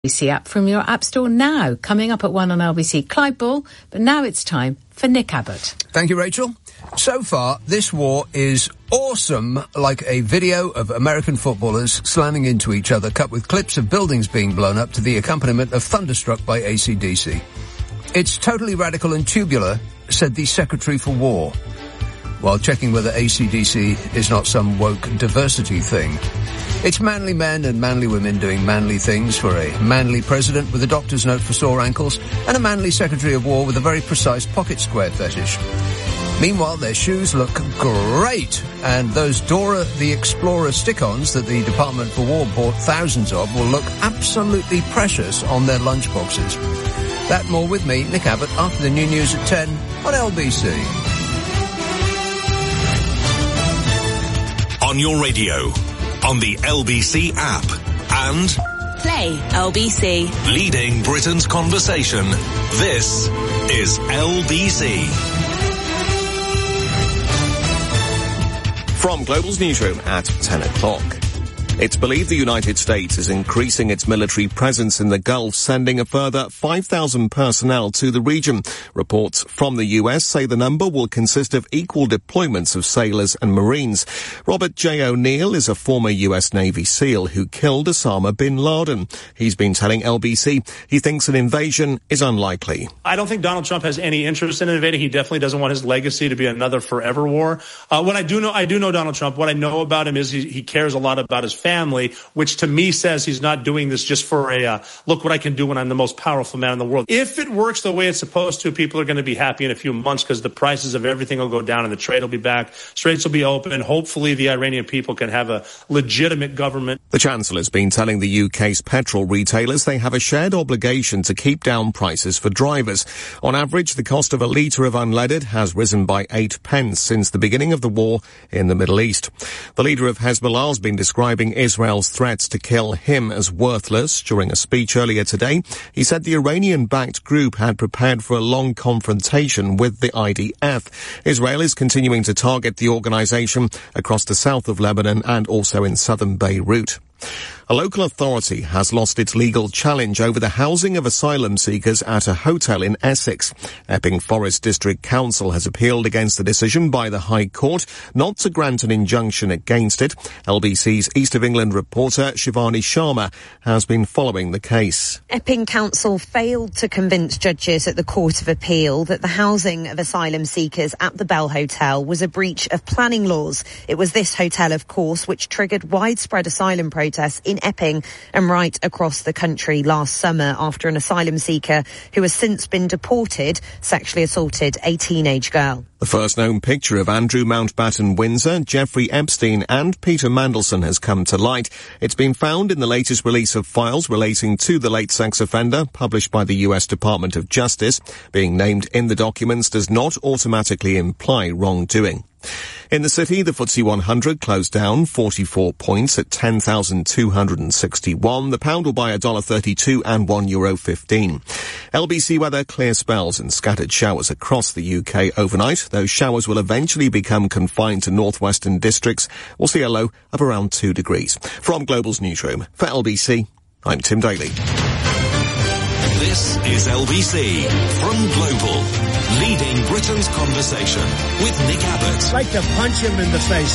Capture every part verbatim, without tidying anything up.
L B C app from your app store now. Coming up at one on L B C, Clive Ball, but now it's time for Nick Abbott. Thank you, Rachel. So far, this war is awesome, like a video of American footballers slamming into each other, cut with clips of buildings being blown up to the accompaniment of Thunderstruck by A C D C. It's totally radical and tubular, said the Secretary for War, while checking whether A C D C is not some woke diversity thing. It's manly men and manly women doing manly things for a manly president with a doctor's note for sore ankles and a manly Secretary of War with a very precise pocket square fetish. Meanwhile, their shoes look great, and those Dora the Explorer stick-ons that the Department for War bought thousands of will look absolutely precious on their lunchboxes. That more with me, Nick Abbott, after the new news at ten on L B C. On your radio, on the L B C app, and Play L B C. Leading Britain's conversation. This is L B C. From Global's newsroom at ten o'clock. It's believed the United States is increasing its military presence in the Gulf, sending a further five thousand personnel to the region. Reports from the U S say the number will consist of equal deployments of sailors and Marines. Robert J. O'Neill is a former U S Navy SEAL who killed Osama bin Laden. He's been telling L B C he thinks an invasion is unlikely. I don't think Donald Trump has any interest in invading. He definitely doesn't want his legacy to be another forever war. Uh, what I do know, I do know Donald Trump. What I know about him is he, he cares a lot about his family, which to me says he's not doing this just for a, uh, look what I can do when I'm the most powerful man in the world. If it works the way it's supposed to, people are going to be happy in a few months because the prices of everything will go down and the trade will be back. Straits will be open. And hopefully the Iranian people can have a legitimate government. The Chancellor's been telling the U K's petrol retailers they have a shared obligation to keep down prices for drivers. On average, the cost of a litre of unleaded has risen by eight pence since the beginning of the war in the Middle East. The leader of Hezbollah has been describing Israel's threats to kill him as worthless. During a speech earlier today, he said the Iranian-backed group had prepared for a long confrontation with the I D F. Israel is continuing to target the organization across the south of Lebanon and also in southern Beirut. A local authority has lost its legal challenge over the housing of asylum seekers at a hotel in Essex. Epping Forest District Council has appealed against the decision by the High Court not to grant an injunction against it. L B C's East of England reporter Shivani Sharma has been following the case. Epping Council failed to convince judges at the Court of Appeal that the housing of asylum seekers at the Bell Hotel was a breach of planning laws. It was this hotel, of course, which triggered widespread asylum protests in Epping and right across the country last summer after an asylum seeker who has since been deported sexually assaulted a teenage girl. The first known picture of Andrew Mountbatten Windsor, Jeffrey Epstein and Peter Mandelson has come to light. It's been found in the latest release of files relating to the late sex offender published by the U S Department of Justice. Being named in the documents does not automatically imply wrongdoing. In the city, the F T S E one hundred closed down forty-four points at ten thousand two hundred sixty-one. The pound will buy one dollar thirty-two and one euro fifteen. L B C weather, clear spells and scattered showers across the U K overnight. Those showers will eventually become confined to northwestern districts. We'll see a low of around two degrees. From Global's newsroom, for L B C, I'm Tim Daly. This is L B C from Global, leading Britain's conversation with Nick Abbott. I'd like to punch him in the face.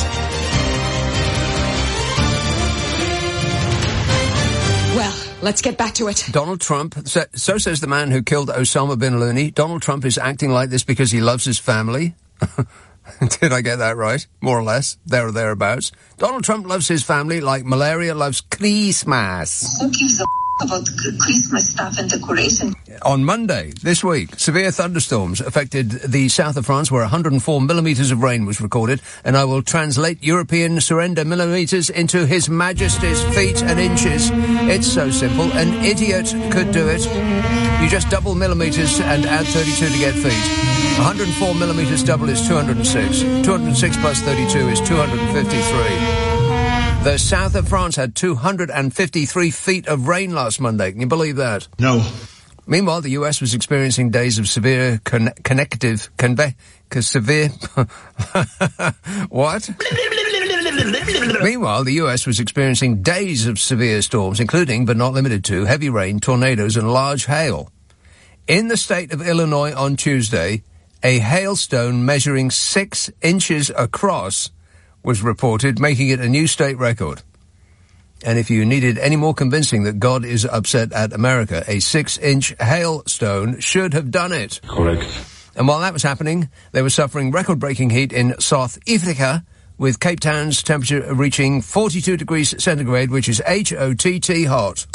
Well, let's get back to it. Donald Trump, so, so says the man who killed Osama bin Laden. Donald Trump is acting like this because he loves his family. Did I get that right? More or less, there or thereabouts. Donald Trump loves his family like malaria loves Christmas. Who gives a about Christmas stuff and decoration? On Monday, this week, severe thunderstorms affected the south of France where one hundred four millimetres of rain was recorded, and I will translate European surrender millimetres into His Majesty's feet and inches. It's so simple. An idiot could do it. You just double millimetres and add thirty-two to get feet. one hundred four millimetres double is two hundred six. two hundred six plus thirty-two is two hundred fifty-three. The south of France had two hundred fifty-three feet of rain last Monday. Can you believe that? No. Meanwhile, the U S was experiencing days of severe con- connective, conve- severe, what? Meanwhile, the U S was experiencing days of severe storms, including, but not limited to, heavy rain, tornadoes and large hail. In the state of Illinois on Tuesday, a hailstone measuring six inches across was reported, making it a new state record. And if you needed any more convincing that God is upset at America, a six-inch hailstone should have done it. Correct. And while that was happening, they were suffering record-breaking heat in South Africa, with Cape Town's temperature reaching forty-two degrees centigrade, which is H O T T hot.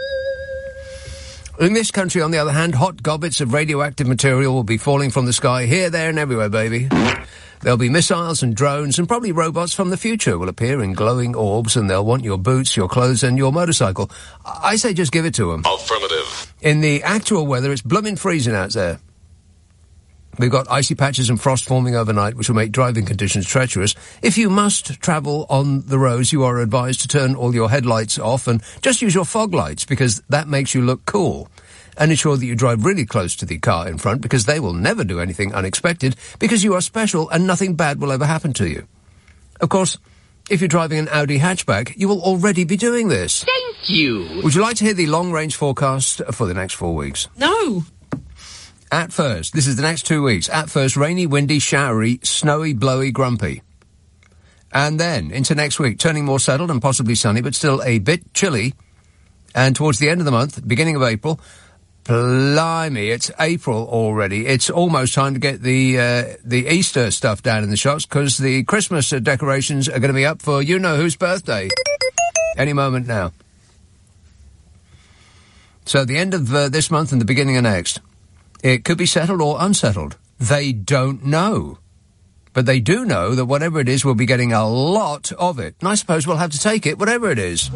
In this country, on the other hand, hot gobbets of radioactive material will be falling from the sky here, there and everywhere, baby. There'll be missiles and drones, and probably robots from the future will appear in glowing orbs, and they'll want your boots, your clothes, and your motorcycle. I say just give it to them. Affirmative. In the actual weather, it's blooming freezing out there. We've got icy patches and frost forming overnight, which will make driving conditions treacherous. If you must travel on the roads, you are advised to turn all your headlights off and just use your fog lights, because that makes you look cool. And ensure that you drive really close to the car in front, because they will never do anything unexpected, because you are special and nothing bad will ever happen to you. Of course, if you're driving an Audi hatchback, you will already be doing this. Thank you. Would you like to hear the long-range forecast for the next four weeks? No. At first, this is the next two weeks. At first, rainy, windy, showery, snowy, blowy, grumpy. And then, into next week, turning more settled and possibly sunny, but still a bit chilly. And towards the end of the month, beginning of April, blimey, it's April already. It's almost time to get the uh, the Easter stuff down in the shops, because the Christmas uh, decorations are going to be up for you-know-whose birthday. Any moment now. So the end of uh, this month and the beginning of next. It could be settled or unsettled. They don't know. But they do know that whatever it is, we'll be getting a lot of it. And I suppose we'll have to take it, whatever it is.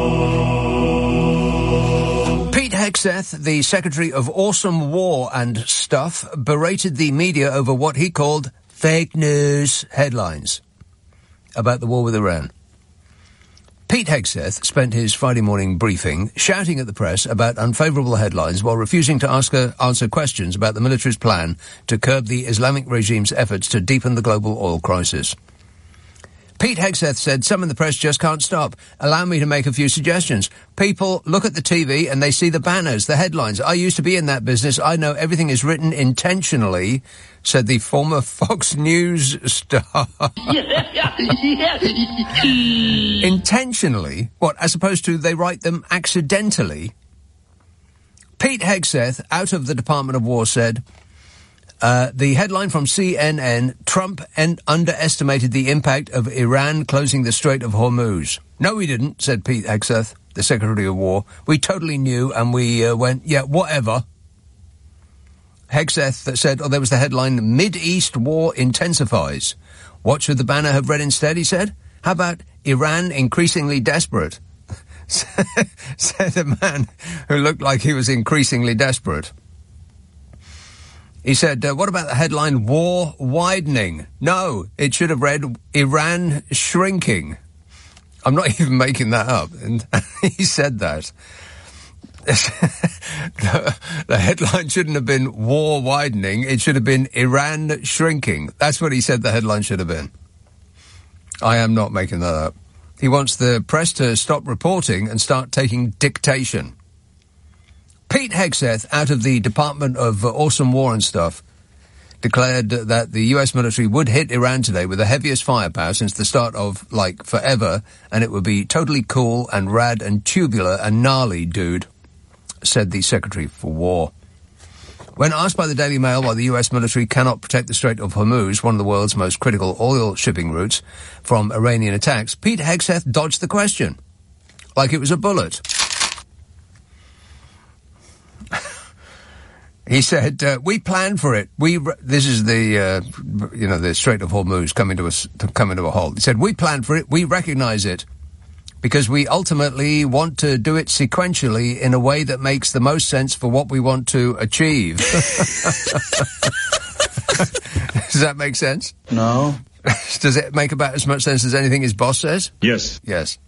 Pete Hegseth, the Secretary of Awesome War and Stuff, berated the media over what he called fake news headlines about the war with Iran. Pete Hegseth spent his Friday morning briefing shouting at the press about unfavourable headlines while refusing to ask her, answer questions about the military's plan to curb the Islamic regime's efforts to deepen the global oil crisis. Pete Hegseth said, some in the press just can't stop. Allow me to make a few suggestions. People look at the T V and they see the banners, the headlines. I used to be in that business. I know everything is written intentionally, said the former Fox News star. Intentionally? What, as opposed to they write them accidentally? Pete Hegseth, out of the Department of War, said, Uh, the headline from C N N, Trump en- underestimated the impact of Iran closing the Strait of Hormuz. No, we didn't, said Pete Hegseth, the Secretary of War. We totally knew, and we uh, went, yeah, whatever. Hegseth said, oh, there was the headline, Mid-East War Intensifies. What should the banner have read instead, he said? How about Iran increasingly desperate? Said a man who looked like he was increasingly desperate. He said, uh, what about the headline, War Widening? No, it should have read, Iran Shrinking. I'm not even making that up. And he said that. the, the headline shouldn't have been War Widening. It should have been Iran Shrinking. That's what he said the headline should have been. I am not making that up. He wants the press to stop reporting and start taking dictation. Pete Hegseth, out of the Department of uh, Awesome War and Stuff, declared that the U S military would hit Iran today with the heaviest firepower since the start of, like, forever, and it would be totally cool and rad and tubular and gnarly, dude, said the Secretary for War. When asked by the Daily Mail why the U S military cannot protect the Strait of Hormuz, one of the world's most critical oil shipping routes, from Iranian attacks, Pete Hegseth dodged the question, like it was a bullet. He said, uh, we planned for it. We, re- this is the, uh, you know, the Strait of Hormuz coming to us, to coming to a halt. He said, we planned for it. We recognize it because we ultimately want to do it sequentially in a way that makes the most sense for what we want to achieve. Does that make sense? No. Does it make about as much sense as anything his boss says? Yes. Yes.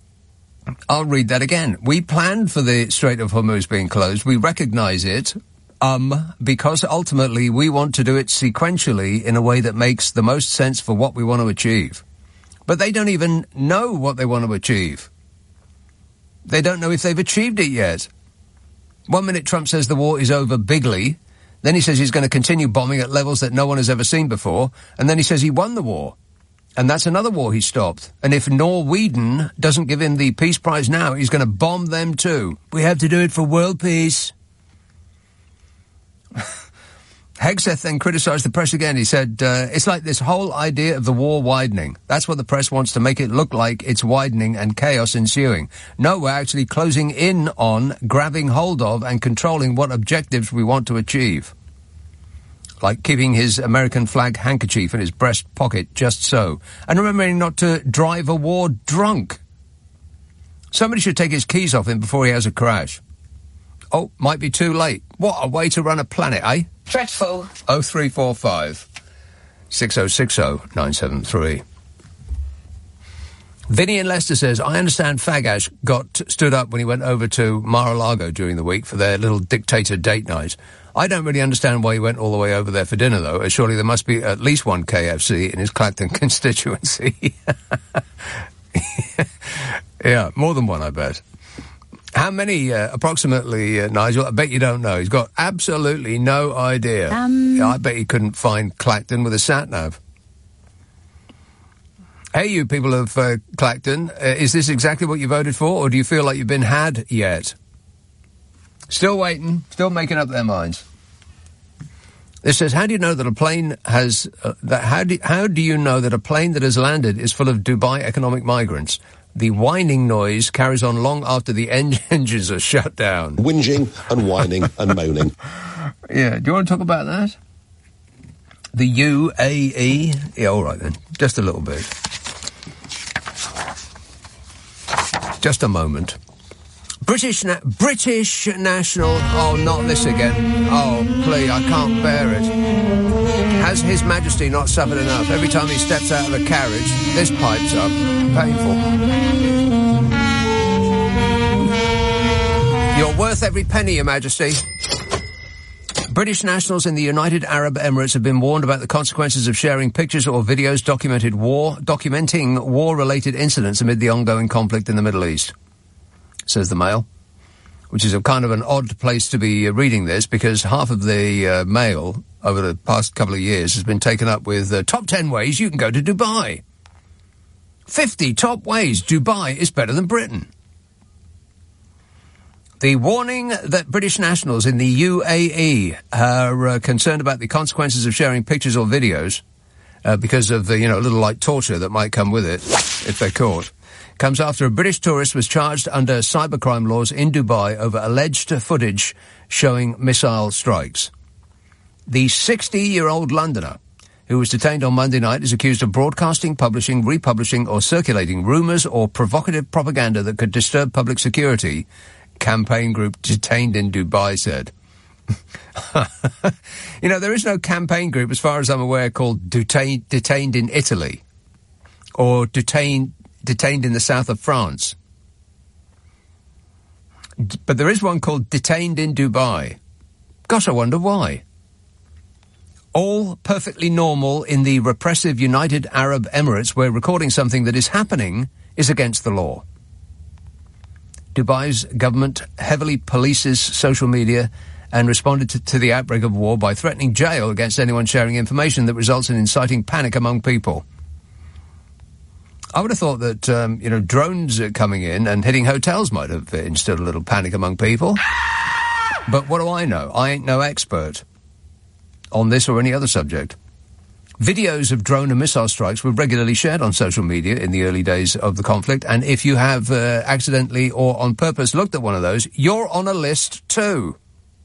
I'll read that again. We planned for the Strait of Hormuz being closed. We recognize it. Um, because ultimately we want to do it sequentially in a way that makes the most sense for what we want to achieve. But they don't even know what they want to achieve. They don't know if they've achieved it yet. One minute Trump says the war is over bigly, then he says he's going to continue bombing at levels that no one has ever seen before, and then he says he won the war. And that's another war he stopped. And if Norweden doesn't give him the peace prize now, he's going to bomb them too. We have to do it for world peace. Hegseth then criticised the press again. He said, uh, it's like this whole idea of the war widening. That's what the press wants to make it look like, it's widening and chaos ensuing. No, we're actually closing in on, grabbing hold of and controlling what objectives we want to achieve. Like keeping his American flag handkerchief in his breast pocket just so. And remembering not to drive a war drunk. Somebody should take his keys off him before he has a crash. Oh, might be too late. What a way to run a planet, eh? Dreadful. oh three four five, six oh six oh, nine seven three. Vinny in Leicester says, I understand Fagash got stood up when he went over to Mar-a-Lago during the week for their little dictator date night. I don't really understand why he went all the way over there for dinner, though. Surely there must be at least one K F C in his Clacton constituency. Yeah, more than one, I bet. How many, uh, approximately, uh, Nigel? I bet you don't know. He's got absolutely no idea. Um, I bet he couldn't find Clacton with a sat-nav. Hey, you people of uh, Clacton, uh, is this exactly what you voted for, or do you feel like you've been had yet? Still waiting, still making up their minds. This says, how do you know that a plane has... Uh, that, how, do, how do you know that a plane that has landed is full of Dubai economic migrants? The whining noise carries on long after the en- engines are shut down. Whinging and whining and moaning. Yeah, do you want to talk about that? The U A E? Yeah, all right then. Just a little bit. Just a moment. British na- British National... Oh, not this again. Oh, please, I can't bear it. Has His Majesty not suffered enough? Every time he steps out of a carriage, this pipes up. Painful. You're worth every penny, Your Majesty. British nationals in the United Arab Emirates have been warned about the consequences of sharing pictures or videos documented war, documenting war-related incidents amid the ongoing conflict in the Middle East, says the Mail, which is a kind of an odd place to be uh, reading this, because half of the uh, Mail over the past couple of years has been taken up with uh, top ten ways you can go to Dubai. fifty top ways Dubai is better than Britain. The warning that British nationals in the U A E are uh, concerned about the consequences of sharing pictures or videos uh, because of the, you know, little light torture that might come with it if they're caught, comes after a British tourist was charged under cybercrime laws in Dubai over alleged footage showing missile strikes. The sixty-year-old Londoner, who was detained on Monday night, is accused of broadcasting, publishing, republishing or circulating rumours or provocative propaganda that could disturb public security, campaign group detained in Dubai said. You know, there is no campaign group, as far as I'm aware, called detain- detained in Italy or detained detained in the south of France. D- but there is one called Detained in Dubai. Gosh, I wonder why. All perfectly normal in the repressive United Arab Emirates, where recording something that is happening is against the law. Dubai's government heavily polices social media and responded to, to the outbreak of war by threatening jail against anyone sharing information that results in inciting panic among people. I would have thought that, um, you know, drones coming in and hitting hotels might have instilled a little panic among people. But what do I know? I ain't no expert on this or any other subject. Videos of drone and missile strikes were regularly shared on social media in the early days of the conflict, and if you have uh, accidentally or on purpose looked at one of those, you're on a list too.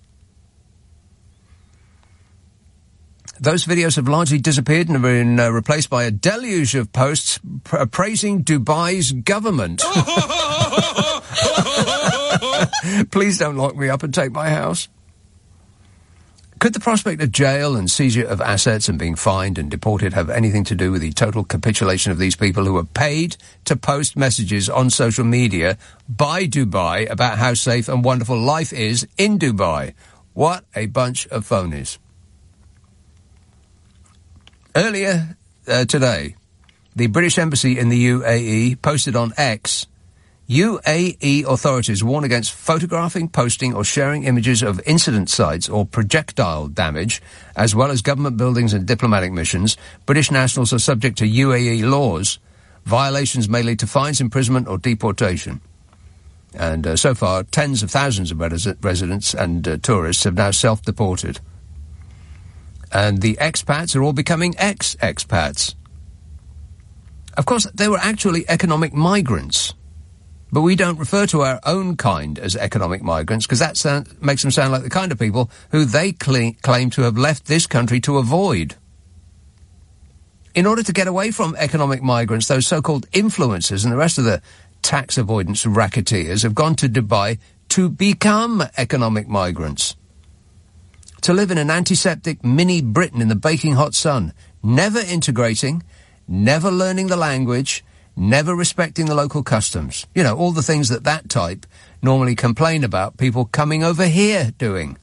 Those videos have largely disappeared and have been uh, replaced by a deluge of posts pr- praising Dubai's government. Please don't lock me up and take my house. Could the prospect of jail and seizure of assets and being fined and deported have anything to do with the total capitulation of these people who are paid to post messages on social media by Dubai about how safe and wonderful life is in Dubai? What a bunch of phonies. Earlier uh, today, the British Embassy in the U A E posted on X, U A E authorities warn against photographing, posting or sharing images of incident sites or projectile damage, as well as government buildings and diplomatic missions. British nationals are subject to U A E laws. Violations may lead to fines, imprisonment or deportation. And uh, so far, tens of thousands of res- residents and uh, tourists have now self-deported. And the expats are all becoming ex-expats. Of course, they were actually economic migrants. But we don't refer to our own kind as economic migrants, because that sound, makes them sound like the kind of people who they cl- claim to have left this country to avoid. In order to get away from economic migrants, those so-called influencers and the rest of the tax avoidance racketeers have gone to Dubai to become economic migrants. To live in an antiseptic mini Britain in the baking hot sun, never integrating, never learning the language, never respecting the local customs. You know, all the things that that type normally complain about people coming over here doing.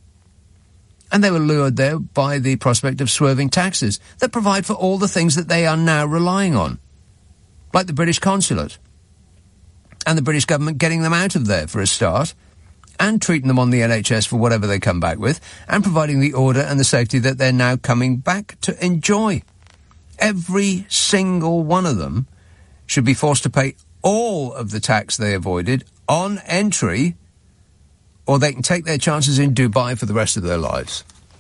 And they were lured there by the prospect of swerving taxes that provide for all the things that they are now relying on. Like the British consulate. And the British government getting them out of there for a start, and treating them on the N H S for whatever they come back with, and providing the order and the safety that they're now coming back to enjoy. Every single one of them should be forced to pay all of the tax they avoided on entry, or they can take their chances in Dubai for the rest of their lives.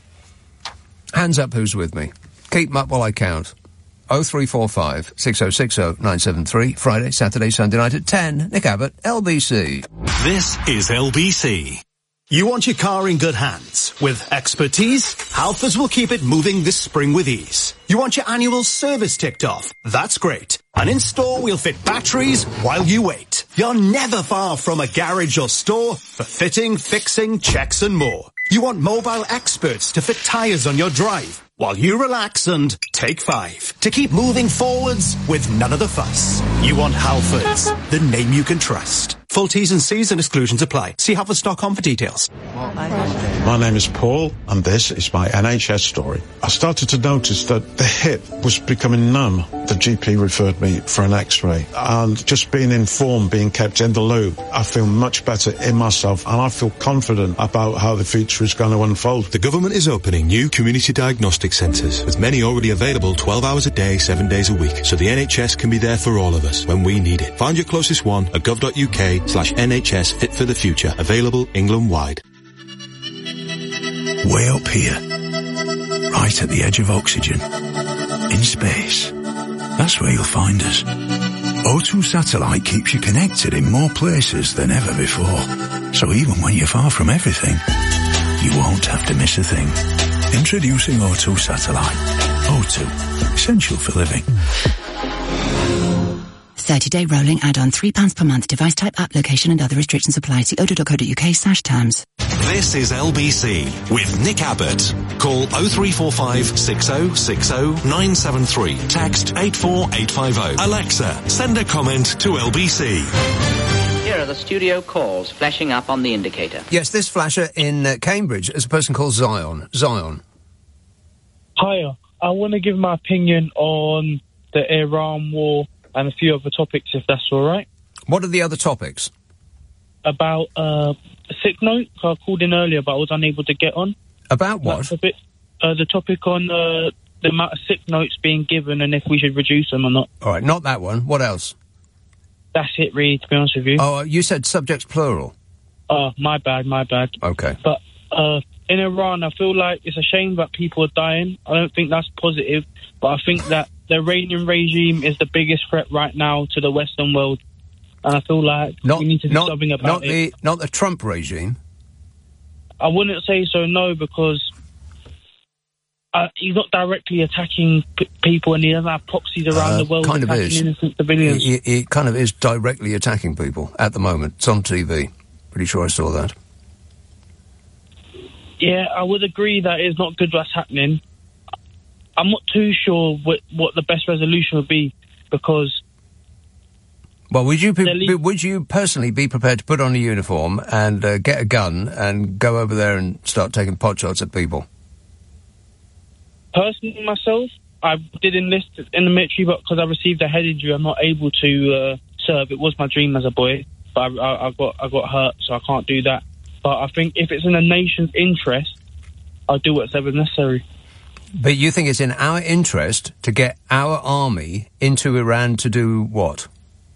Hands up who's with me. Keep them up while I count. oh three four five, six oh six oh, nine seven three, Friday, Saturday, Sunday night at ten. Nick Abbott, L B C. This is L B C. You want your car in good hands with expertise? Halfords will keep it moving this spring with ease. You want your annual service ticked off? That's great. And in store, we'll fit batteries while you wait. You're never far from a garage or store for fitting, fixing, checks and more. You want mobile experts to fit tyres on your drive while you relax and take five to keep moving forwards with none of the fuss. You want Halfords, the name you can trust. Full T's and C's and exclusions apply. See halfords dot com for details. My name is Paul, and this is my N H S story. I started to notice that the hip was becoming numb. The G P referred me for an x-ray, and just being informed, being kept in the loop, I feel much better in myself, and I feel confident about how the future is going to unfold. The government is opening new community diagnostic centres, with many already available twelve hours a day, seven days a week, so the N H S can be there for all of us when we need it. Find your closest one at gov.uk slash NHS Fit for the Future. Available England-wide. Way up here, right at the edge of oxygen, in space. That's where you'll find us. O two Satellite keeps you connected in more places than ever before. So even when you're far from everything, you won't have to miss a thing. Introducing O two Satellite. O two, essential for living. thirty-day rolling add-on, three pounds per month. Device type, app, location and other restrictions apply. See odo dot co dot uk slash terms. This is L B C with Nick Abbott. Call oh three four five, six oh six oh, nine seven three. Text eight four eight five oh. Alexa, send a comment to L B C. Here are the studio calls flashing up on the indicator. Yes, this flasher in uh, Cambridge is a person called Zion. Zion. Hiya. I want to give my opinion on the Iran war and a few other topics, if that's all right. What are the other topics? About uh, a sick note. I called in earlier, but I was unable to get on. About what? A bit, uh, the topic on uh, the amount of sick notes being given and if we should reduce them or not. All right, not that one. What else? That's it, really, to be honest with you. Oh, you said subjects plural. Oh, my bad, my bad. Okay. But uh, in Iran, I feel like it's a shame that people are dying. I don't think that's positive, but I think that the Iranian regime is the biggest threat right now to the Western world. And I feel like not, we need to do not, something about not it. The, not the Trump regime? I wouldn't say so, no, because uh, he's not directly attacking p- people and he doesn't have proxies around uh, the world kind of attacking is. innocent civilians. He, he, he kind of is directly attacking people at the moment. It's on T V. Pretty sure I saw that. Yeah, I would agree that it's not good what's happening. I'm not too sure what, what the best resolution would be, because Well, would you be, would you personally be prepared to put on a uniform and uh, get a gun and go over there and start taking pot shots at people? Personally, myself, I did enlist in the military, but because I received a head injury, I'm not able to uh, serve. It was my dream as a boy, but I, I, I got I got hurt, so I can't do that. But I think if it's in the nation's interest, I'll do whatever necessary. But you think it's in our interest to get our army into Iran to do what?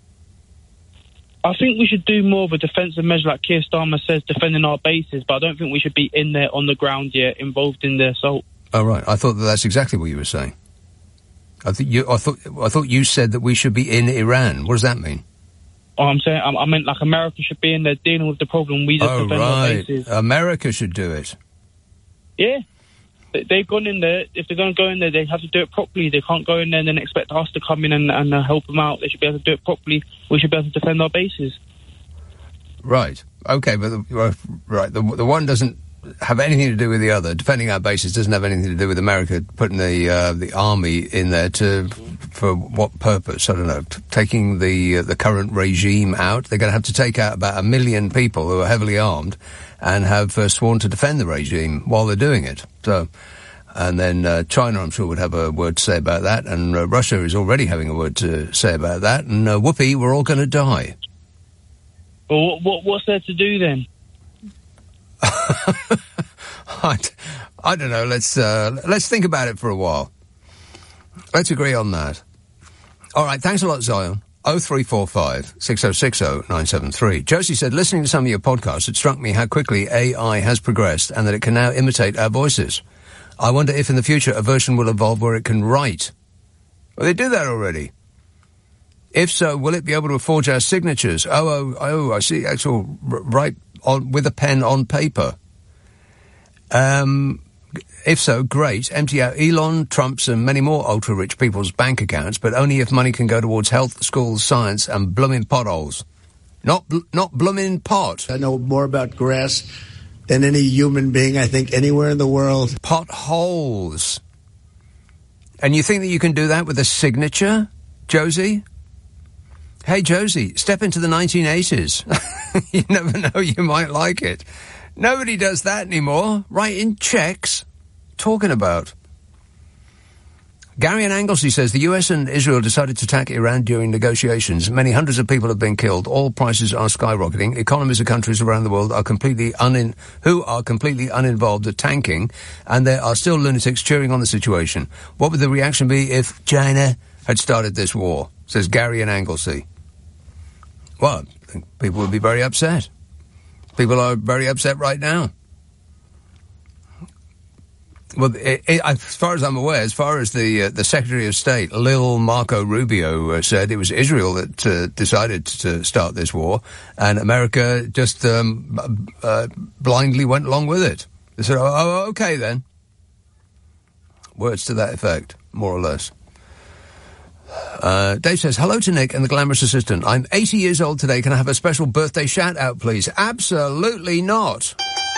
I think we should do more of a defensive measure, like Keir Starmer says, defending our bases, but I don't think we should be in there on the ground yet, involved in the assault. Oh, right. I thought that that's exactly what you were saying. I, th- you, I, thought, I thought you said that we should be in Iran. What does that mean? Oh, I'm saying, I, I meant like America should be in there dealing with the problem. We just oh, defend right. our bases. America should do it. Yeah. They, they've gone in there. If they're going to go in there, they have to do it properly. They can't go in there and then expect us to come in and, and uh, help them out. They should be able to do it properly. We should be able to defend our bases. Right. Okay, but the, right, the, the one doesn't have anything to do with the other. Defending our bases doesn't have anything to do with America putting the uh, the army in there to for what purpose? I don't know. T- taking the uh, the current regime out. They're going to have to take out about a million people who are heavily armed and have uh, sworn to defend the regime while they're doing it. So, and then uh, China, I'm sure, would have a word to say about that, and uh, Russia is already having a word to say about that. And uh, whoopee, we're all going to die. Well, what, what what's there to do then? I, I don't know. Let's uh, let's think about it for a while. Let's agree on that. All right. Thanks a lot, Zion. Oh three four five six oh six oh nine seven three. Josie said, listening to some of your podcasts, it struck me how quickly A I has progressed and that it can now imitate our voices. I wonder if in the future a version will evolve where it can write. Well, they do that already. If so, will it be able to forge our signatures? Oh, oh, oh, I see. Actual r- write on with a pen on paper. Um, if so, great. Empty out Elon, Trump's and many more ultra-rich people's bank accounts, but only if money can go towards health, schools, science and blooming potholes. Not bl- not blooming pot. I know more about grass than any human being, I think, anywhere in the world. Potholes. And you think that you can do that with a signature, Josie? Hey, Josie, step into the nineteen eighties. You never know, you might like it. Nobody does that anymore. Writing checks. Talking about. Gary and Anglesey says the U S and Israel decided to attack Iran during negotiations. Many hundreds of people have been killed. All prices are skyrocketing. Economies of countries around the world are completely unin- who are completely uninvolved are tanking, and there are still lunatics cheering on the situation. What would the reaction be if China had started this war? Says Gary and Anglesey. Well, I think people would be very upset. People are very upset right now. Well, it, it, as far as I'm aware, as far as the uh, the Secretary of State, Lil Marco Rubio, uh, said, it was Israel that uh, decided to start this war, and America just um, uh, blindly went along with it. They said, oh, oh, okay then. Words to that effect, more or less. Uh, Dave says, hello to Nick and the glamorous assistant. I'm eighty years old today. Can I have a special birthday shout out, please? Absolutely not.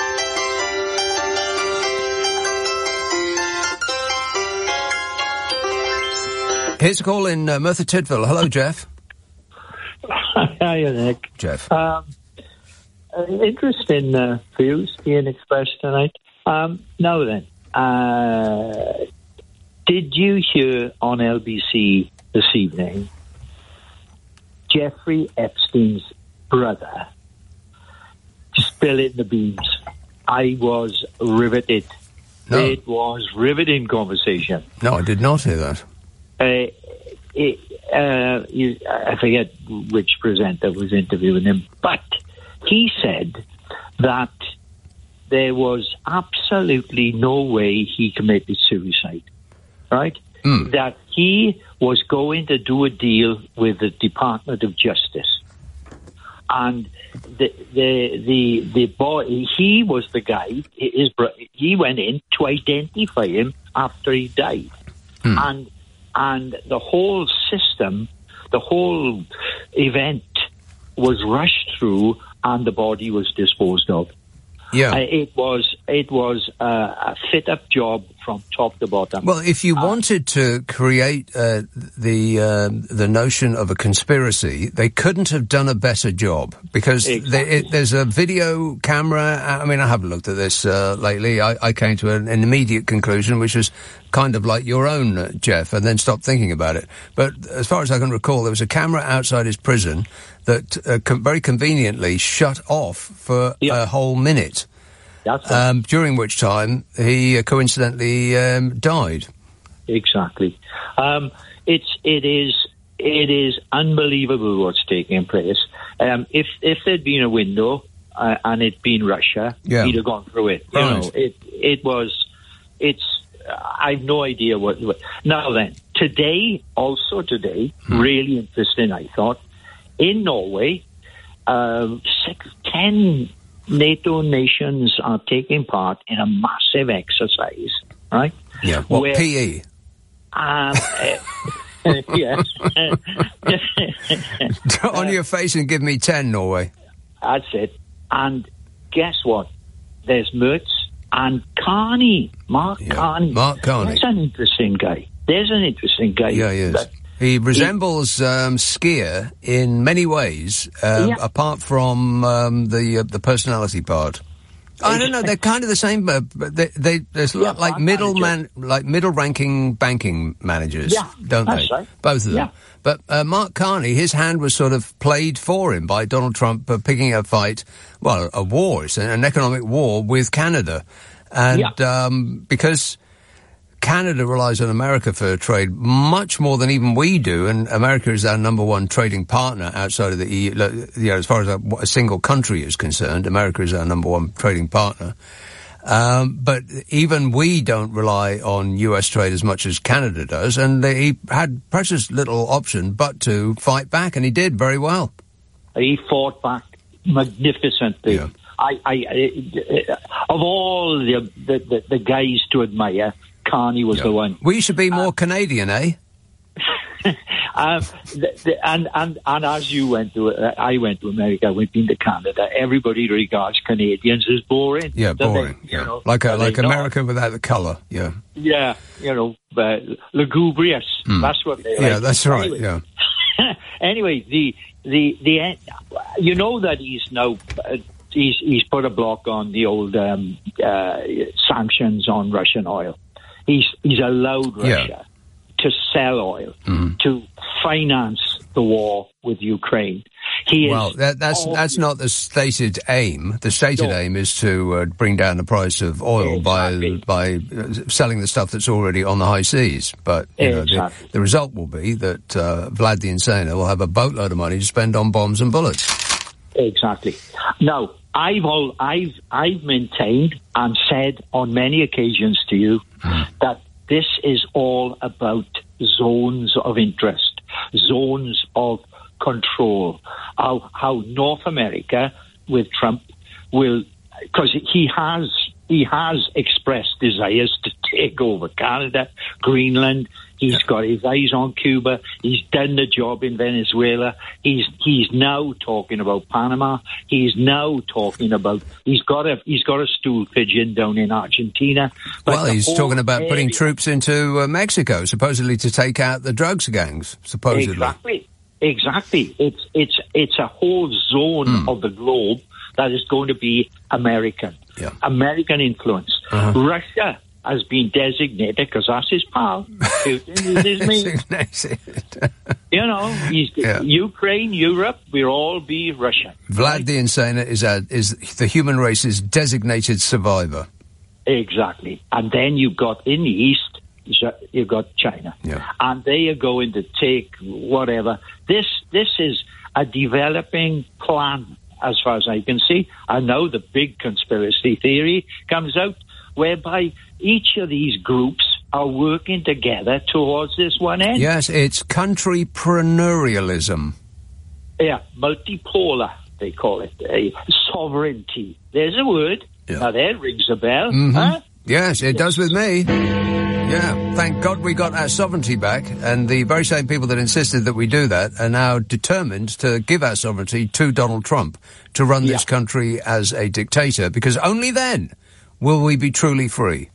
Here's a call in uh, Merthyr Tydfil. Hello, Jeff. Hiya, Nick. Jeff. Um, interesting uh, views being expressed tonight. Um, now then, uh, did you hear on L B C this evening Jeffrey Epstein's brother spilling the beans? I was riveted. No. It was riveting conversation. No, I did not hear that. Uh, it, uh, you, I forget which presenter was interviewing him, but he said that there was absolutely no way he committed suicide, right? Mm. That he was going to do a deal with the Department of Justice. And the the the, the boy, he was the guy, his bro- he went in to identify him after he died. Mm. And And the whole system, the whole event was rushed through, and the body was disposed of. Yeah, uh, it was it was uh, a fit-up job from top to bottom. Well, if you Uh, wanted to create uh, the uh, the notion of a conspiracy, they couldn't have done a better job, because Exactly. there, it, there's a video camera. I mean, I haven't looked at this uh, lately. I, I came to an, an immediate conclusion, which was kind of like your own, uh, Jeff, and then stopped thinking about it. But as far as I can recall, there was a camera outside his prison that uh, com- very conveniently shut off for a whole minute. That's right. Um, during which time he uh, coincidentally um, died. Exactly. Um, it's it is it is unbelievable what's taking place. Um, if if there'd been a window uh, and it'd been Russia, Yeah. he'd have gone through it. You Right. know, it it was. It's. I've no idea what, what. Now then, today also today, really interesting. I thought in Norway, um, six, ten NATO nations are taking part in a massive exercise, right? Yeah. What, Where- P E? Um, uh, yes. On your face and give me ten, Norway. That's it. And guess what? There's Mertz and Carney. Mark Carney. Mark Carney. That's an interesting guy. There's an interesting guy. Yeah, he is. That- He resembles um, Skier in many ways, um, Yeah. apart from um, the uh, the personality part. I don't know. They're kind of the same, but but they, they there's Yeah, like bank middle manager. man, like middle ranking banking managers, Yeah, don't that's they? right. Both of them. Yeah. But uh, Mark Carney, his hand was sort of played for him by Donald Trump uh, picking a fight, well, a war, it's an economic war with Canada, and um, because Canada relies on America for trade much more than even we do, and America is our number one trading partner outside of the E U. You know, as far as a, a single country is concerned, America is our number one trading partner. Um, but even we don't rely on U S trade as much as Canada does, and they, he had precious little option but to fight back, and he did very well. He fought back magnificently. I, I, I, of all the, the, the, the guys to admire, Carney was the one. We should be more Canadian, eh? um, the, the, and, and, and as you went to, uh, I went to America, we've been to Canada, everybody regards Canadians as boring. Yeah, don't boring. they? You Yeah. know, Like a, are they like not? America without the colour. Yeah. Yeah, you know, uh, lugubrious. Mm. That's what they Yeah, like. that's right. Anyway, Yeah. anyway, the the the you know that he's now uh, he's he's put a block on the old um, uh, sanctions on Russian oil. He's he's allowed Yeah. Russia to sell oil Mhm. to finance the war with Ukraine. He Well, is that, that's all- that's not the stated aim. The stated No. aim is to uh, bring down the price of oil by by uh, selling the stuff that's already on the high seas. But you know, the, Exactly. the result will be that uh, Vlad the Insane will have a boatload of money to spend on bombs and bullets. Exactly. Now, I've all, I've I've maintained and said on many occasions to you that this is all about zones of interest, zones of control. How how North America with Trump will, because he has he has expressed desires to take over Canada, Greenland. He's got his eyes on Cuba. He's done the job in Venezuela. He's he's now talking about Panama. He's now talking about he's got a he's got a stool pigeon down in Argentina. But Well, the he's whole talking about putting area- troops into uh, Mexico, supposedly to take out the drugs gangs. Supposedly, Exactly, exactly. It's it's it's a whole zone Hmm. of the globe that is going to be American, American influence. Uh-huh. Russia has been designated because that's his pal. Putin is his mate. You know, he's Yeah. Ukraine, Europe. We'll all be Russian. Vlad the Insane is a, is the human race's designated survivor. Exactly. And then you've got in the east, you've got China, Yeah. and they are going to take whatever. This this is a developing plan, as far as I can see. And now the big conspiracy theory comes out, whereby each of these groups are working together towards this one end. Yes, it's countrypreneurialism. Yeah, multipolar, they call it. Uh, sovereignty. There's a word. Now, there rings a bell. Mhm. Huh? Yes, it does with me. Yeah, thank God we got our sovereignty back, and the very same people that insisted that we do that are now determined to give our sovereignty to Donald Trump to run this country as a dictator, because only then will we be truly free.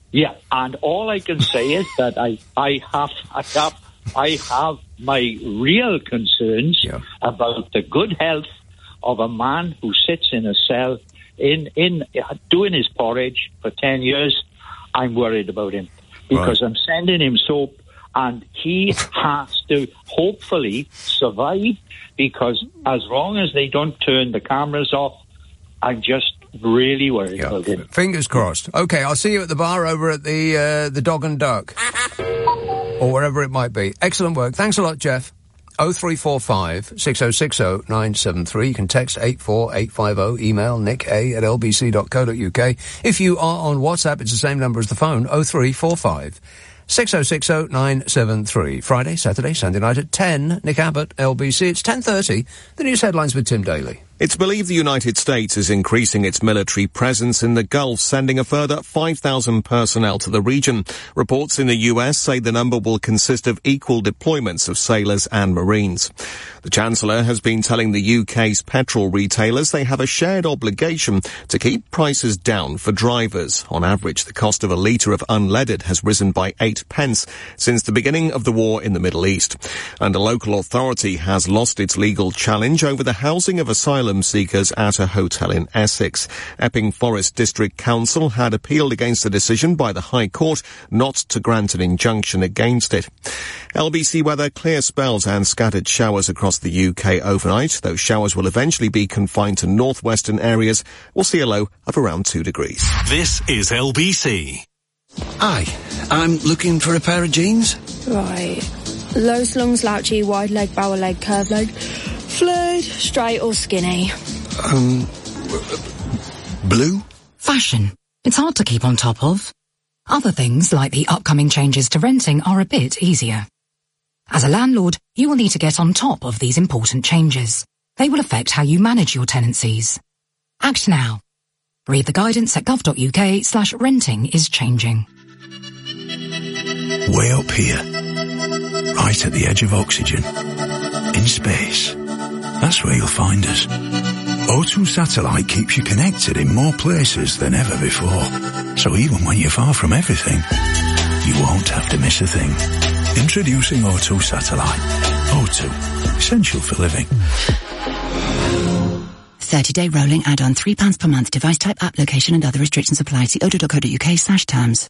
Yeah, and all I can say is that I, I have, I have, I have my real concerns yeah. about the good health of a man who sits in a cell in in uh, doing his porridge for ten years. I'm worried about him because right. I'm sending him soap, and he has to hopefully survive. Because as long as they don't turn the cameras off, I'm just really worried yeah. about him. Fingers crossed. Okay, I'll see you at the bar over at the uh, the Dog and Duck. Or wherever it might be. Excellent work. Thanks a lot, Jeff. oh three four five, six oh six oh, nine seven three. You can text eight four eight five oh. Email nick a at l b c dot co dot u k. If you are on WhatsApp, it's the same number as the phone, oh three four five, six oh six oh, nine seven three. Friday, Saturday, Sunday night at ten. Nick Abbott, L B C. It's ten thirty. The news headlines with Tim Daly. It's believed the United States is increasing its military presence in the Gulf, sending a further five thousand personnel to the region. Reports in the U S say the number will consist of equal deployments of sailors and Marines. The Chancellor has been telling the U K's petrol retailers they have a shared obligation to keep prices down for drivers. On average, the cost of a litre of unleaded has risen by eight pence since the beginning of the war in the Middle East. And a local authority has lost its legal challenge over the housing of asylum seekers at a hotel in Essex. Epping Forest District Council had appealed against the decision by the High Court not to grant an injunction against it. L B C weather, clear spells and scattered showers across the U K overnight. Those showers will eventually be confined to northwestern areas. We'll see a low of around two degrees. This is L B C. Hi, I'm looking for a pair of jeans. Right. Low slung, slouchy, wide leg, barrel leg, curved leg, flared, straight or skinny. Um, blue? Fashion. It's hard to keep on top of. Other things, like the upcoming changes to renting, are a bit easier. As a landlord, you will need to get on top of these important changes. They will affect how you manage your tenancies. Act now. Read the guidance at gov.uk slash renting is changing. Way up here, right at the edge of oxygen, in space. That's where you'll find us. O two Satellite keeps you connected in more places than ever before. So even when you're far from everything, you won't have to miss a thing. Introducing O two Satellite. O two, essential for living. thirty-day rolling add-on, three pounds per month. Device type, app, location and other restrictions apply. See odo.co.uk slash terms.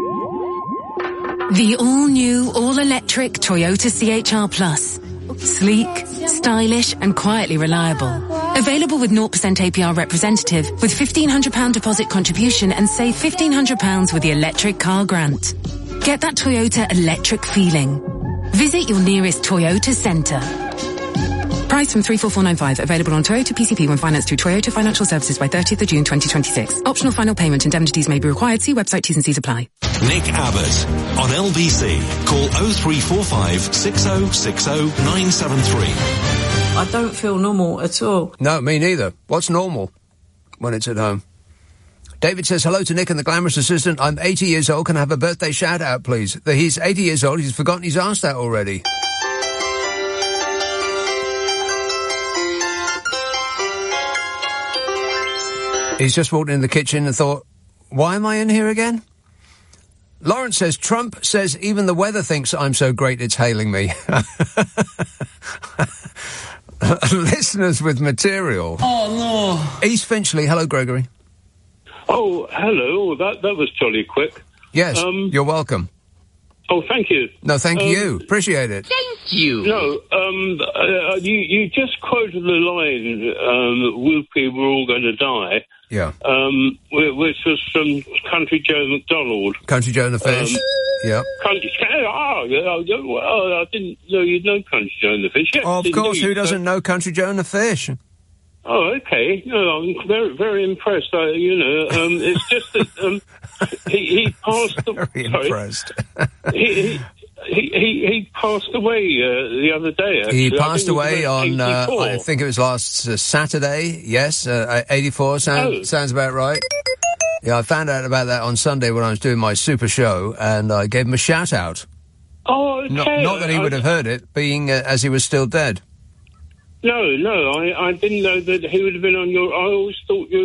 The all-new, all-electric Toyota C H R Plus. Sleek, stylish and quietly reliable. Available with zero percent A P R representative with fifteen hundred pounds deposit contribution and save fifteen hundred pounds with the electric car grant. Get that Toyota electric feeling. Visit your nearest Toyota centre. Price from three four four nine five. Available on Toyota P C P when financed through Toyota Financial Services by thirtieth of June twenty twenty-six. Optional final payment indemnities may be required. See website T's and C's apply. Nick Abbott on L B C. Call oh three four five, six oh six oh, nine seven three. I don't feel normal at all. No, me neither. What's normal when it's at home? David says, hello to Nick and the glamorous assistant. I'm eighty years old. Can I have a birthday shout out, please? He's eighty years old. He's forgotten he's asked that already. He's just walked in the kitchen and thought, why am I in here again? Lawrence says, Trump says even the weather thinks I'm so great it's hailing me. Listeners with material. Oh, no. East Finchley. Hello, Gregory. Oh, hello. That that was jolly quick. Yes, um, you're welcome. Oh, thank you. No, thank um, you. Appreciate it. Thank you. No, um, uh, you, you just quoted the line, um, Whoopi, we're all going to die. Yeah. Um, which was from Country Joe McDonald. Country Joe and the Fish. Um, yeah. Country, oh, yeah, well, I didn't know you'd know Country Joe and the Fish. Yes, oh, of course, indeed. Who doesn't know Country Joe and the Fish? Oh, okay. No, I'm very, very impressed. Uh, you know, um, it's just that um, he, he passed. Very sorry, impressed. he, he, he, he, he passed away uh, the other day. Actually. He passed away on, uh, I think it was last uh, Saturday. Yes, uh, eighty-four. Sound, oh. Sounds about right. Yeah, I found out about that on Sunday when I was doing my super show, and I gave him a shout out. Oh, okay. Not, not that he would have heard it, being uh, as he was still dead. No, no, I, I didn't know that he would have been on your... I always thought you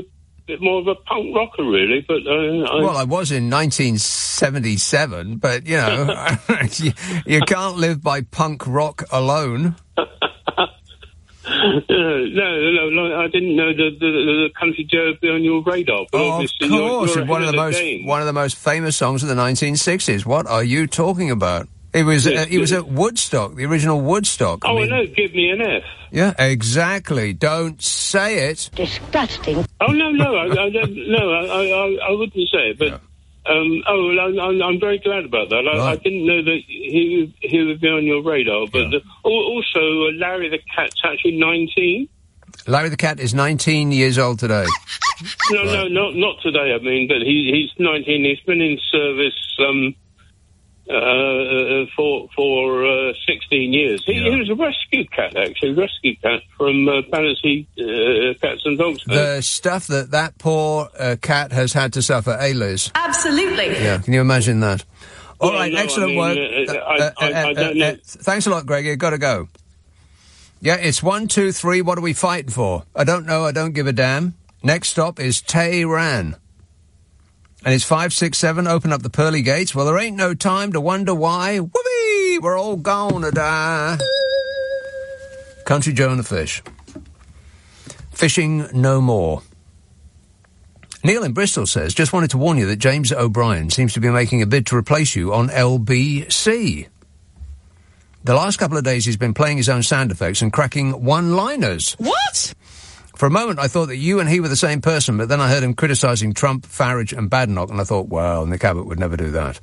bit more of a punk rocker, really. But uh, I... Well, I was in nineteen seventy-seven, but, you know, you, you can't live by punk rock alone. Uh, no, no, no, I didn't know the, the, the Country Joe would be on your radar. But Oh, of obviously course, you're, you're one of ahead the most game. one of the most famous songs of the nineteen sixties. What are you talking about? It was Yes, uh, it was yes. at Woodstock, the original Woodstock. Oh, I, mean, know. Give me an F. Yeah, exactly. Don't say it. Disgusting. Oh no, no, I, I don't. No, I, I, I wouldn't say it. But Yeah. um, oh, well, I'm, I'm, I'm very glad about that. I, I Right. didn't know that he he would be on your radar. But Yeah. uh, al- also, uh, Larry the Cat's actually nineteen. Larry the Cat is nineteen years old today. No, no, not not today. I mean, but he he's nineteen. He's been in service um uh for for uh, sixteen years. He, Yeah. he was a rescue cat, actually, rescue cat from uh, Battersea uh, Cats and Dogs. The stuff that that poor uh, cat has had to suffer, eh, Liz? Absolutely. Yeah, can you imagine that? All Well, right, no, excellent I mean, work. uh, Uh, I- uh, I- I uh, don't uh, know. Thanks a lot, Greg. You've got to go. Yeah, it's one, two, three. What are we fighting for? I don't know. I don't give a damn. Next stop is Tehran. And it's five, six, seven. Open up the pearly gates. Well, there ain't no time to wonder why. Whoopee! We're all gonna die. Country Joe and the Fish. Fishing no more. Neil in Bristol says, just wanted to warn you that James O'Brien seems to be making a bid to replace you on L B C. The last couple of days he's been playing his own sound effects and cracking one-liners. What? For a moment I thought that you and he were the same person, but then I heard him criticising Trump, Farage and Badenoch, and I thought, well, Nick Abbott would never do that.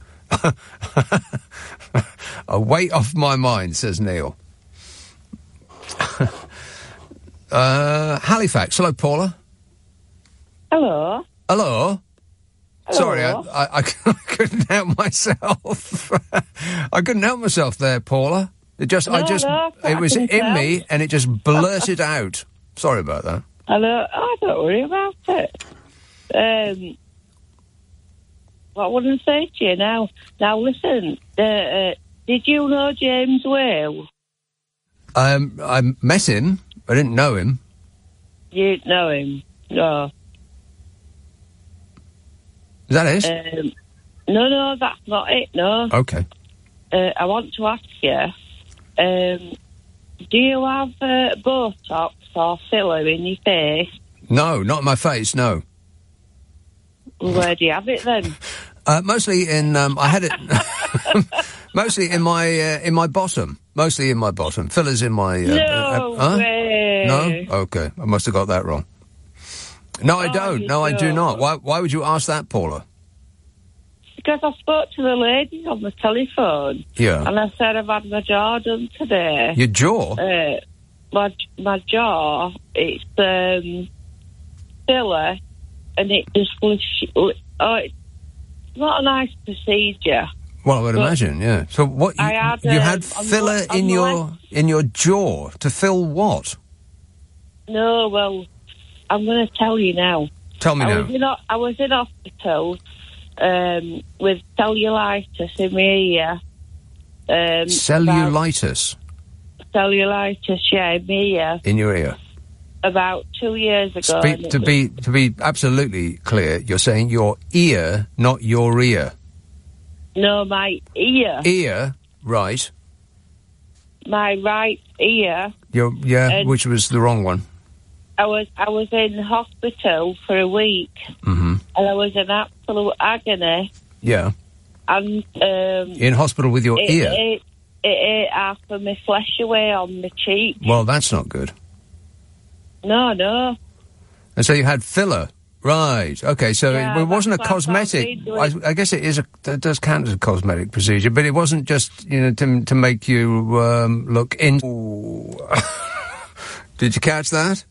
A weight off my mind, says Neil. uh, Halifax. Hello, Paula. Hello. Hello. Hello. Sorry, I, I, I couldn't help myself. I couldn't help myself there, Paula. It just, I No, just, no, it I was can in tell. me, and it just blurted out. Sorry about that. Hello. Oh, don't worry about it. Um, what I want to say to you now? Now listen. Uh, uh, did you know James Whale? Um, I met him. I didn't know him. You know him? No. Is that it? Um, no, no, that's not it. No. Okay. Uh, I want to ask you. Um, do you have uh, Botox or filler in your face? No, not in my face. No. Where do you have it then? Uh, mostly in. Um, I had it. Mostly in my uh, in my bottom. Mostly in my bottom. Fillers in my. Uh, No uh, huh? way. No. Okay. I must have got that wrong. No, I Oh, don't. you No, I do don't. not. Why? Why would you ask that, Paula? Because I spoke to the lady on the telephone. Yeah. And I said I've had my jaw done today. Your jaw. Uh, my my jaw, it's um, filler, and it just lish- li- oh, it's not a nice procedure. Well, I would But imagine. Yeah. So what? You I had, you um, had on the filler le- on in the your left- in your jaw to fill what? No, well, I'm going to tell you now. Tell me I now. Was in, ho- I was in hospital um, with cellulitis in my ear. Um, Cellulitis about- cellulitis, yeah, in my ear. in your ear. About two years ago. Spe- and it to was- be to be absolutely clear, you're saying your ear, not your ear. No, my ear. Ear, right? My right ear. Your yeah, And- which was the wrong one. I was I was in hospital for a week, hmm and I was in absolute agony. Yeah, And um, in hospital with your it, ear. It, it ate half of my flesh away on my cheek. Well, that's not good. No, no. And so you had filler, right? Okay, so Yeah, it, it wasn't a that's what I cosmetic. thought I, I guess it is a it does count as a cosmetic procedure, but it wasn't just you know to to make you um, look in. Ooh. Did you catch that?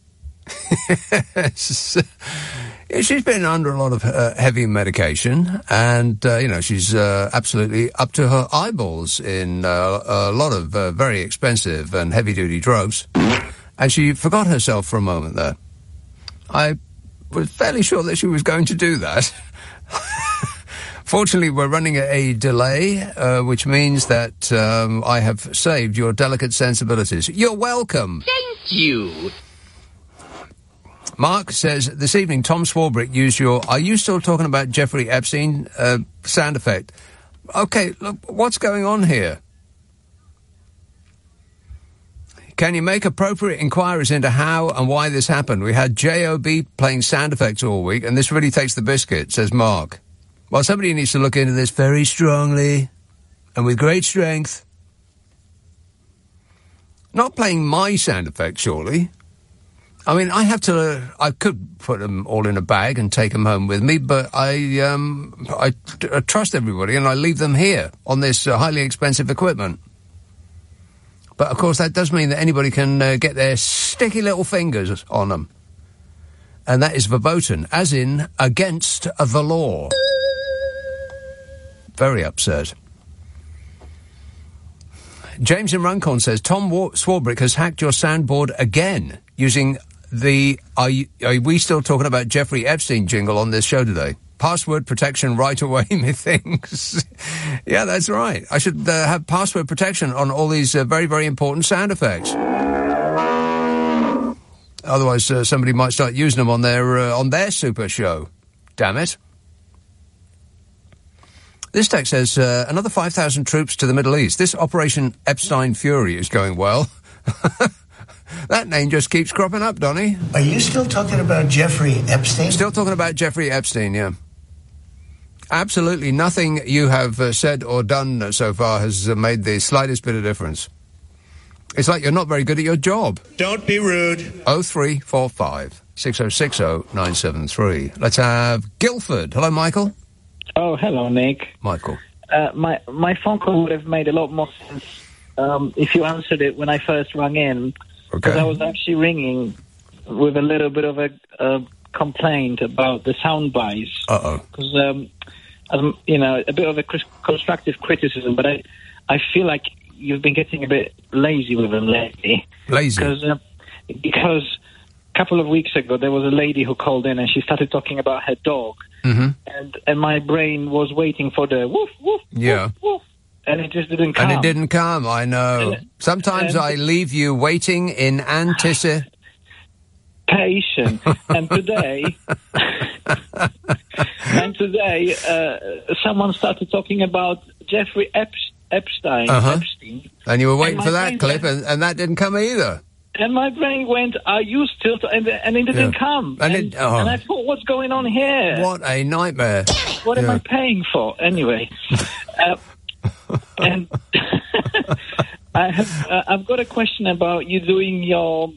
Yes. Yeah, she's been under a lot of uh, heavy medication, and uh, you know she's uh, absolutely up to her eyeballs in uh, a lot of uh, very expensive and heavy-duty drugs, and she forgot herself for a moment there. I was fairly sure that she was going to do that. Fortunately, we're running a delay, uh, which means that um, I have saved your delicate sensibilities. You're welcome. Thank you. Mark says, this evening, Tom Swarbrick used your... Are you still talking about Jeffrey Epstein uh, sound effect? Okay, look, what's going on here? Can you make appropriate inquiries into how and why this happened? We had J O B playing sound effects all week, and this really takes the biscuit, says Mark. Well, somebody needs to look into this very strongly and with great strength. Not playing my sound effects, surely. I mean, I have to... Uh, I could put them all in a bag and take them home with me, but I, um, I, I trust everybody and I leave them here on this uh, highly expensive equipment. But, of course, that does mean that anybody can uh, get their sticky little fingers on them. And that is verboten, as in against the law. Very upset. James in Runcorn says, Tom War- Swarbrick has hacked your soundboard again using the are, you, are we still talking about Jeffrey Epstein jingle on this show today? Password protection right away, methinks. Yeah, that's right. I should uh, have password protection on all these uh, very, very important sound effects. Otherwise, uh, somebody might start using them on their uh, on their super show. Damn it. This text says, uh, another five thousand troops to the Middle East. This Operation Epstein Fury is going well. That name just keeps cropping up, Donny. Are you still talking about Jeffrey Epstein? Still talking about Jeffrey Epstein, yeah. Absolutely nothing you have uh, said or done uh, so far has uh, made the slightest bit of difference. It's like you're not very good at your job. Don't be rude. oh three four five, six oh six oh, nine seven three. Let's have Guildford. Hello, Michael. Oh, hello, Nick. Michael. Uh, my my phone call would have made a lot more sense um, if you answered it when I first rang in. Because Okay. I was actually ringing with a little bit of a uh, complaint about the sound buys. Uh-oh. Because, um, as, you know, a bit of a cr- constructive criticism, but I, I feel like you've been getting a bit lazy with them lately. Lazy? Because, uh, because a couple of weeks ago, there was a lady who called in and she started talking about her dog. Mm-hmm. And, and my brain was waiting for the woof, woof, Yeah. woof, woof. And it just didn't come. And it didn't come, I know. And- Sometimes and- I leave you waiting in anticipation. Patient. And today, and today, uh, someone started talking about Jeffrey Ep- Epstein. Uh-huh. Epstein. And you were waiting And for my that brain clip, went- and, and that didn't come either. And my brain went, are you still... T-? And, and it didn't Yeah. come. And And, it- oh. and I thought, what's going on here? What a nightmare. What am Yeah. I paying for? Anyway. uh, and I have, uh, I've got a question about you doing your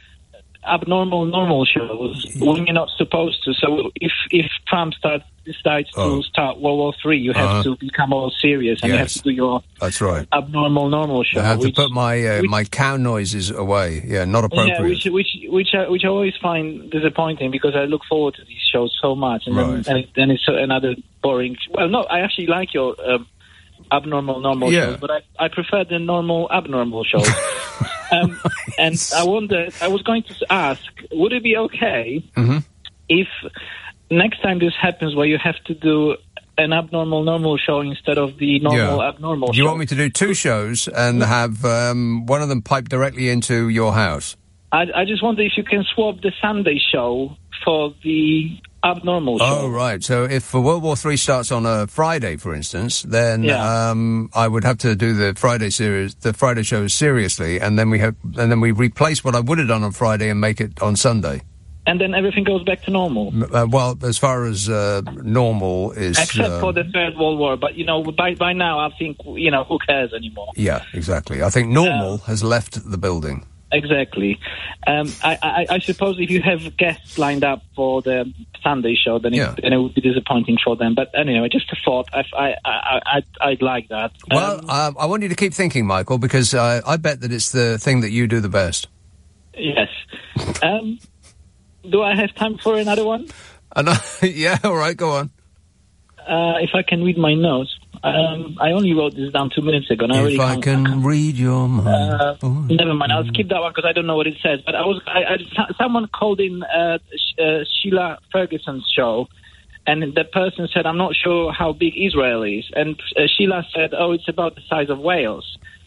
abnormal normal shows when you're not supposed to. So if if Trump starts decides Oh. to start World War Three, you have Uh-huh. to become all serious and you have Yes. to do your That's right. abnormal normal show. I have which, to put my uh, which- my cow noises away. Yeah, not appropriate. Yeah, which which which I, which I always find disappointing because I look forward to these shows so much, and Right. then and then it's another boring. Well, no, I actually like your um, abnormal normal Yeah. shows, but I I prefer the normal abnormal shows. um, and I wonder, I was going to ask, would it be okay Mm-hmm. if next time this happens, where you have to do an abnormal normal show instead of the normal Yeah. abnormal Do you show? want me to do two shows and have um, one of them piped directly into your house? I, I just wonder if you can swap the Sunday show for the abnormal show. Oh, right. So if World War Three starts on a Friday, for instance, then Yeah. um, I would have to do the Friday series, the Friday shows seriously, and then we have, and then we replace what I would have done on Friday and make it on Sunday. And then everything goes back to normal. M- Uh, well, as far as uh, normal is, Except uh, for the Third World War. But, you know, by, by now, I think, you know, who cares anymore? yeah, exactly. I think normal has left the building. Exactly. Um, I, I, I suppose if you have guests lined up for the Sunday show, then it, Yeah. then it would be disappointing for them. But anyway, just a thought. I, I, I, I'd, I'd like that. Well, Um, uh, I want you to keep thinking, Michael, because uh, I bet that it's the thing that you do the best. yes. Um, do I have time for another one? And I, yeah, all right, go on. Uh, if I can read my notes. Um, I only wrote this down two minutes ago. And I If really I can't, can read your mind. Uh, never mind. I'll skip that one because I don't know what it says. But I was, I, I, someone called in uh, Sh- uh, Sheila Ferguson's show, and the person said, "I'm not sure how big Israel is." And uh, Sheila said, "Oh, it's about the size of Wales."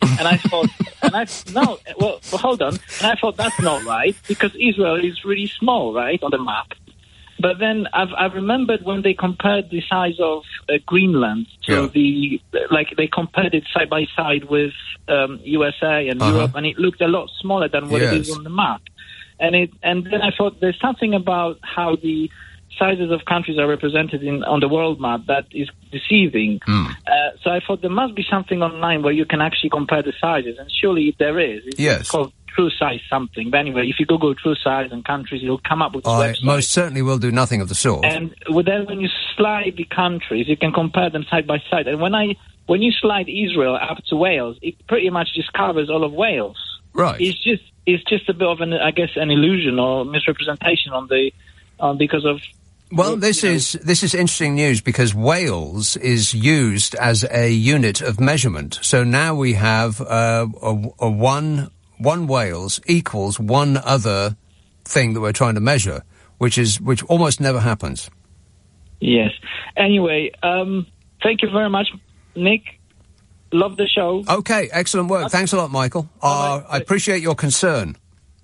And I thought, and I no, well, well, hold on. And I thought that's not right because Israel is really small, right, on the map. But then I've I've remembered when they compared the size of uh, Greenland to Yeah. the like they compared it side by side with um, U S A and Uh-huh. Europe, and it looked a lot smaller than what it Yes. is on the map. And it and then I thought there's something about how the sizes of countries are represented in on the world map that is deceiving. Mm. Uh, so I thought there must be something online where you can actually compare the sizes, and surely there is. It's Yes. called True Size something. But anyway, if you Google True Size and countries, you'll come up with this I website. most certainly will do nothing of the sort. And with that, when you slide the countries, you can compare them side by side. And when I when you slide Israel up to Wales, it pretty much just covers all of Wales. Right. It's just it's just a bit of an I guess an illusion or misrepresentation on the on because of. Well, this is this is interesting news because Wales is used as a unit of measurement. So now we have uh, a, a one one Wales equals one other thing that we're trying to measure, which is which almost never happens. Yes. Anyway, um, thank you very much, Nick. Love the show. Okay, excellent work. Thanks a lot, Michael. Uh, I appreciate your concern.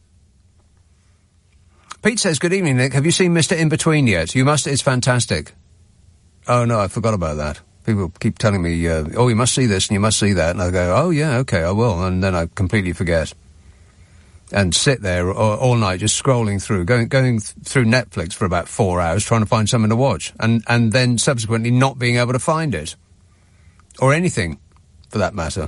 Pete says, good evening, Nick. Have you seen Mister In-Between yet? You must. It's fantastic. Oh, no, I forgot about that. People keep telling me, uh, oh, you must see this and you must see that. And I go, oh, yeah, okay, I will. And then I completely forget. And sit there all, all night just scrolling through, going going th- through Netflix for about four hours trying to find something to watch. And, and then subsequently not being able to find it. Or anything, for that matter.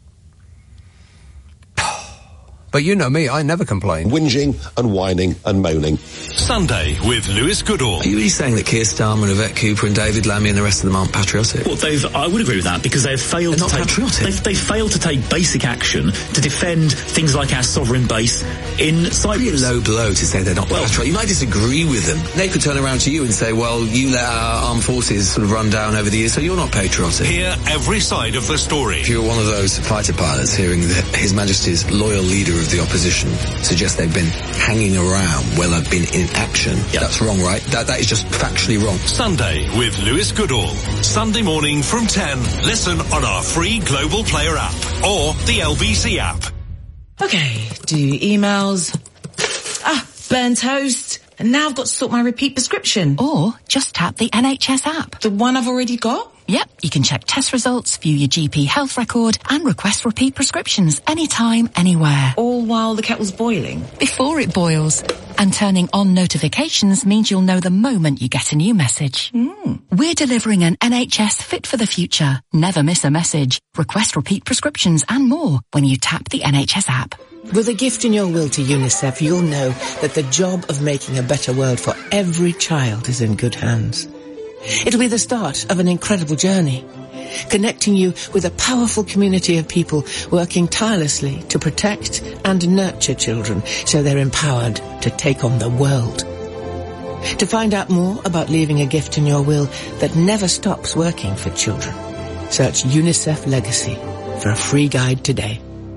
But you know me, I never complain. Whinging and whining and moaning. Sunday with Lewis Goodall. Are you really saying that Keir Starmer, Yvette Cooper and David Lammy and the rest of them aren't patriotic? Well, they've, I would agree with that because they've failed They're to not take patriotic. They've, they've failed to take basic action to defend things like our sovereign base in Cyprus. Pretty low blow to say they're not Well, patriotic. You might disagree with them. They could turn around to you and say, well, you let our armed forces sort of run down over the years, so you're not patriotic. Hear every side of the story. If you're one of those fighter pilots hearing that His Majesty's loyal leader of the opposition suggest they've been hanging around while they've been in action, Yep. that's wrong, right? That That is just factually wrong. Sunday with Lewis Goodall. Sunday morning from ten. Listen on our free Global Player app or the L B C app. Okay, do emails. Ah, burnt toast. And now I've got to sort my repeat prescription. Or just tap the N H S app. The one I've already got? Yep, you can check test results, view your G P health record, and request repeat prescriptions anytime, anywhere. All while the kettle's boiling? Before it boils. And turning on notifications means you'll know the moment you get a new message. Mm. We're delivering an N H S fit for the future. Never miss a message. Request repeat prescriptions and more when you tap the N H S app. With a gift in your will to UNICEF, you'll know that the job of making a better world for every child is in good hands. It'll be the start of an incredible journey, connecting you with a powerful community of people working tirelessly to protect and nurture children so they're empowered to take on the world. To find out more about leaving a gift in your will that never stops working for children, search UNICEF Legacy for a free guide today.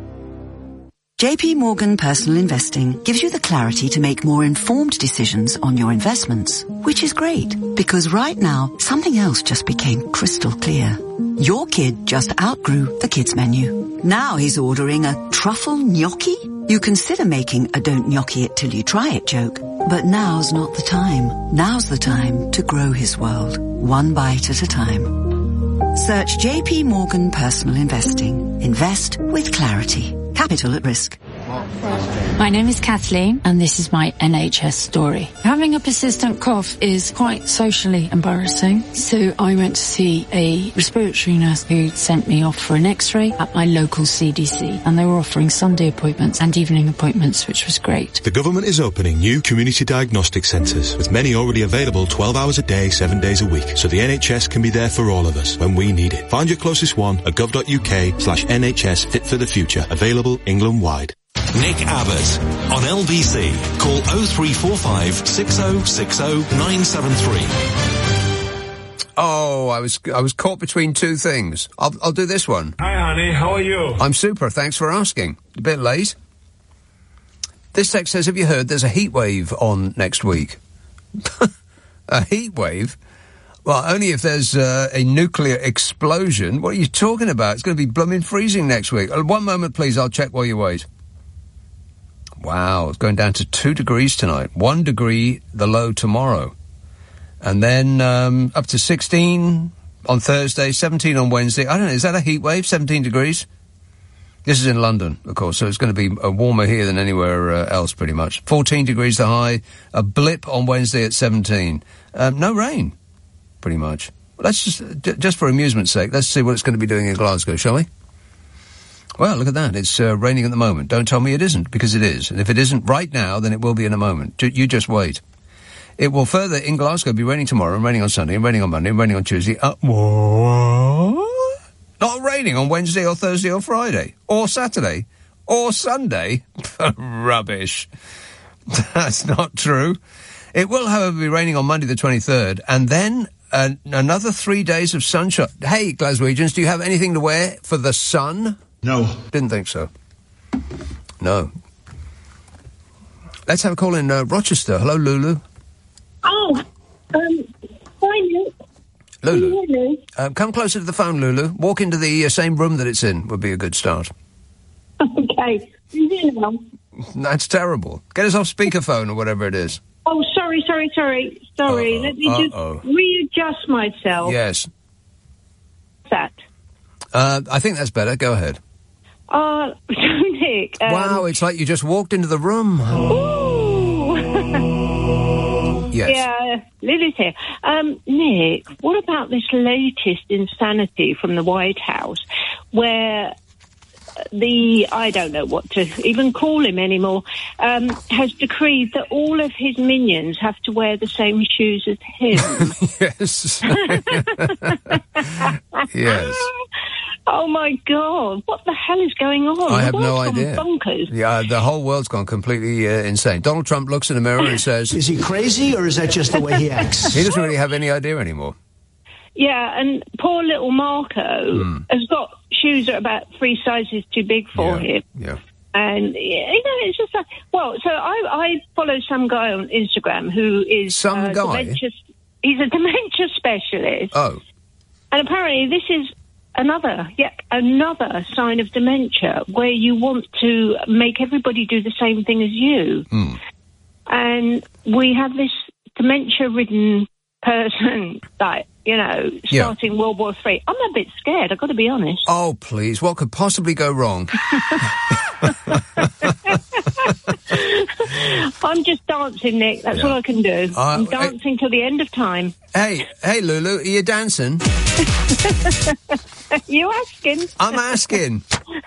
J P Morgan Personal Investing gives you the clarity to make more informed decisions on your investments, which is great because right now something else just became crystal clear. Your kid just outgrew the kids menu. Now he's ordering a truffle gnocchi. You consider making a don't gnocchi it till you try it joke, but now's not the time. Now's the time to grow his world, one bite at a time. Search J P Morgan Personal Investing. Invest with clarity. Capital at risk. My name is Kathleen and this is my N H S story. Having a persistent cough is quite socially embarrassing, so I went to see a respiratory nurse who sent me off for an x-ray at my local C D C, and they were offering Sunday appointments and evening appointments, which was great. The government is opening new community diagnostic centres, with many already available twelve hours a day, seven days a week, so the N H S can be there for all of us when we need it. Find your closest one at gov.uk slash NHS Fit for the Future, available England-wide. Nick Abbott on L B C. Call oh three four five six oh six oh nine seven three. Oh, I was I was caught between two things. I'll I'll do this one. Hi, honey. How are you? I'm super. Thanks for asking. A bit late. This text says, "Have you heard? There's a heat wave on next week." A heat wave? Well, only if there's uh, a nuclear explosion. What are you talking about? It's going to be blooming freezing next week. Uh, one moment, please. I'll check while you wait. Wow, it's going down to two degrees tonight. One degree the low tomorrow. And then um, up to sixteen on Thursday, seventeen on Wednesday. I don't know, is that a heat wave, seventeen degrees? This is in London, of course, so it's going to be uh, warmer here than anywhere uh, else, pretty much. fourteen degrees the high, a blip on Wednesday at seventeen. Um, no rain, pretty much. Let's just, j- just for amusement's sake, let's see what it's going to be doing in Glasgow, shall we? Well, look at that. It's uh, raining at the moment. Don't tell me it isn't, because it is. And if it isn't right now, then it will be in a moment. J- you just wait. It will further, in Glasgow, be raining tomorrow, and raining on Sunday, and raining on Monday, and raining on Tuesday. Uh, what? Not raining on Wednesday or Thursday or Friday, or Saturday, or Sunday. Rubbish. That's not true. It will, however, be raining on Monday the twenty-third, and then uh, another three days of sunshine. Hey, Glaswegians, do you have anything to wear for the sun? No. Didn't think so. No. Let's have a call in uh, Rochester. Hello, Lulu. Oh, um, hi, Nick. Lulu. Um, come closer to the phone, Lulu. Walk into the uh, same room that it's in would be a good start. Okay. Is it now? That's terrible. Get us off speakerphone or whatever it is. Oh, sorry, sorry, sorry. Sorry. Uh-oh, Let me just uh-oh. readjust myself. Yes. That. Uh, I think that's better. Go ahead. Uh, Nick. Um, wow, it's like you just walked into the room. Ooh. Yes. Yeah, Lily's here. Um, Nick, what about this latest insanity from the White House where the, I don't know what to even call him anymore, um, has decreed that all of his minions have to wear the same shoes as him? Yes. Yes. Oh, my God. What the hell is going on? I The have no world's gone idea. bonkers. Yeah, the whole world's gone completely uh, insane. Donald Trump looks in the mirror and says... Is he crazy, or is that just the way he acts? He doesn't really have any idea anymore. Yeah, and poor little Marco Mm. has got shoes that are about three sizes too big for Yeah, him. yeah. And, you know, it's just like... Well, so I, I follow some guy on Instagram who is... Some uh, guy? Dementia, he's a dementia specialist. Oh. And apparently this is another, yet another sign of dementia where you want to make everybody do the same thing as you. Mm. And we have this dementia-ridden person, like, you know, Yeah. starting World War Three. I'm a bit scared, I've got to be honest. Oh, please. What could possibly go wrong? I'm just dancing, Nick. That's Yeah. all I can do. Uh, I'm dancing till the end of time. Hey, hey, Lulu, are you dancing? You asking? I'm asking.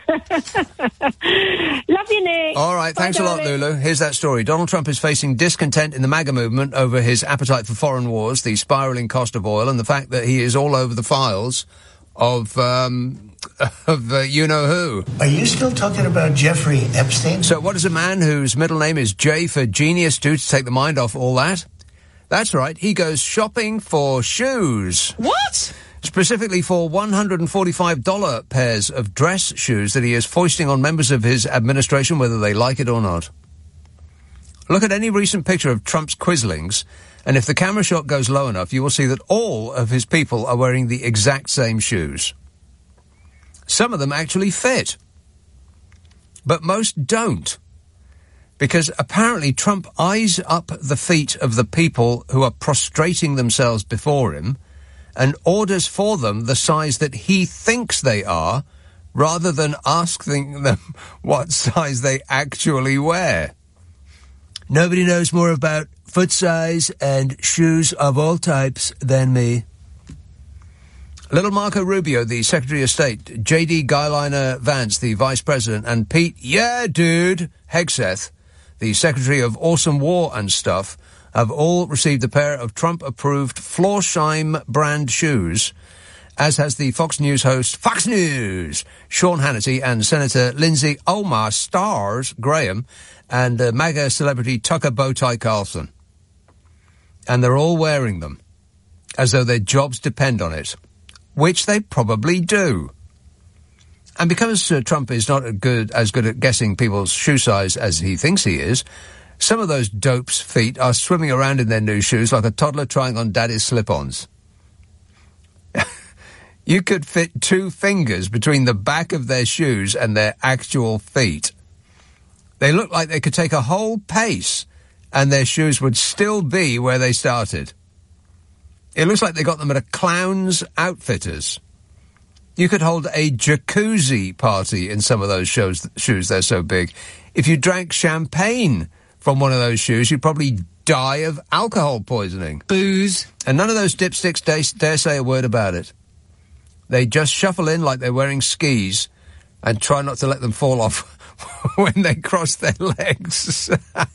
Love you, Nick. All right, Bye, thanks a lot, darling. Lulu. Here's that story. Donald Trump is facing discontent in the MAGA movement over his appetite for foreign wars, the spiralling cost of oil, and the fact that he is all over the files of, um, of uh, you-know-who. Are you still talking about Jeffrey Epstein? So what does a man whose middle name is J for genius do to take the mind off all that? That's right, he goes shopping for shoes. What? Specifically for one hundred forty-five dollars pairs of dress shoes that he is foisting on members of his administration, whether they like it or not. Look at any recent picture of Trump's Quislings, and if the camera shot goes low enough, you will see that all of his people are wearing the exact same shoes. Some of them actually fit. But most don't. Because apparently Trump eyes up the feet of the people who are prostrating themselves before him and orders for them the size that he thinks they are, rather than asking them what size they actually wear. Nobody knows more about foot size and shoes of all types than me. Little Marco Rubio, the Secretary of State, J D Guyliner Vance, the Vice President, and Pete, yeah, dude, Hegseth, the Secretary of Awesome War and Stuff, have all received a pair of Trump-approved Florsheim brand shoes, as has the Fox News host, Fox News, Sean Hannity, and Senator Lindsey Oh My Stars Graham, and uh, MAGA celebrity Tucker Bowtie Carlson. And they're all wearing them, as though their jobs depend on it, which they probably do. And because uh, Trump is not a good, as good at guessing people's shoe size as he thinks he is, some of those dopes' feet are swimming around in their new shoes like a toddler trying on daddy's slip-ons. You could fit two fingers between the back of their shoes and their actual feet. They look like they could take a whole pace and their shoes would still be where they started. It looks like they got them at a clown's outfitters. You could hold a jacuzzi party in some of those shows, shoes, they're so big. If you drank champagne from one of those shoes, you'd probably die of alcohol poisoning. Booze. And none of those dipsticks dare, dare say a word about it. They just shuffle in like they're wearing skis and try not to let them fall off when they cross their legs.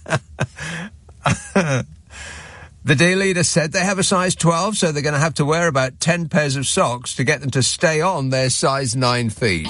The dear leader said they have a size twelve, so they're going to have to wear about ten pairs of socks to get them to stay on their size nine feet.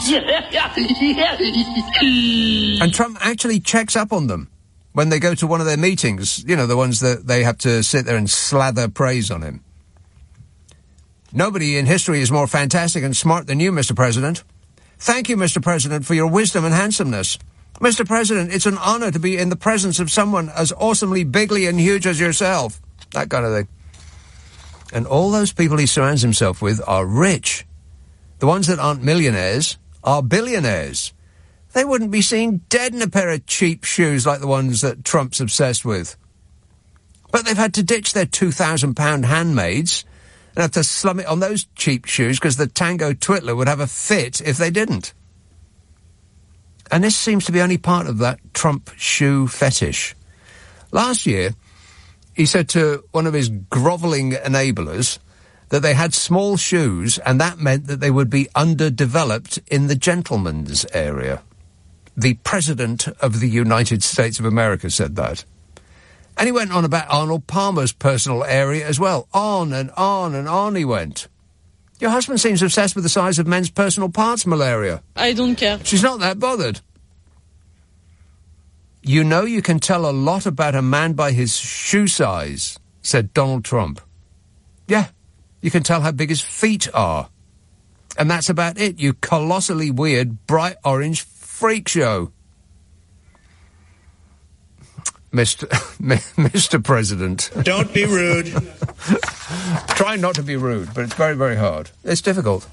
And Trump actually checks up on them when they go to one of their meetings, you know, the ones that they have to sit there and slather praise on him. Nobody in history is more fantastic and smart than you, Mister President. Thank you, Mister President, for your wisdom and handsomeness. Mister President, it's an honour to be in the presence of someone as awesomely bigly and huge as yourself. That kind of thing. And all those people he surrounds himself with are rich. The ones that aren't millionaires are billionaires. They wouldn't be seen dead in a pair of cheap shoes like the ones that Trump's obsessed with. But they've had to ditch their two thousand pound handmaids and have to slum it on those cheap shoes because the Tango Twitler would have a fit if they didn't. And this seems to be only part of that Trump shoe fetish. Last year, he said to one of his grovelling enablers that they had small shoes and that meant that they would be underdeveloped in the gentleman's area. The President of the United States of America said that. And he went on about Arnold Palmer's personal area as well. On and on and on he went. Your husband seems obsessed with the size of men's personal parts, Malaria. I don't care. She's not that bothered. You know you can tell a lot about a man by his shoe size, said Donald Trump. Yeah, you can tell how big his feet are. And that's about it, you colossally weird, bright orange freak show. Mister Mister President. Don't be rude. Try not to be rude, but it's very, very hard. It's difficult.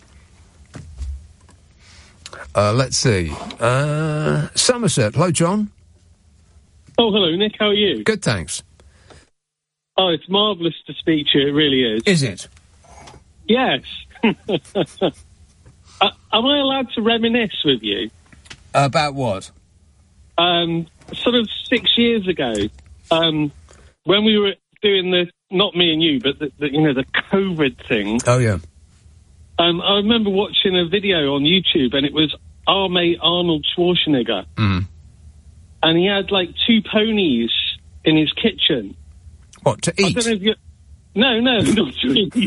Uh, let's see. Uh, Somerset. Hello, John. Oh, hello, Nick. How are you? Good, thanks. Oh, it's marvellous to speak to you. It really is. Is it? Yes. uh, am I allowed to reminisce with you? About what? Um, sort of six years ago, um, when we were doing the, not me and you, but the, the you know, the COVID thing. Oh, yeah. Um, I remember watching a video on YouTube, and it was our mate Arnold Schwarzenegger. Mm. And he had, like, two ponies in his kitchen. What, to eat? I don't know if you... No, no, not to eat.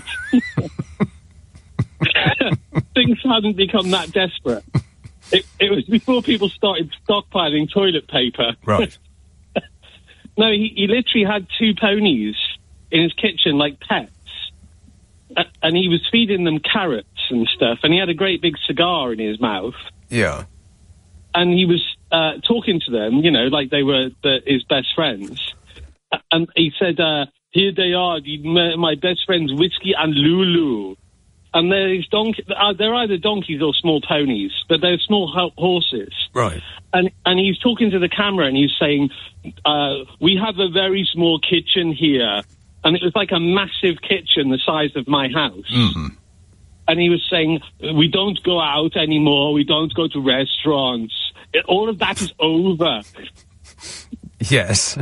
Things hadn't become that desperate. It, it was before people started stockpiling toilet paper. Right. No, he, he literally had two ponies in his kitchen, like pets. Uh, and he was feeding them carrots and stuff, and he had a great big cigar in his mouth. Yeah. And he was uh, talking to them, you know, like they were the, his best friends. Uh, and he said, uh, here they are, the, my best friends, Whiskey and Lulu. And they're, these donkey, uh, they're either donkeys or small ponies, but they're small ho- horses. Right. And and he's talking to the camera and he's saying, uh, we have a very small kitchen here. And it was like a massive kitchen the size of my house. Mm-hmm. And he was saying, we don't go out anymore. We don't go to restaurants. It, all of that is over. Yes.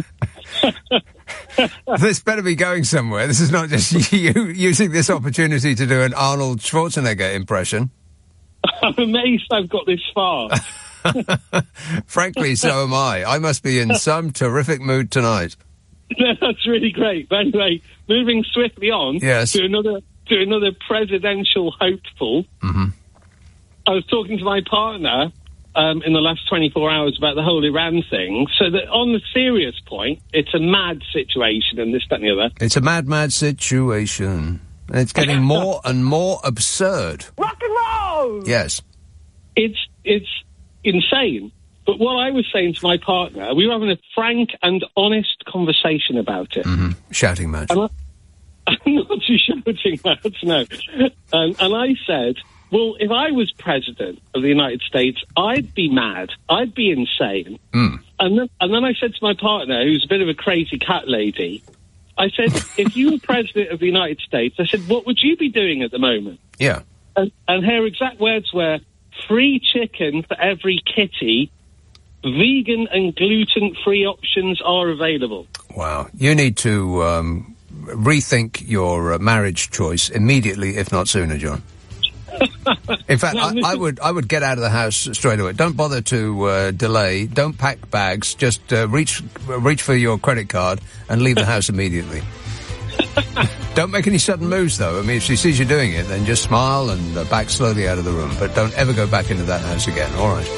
This better be going somewhere. This is not just you using this opportunity to do an Arnold Schwarzenegger impression. I'm amazed I've got this far. Frankly, so am I. I must be in some terrific mood tonight. That's really great. But anyway, moving swiftly on yes. to another to another presidential hopeful. Mm-hmm. I was talking to my partner um, in the last twenty-four hours about the whole Iran thing. So that on the serious point, it's a mad situation and this, that and the other. It's a mad, mad situation. And it's getting more and more absurd. Rock and roll! Yes. It's, it's insane. But what I was saying to my partner, we were having a frank and honest conversation about it. Mm-hmm. Shouting match. And I, not to shouting match, no. Um, and I said, well, if I was president of the United States, I'd be mad. I'd be insane. Mm. And then, and then I said to my partner, who's a bit of a crazy cat lady, I said, if you were president of the United States, I said, what would you be doing at the moment? Yeah. And, and her exact words were, free chicken for every kitty, vegan and gluten-free options are available. Wow. You need to um, rethink your uh, marriage choice immediately, if not sooner, John. In fact, I, I would I would get out of the house straight away. Don't bother to uh, delay. Don't pack bags. Just uh, reach reach for your credit card and leave the house immediately. Don't make any sudden moves, though. I mean, if she sees you doing it, then just smile and uh, back slowly out of the room. But don't ever go back into that house again. All right.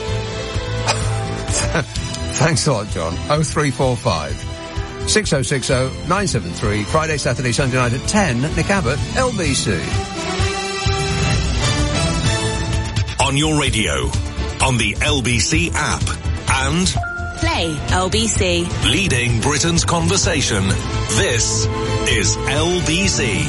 Thanks a lot, John. oh three four five, six oh six oh, nine seven three. Friday, Saturday, Sunday night at ten. Nick Abbott, L B C. On your radio, on the L B C app, and Play L B C. leading Britain's conversation. This is L B C.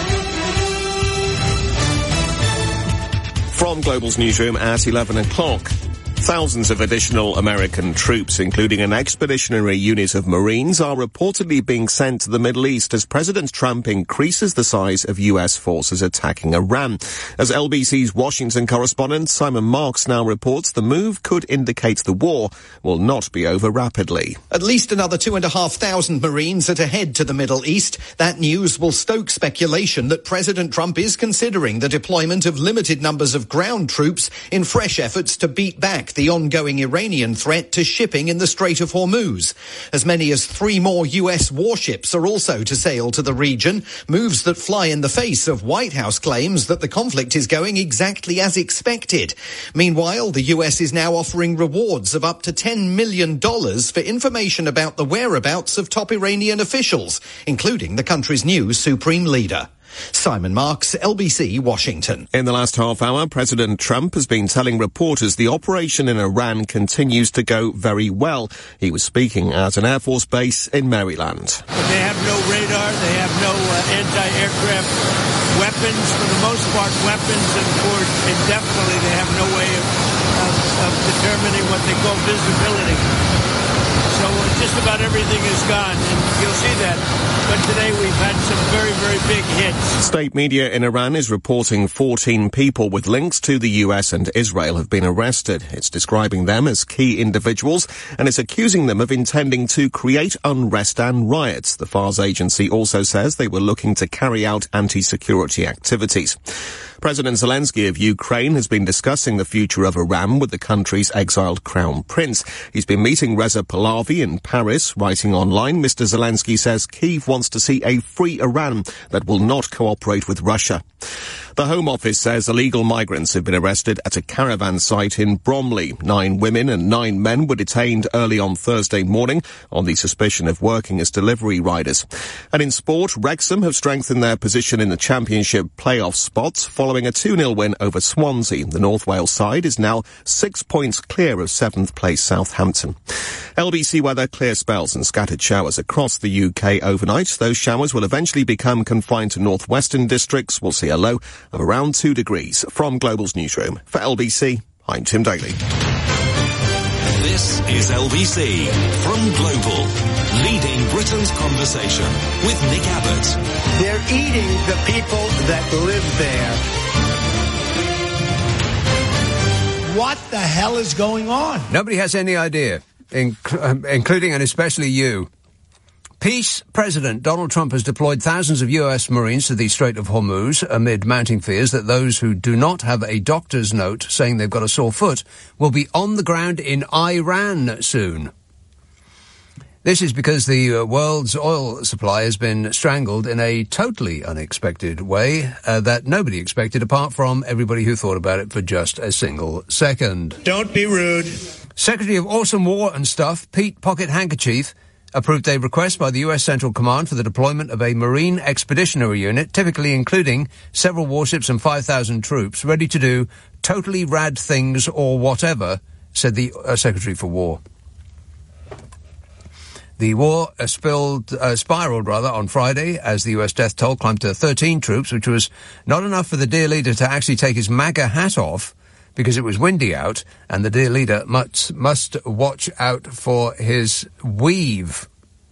From Global's newsroom at eleven o'clock. Thousands of additional American troops, including an expeditionary unit of Marines, are reportedly being sent to the Middle East as President Trump increases the size of U S forces attacking Iran. As L B C's Washington correspondent Simon Marks now reports, the move could indicate the war will not be over rapidly. At least another two and a half thousand Marines are to head to the Middle East. That news will stoke speculation that President Trump is considering the deployment of limited numbers of ground troops in fresh efforts to beat back the ongoing Iranian threat to shipping in the Strait of Hormuz. As many as three more U S warships are also to sail to the region, moves that fly in the face of White House claims that the conflict is going exactly as expected. Meanwhile, the U S is now offering rewards of up to ten million dollars for information about the whereabouts of top Iranian officials, including the country's new supreme leader. Simon Marks, L B C, Washington. In the last half hour, President Trump has been telling reporters the operation in Iran continues to go very well. He was speaking at an Air Force base in Maryland. They have no radar, they have no uh, anti-aircraft weapons, for the most part weapons, and for indefinitely they have no way of, of, of determining what they call visibility. So uh, just about everything is gone, and you'll see that. But today we've had some very, very big hits. State media in Iran is reporting fourteen people with links to the U S and Israel have been arrested. It's describing them as key individuals, and it's accusing them of intending to create unrest and riots. The Fars agency also says they were looking to carry out anti-security activities. President Zelensky of Ukraine has been discussing the future of Iran with the country's exiled crown prince. He's been meeting Reza Pahlavi in Paris. Writing online, Mister Zelensky says Kyiv wants to see a free Iran that will not cooperate with Russia. The Home Office says illegal migrants have been arrested at a caravan site in Bromley. Nine women and nine men were detained early on Thursday morning on the suspicion of working as delivery riders. And in sport, Wrexham have strengthened their position in the Championship playoff spots following a two nil win over Swansea. The North Wales side is now six points clear of seventh place Southampton. L B C weather, clear spells and scattered showers across the U K overnight. Those showers will eventually become confined to northwestern districts. We'll see a low of around two degrees. From Global's newsroom, for L B C, I'm Tim Daly. This is L B C from Global, leading Britain's conversation with Nick Abbott. They're eating the people that live there. What the hell is going on? Nobody has any idea, inc- um, including and especially you. Peace President Donald Trump has deployed thousands of U S Marines to the Strait of Hormuz amid mounting fears that those who do not have a doctor's note saying they've got a sore foot will be on the ground in Iran soon. This is because the uh, world's oil supply has been strangled in a totally unexpected way uh, that nobody expected apart from everybody who thought about it for just a single second. Don't be rude. Secretary of Awesome War and Stuff, Pete Pocket Handkerchief, approved a request by the U S Central Command for the deployment of a Marine Expeditionary Unit, typically including several warships and five thousand troops, ready to do totally rad things or whatever, said the uh, Secretary for War. The war uh, spilled, uh, spiraled rather on Friday as the U S death toll climbed to thirteen troops, which was not enough for the dear leader to actually take his MAGA hat off because it was windy out, and the dear leader must, must watch out for his weave.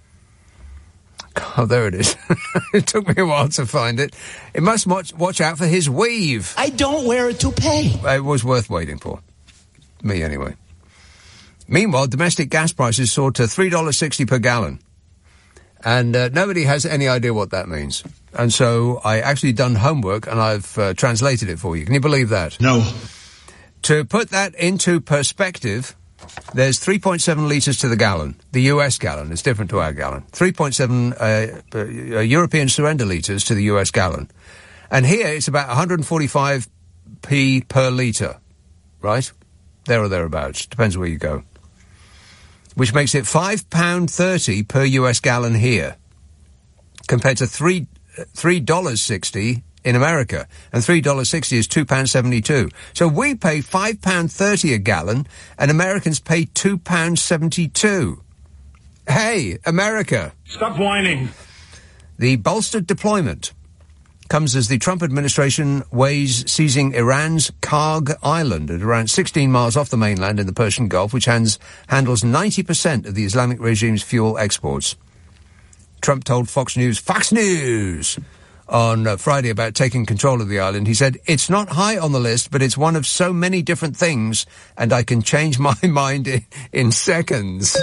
Oh, there it is. It took me a while to find it. It must watch, watch out for his weave. I don't wear a toupee. It was worth waiting for. Me, anyway. Meanwhile, domestic gas prices soared to three dollars sixty per gallon. And uh, nobody has any idea what that means. And so I actually done homework and I've uh, translated it for you. Can you believe that? No. To put that into perspective, there's three point seven litres to the gallon. The U S gallon is different to our gallon. three point seven uh, uh, European surrender litres to the U S gallon. And here it's about one hundred forty-five p per litre, right? There or thereabouts. Depends where you go. Which makes it five pounds thirty per U S gallon here, compared to three three dollars sixty in America, and three dollars sixty is two pounds seventy-two. So we pay five pounds thirty a gallon, and Americans pay two pounds seventy-two. Hey, America! Stop whining. The bolstered deployment comes as the Trump administration weighs seizing Iran's Karg Island at around sixteen miles off the mainland in the Persian Gulf, which hands, handles ninety percent of the Islamic regime's fuel exports. Trump told Fox News, Fox News, on uh, Friday about taking control of the island. He said, it's not high on the list, but it's one of so many different things, and I can change my mind in, in seconds.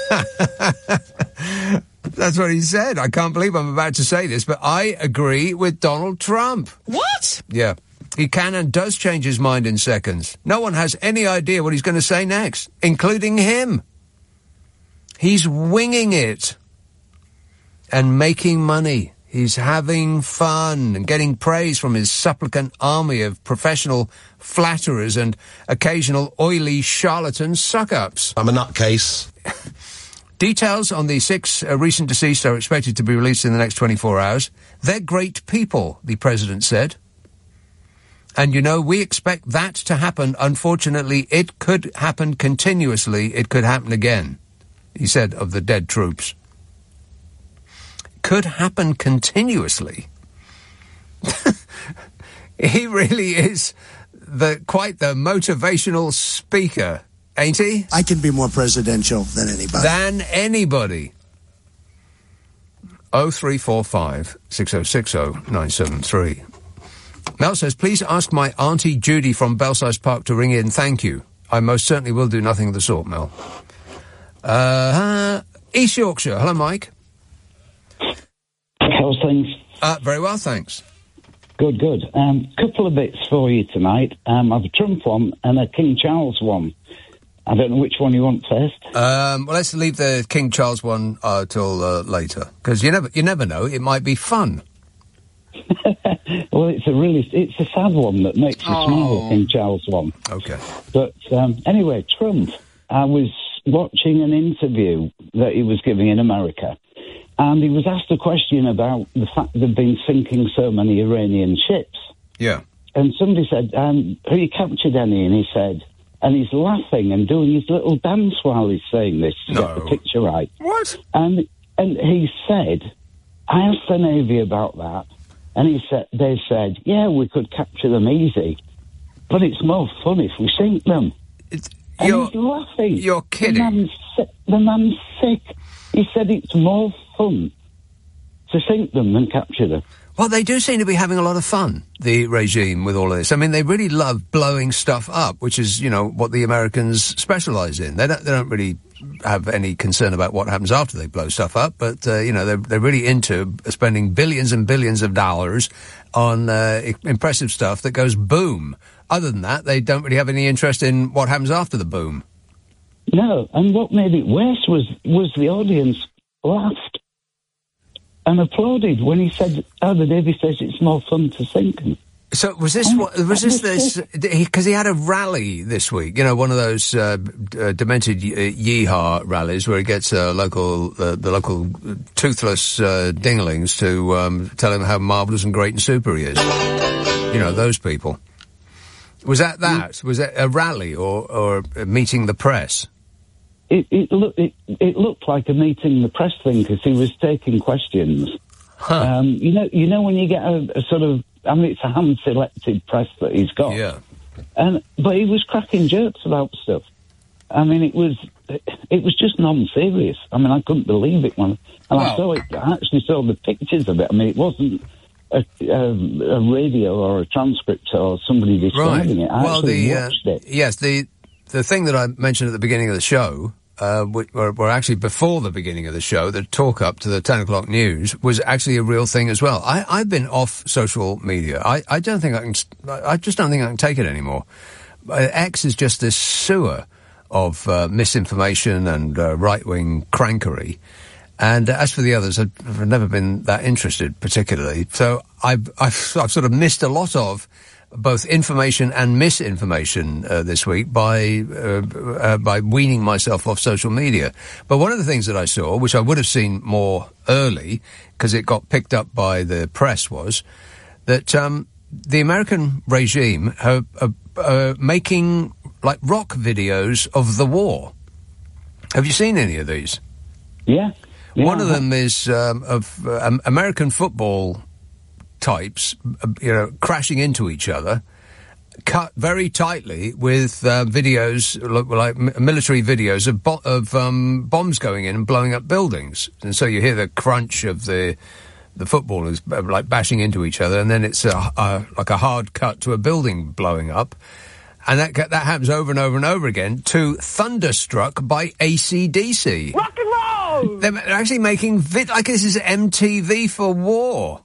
That's what he said. I can't believe I'm about to say this, but I agree with Donald Trump. What? Yeah. He can and does change his mind in seconds. No one has any idea what he's going to say next, including him. He's winging it and making money. He's having fun and getting praise from his supplicant army of professional flatterers and occasional oily charlatan suck-ups. I'm a nutcase. Details on the six uh, recent deceased are expected to be released in the next twenty-four hours. They're great people, the president said. And, you know, we expect that to happen. Unfortunately, it could happen continuously. It could happen again, he said of the dead troops. Could happen continuously. He really is the quite the motivational speaker, ain't he? I can be more presidential than anybody. Than anybody. oh three four five, six oh six oh, nine seven three. Mel says, please ask my Auntie Judy from Belsize Park to ring in. Thank you. I most certainly will do nothing of the sort, Mel. Uh, East Yorkshire. Hello, Mike. How's things? Uh, very well, thanks. Good, good. Um, couple of bits for you tonight. Um, I have a Trump one and a King Charles one. I don't know which one you want first. Um, well, let's leave the King Charles one uh, till uh, later, because you never, you never know. It might be fun. Well, it's a really, it's a sad one that makes you Oh. smile, the King Charles one. Okay. But um, anyway, Trump, I was watching an interview that he was giving in America, and he was asked a question about the fact they've been sinking so many Iranian ships. Yeah. And somebody said, um, have you captured any? And he said, and he's laughing and doing his little dance while he's saying this to No. get the picture right. What? And, and he said, I asked the Navy about that, and he said, they said, yeah, we could capture them easy, but it's more fun if we sink them. It's, and you're, he's laughing. You're kidding. The man's, sick. the man's sick. He said it's more fun to sink them than capture them. Well, they do seem to be having a lot of fun, the regime, with all of this. I mean, they really love blowing stuff up, which is, you know, what the Americans specialise in. They don't, they don't really have any concern about what happens after they blow stuff up, but, uh, you know, they're, they're really into spending billions and billions of dollars on uh, impressive stuff that goes boom. Other than that, they don't really have any interest in what happens after the boom. No, and what made it worse was, was the audience laughed and applauded when he said, oh, the Navy says it's more fun to sink them. So was this what, was this this because he, he had a rally this week? You know, one of those uh, uh, demented y- yeehaw rallies where he gets uh, local uh, the local toothless uh, dinglings to um, tell him how marvellous and great and super he is. You know, those people. Was that that? Was it a rally or or uh, meeting the press? it, it, look, it, it looked like a meeting the press thing because he was taking questions. Huh. Um, you know, you know when you get a, a sort of, I mean, it's a hand-selected press that he's got. Yeah. And but he was cracking jokes about stuff. I mean, it was it was just non-serious. I mean, I couldn't believe it when and Well, I saw it. I actually saw the pictures of it. I mean, it wasn't a, a, a radio or a transcript or somebody describing right. it. I well, actually the uh, watched it. yes, the the thing that I mentioned at the beginning of the show, uh, were, were actually before the beginning of the show, the talk up to the ten o'clock news was actually a real thing as well. I, I've been off social media. I, I don't think I can. I just don't think I can take it anymore. Uh, X is just this sewer of uh, misinformation and uh, right-wing crankery. And uh, as for the others, I've, I've never been that interested particularly. So I've, I've, I've sort of missed a lot of both information and misinformation uh, this week by uh, uh, by weaning myself off social media. But one of the things that I saw, which I would have seen more early because it got picked up by the press, was that um, the American regime are, are, are making like rock videos of the war. Have you seen any of these? Yeah. yeah. One of them is um, of uh, um, American football types, uh, you know, crashing into each other, cut very tightly with uh, videos, look like m- military videos of, bo- of um, bombs going in and blowing up buildings. And so you hear the crunch of the the footballers uh, like bashing into each other, and then it's a, a, like a hard cut to a building blowing up. And that that happens over and over and over again to Thunderstruck by A C D C. Rock and roll! They're actually making vid- like this is M T V for war.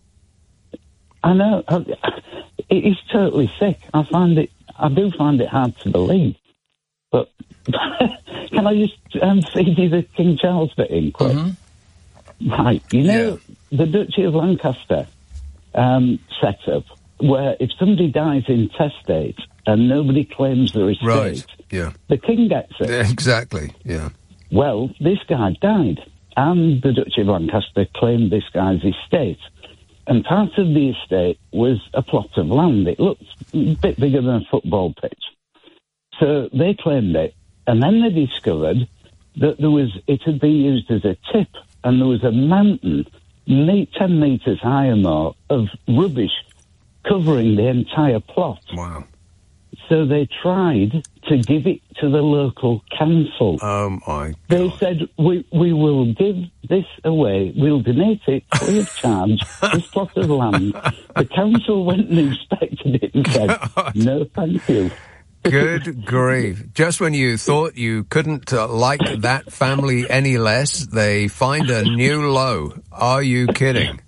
I know. It is totally sick. I find it, I do find it hard to believe. But can I just um, feed you the King Charles bit in quick? Mm-hmm. Right. You know, yeah. the Duchy of Lancaster um, setup, where if somebody dies intestate and nobody claims their estate, right. yeah. the king gets it. Yeah, exactly, yeah. Well, this guy died, and the Duchy of Lancaster claimed this guy's estate. And part of the estate was a plot of land. It looked a bit bigger than a football pitch. So they claimed it, and then they discovered that there was it had been used as a tip, and there was a mountain, ten metres high or more, of rubbish covering the entire plot. Wow. So they tried to give it to the local council. Oh, my God. They said, we, we will give this away. We'll donate it free of charge, this plot of land. The council went and inspected it and said, no, thank you. Good grief. Just when you thought you couldn't uh, like that family any less, they find a new low. Are you kidding?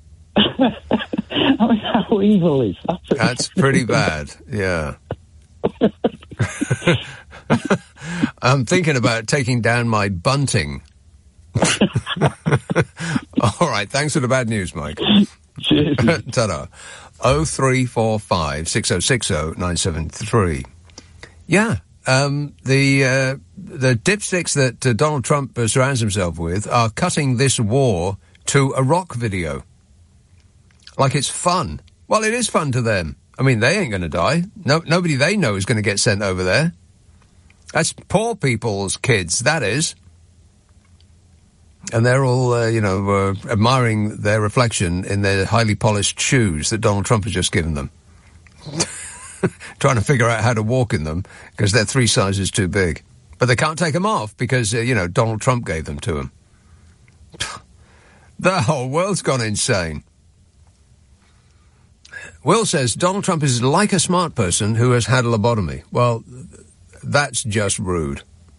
I mean, how evil is that? That's pretty bad, yeah. I'm thinking about taking down my bunting. All right, thanks for the bad news, Mike. Cheers. Ta-da. oh three four five, six oh six oh, nine seven three. Yeah, um, the uh, the dipsticks that uh, Donald Trump uh, surrounds himself with are cutting this war to a rock video. Like it's fun. Well, it is fun to them. I mean, they ain't going to die. No, nobody they know is going to get sent over there. That's poor people's kids, that is. And they're all, uh, you know, uh, admiring their reflection in their highly polished shoes that Donald Trump has just given them. Trying to figure out how to walk in them because they're three sizes too big. But they can't take them off because, uh, you know, Donald Trump gave them to them. The whole world's gone insane. Will says Donald Trump is like a smart person who has had a lobotomy. Well, that's just rude.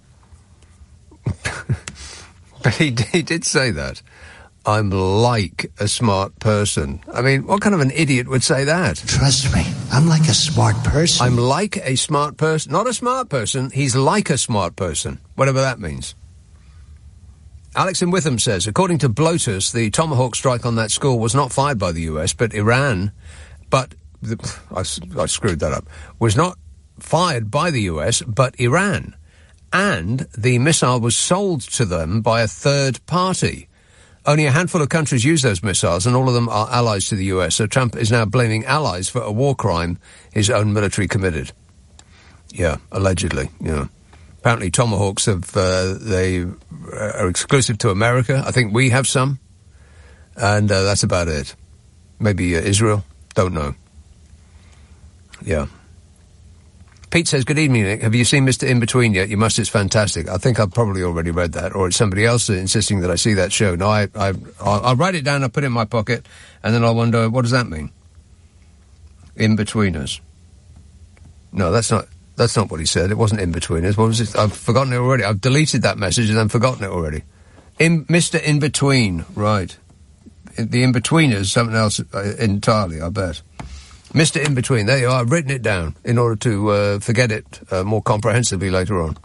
But he, he did say that. I'm like a smart person. I mean, what kind of an idiot would say that? Trust me, I'm like a smart person. I'm like a smart person. Not a smart person. He's like a smart person. Whatever that means. Alex in Witham says, according to Blotus, the Tomahawk strike on that school was not fired by the U S, but Iran... But, the, I, I screwed that up, was not fired by the U S, but Iran. And the missile was sold to them by a third party. Only a handful of countries use those missiles, and all of them are allies to the U S. So Trump is now blaming allies for a war crime his own military committed. Yeah, allegedly, yeah. Apparently Tomahawks have, uh, they are exclusive to America. I think we have some. And uh, that's about it. Maybe uh, Israel. Don't know. Yeah. Pete says, good evening, Nick. Have you seen Mister In-Between yet? You must. It's fantastic. I think I've probably already read that, or it's somebody else insisting that I see that show. No, I, I, I'll, I'll write it down, I'll put it in my pocket, and then I'll wonder, what does that mean? In-Betweeners. No, that's not, that's not what he said. It wasn't In-Betweeners. What was it? I've forgotten it already. I've deleted that message and then forgotten it already. In, Mister In-Between, right. The In-Betweeners, something else uh, entirely, I bet. Mister In-Between, there you are. I've written it down in order to uh, forget it uh, more comprehensively later on.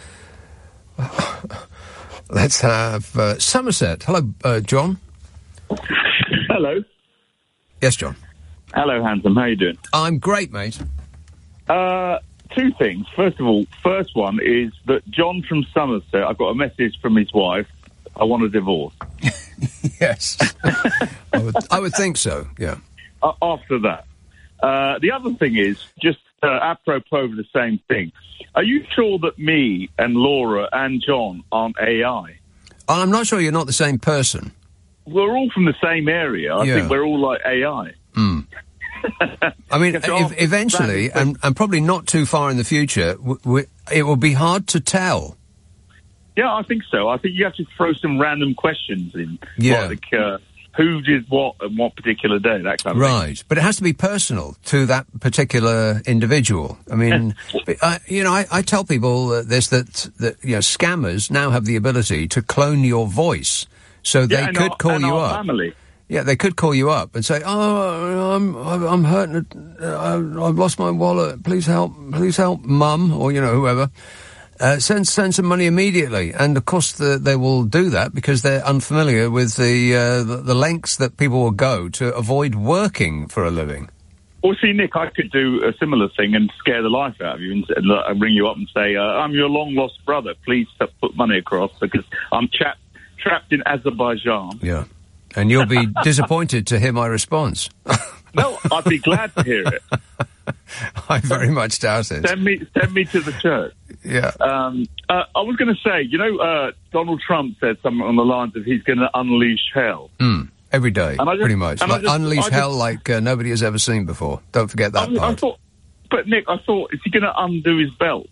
Let's have uh, Somerset. Hello, uh, John. Hello. Yes, John. Hello, handsome. How you doing? I'm great, mate. Uh, two things. First of all, first one is that John from Somerset, I've got a message from his wife. I want a divorce. Yes. I, would, I would think so, yeah. Uh, after that. Uh, the other thing is, just uh, apropos of the same thing, are you sure that me and Laura and John aren't A I? I'm not sure you're not the same person. We're all from the same area. I Yeah. think we're all like A I. Mm. I mean, if, eventually, and, and probably not too far in the future, w- w- it will be hard to tell. Yeah, I think so. I think you have to throw some random questions in. Yeah. Like, uh, who did what on what particular day, that kind of Right, thing. but it has to be personal to that particular individual. I mean, I, you know, I, I tell people uh, this, that, that, you know, scammers now have the ability to clone your voice, so they Yeah, and could our- call and you our up. family. Yeah, they could call you up and say, oh, I'm, I'm hurting, uh, I've lost my wallet, please help, please help, mum, or, you know, whoever. Uh, send send some money immediately, and of course the, they will do that because they're unfamiliar with the, uh, the the lengths that people will go to avoid working for a living. Well, see, Nick, I could do a similar thing and scare the life out of you and, and uh, ring you up and say, uh, I'm your long-lost brother. Please put money across because I'm trapped trapped in Azerbaijan. Yeah, and you'll be disappointed to hear my response. No, I'd be glad to hear it. I very much doubt it. Send me, send me to the church. Yeah. Um, uh, I was going to say, you know, uh, Donald Trump said something on the lines of he's going to unleash hell. Mm, every day, And I just- pretty much. and I Like, just- unleash I just- hell like uh, nobody has ever seen before. Don't forget that I, was- I part. thought, but Nick, I thought, is he going to undo his belt?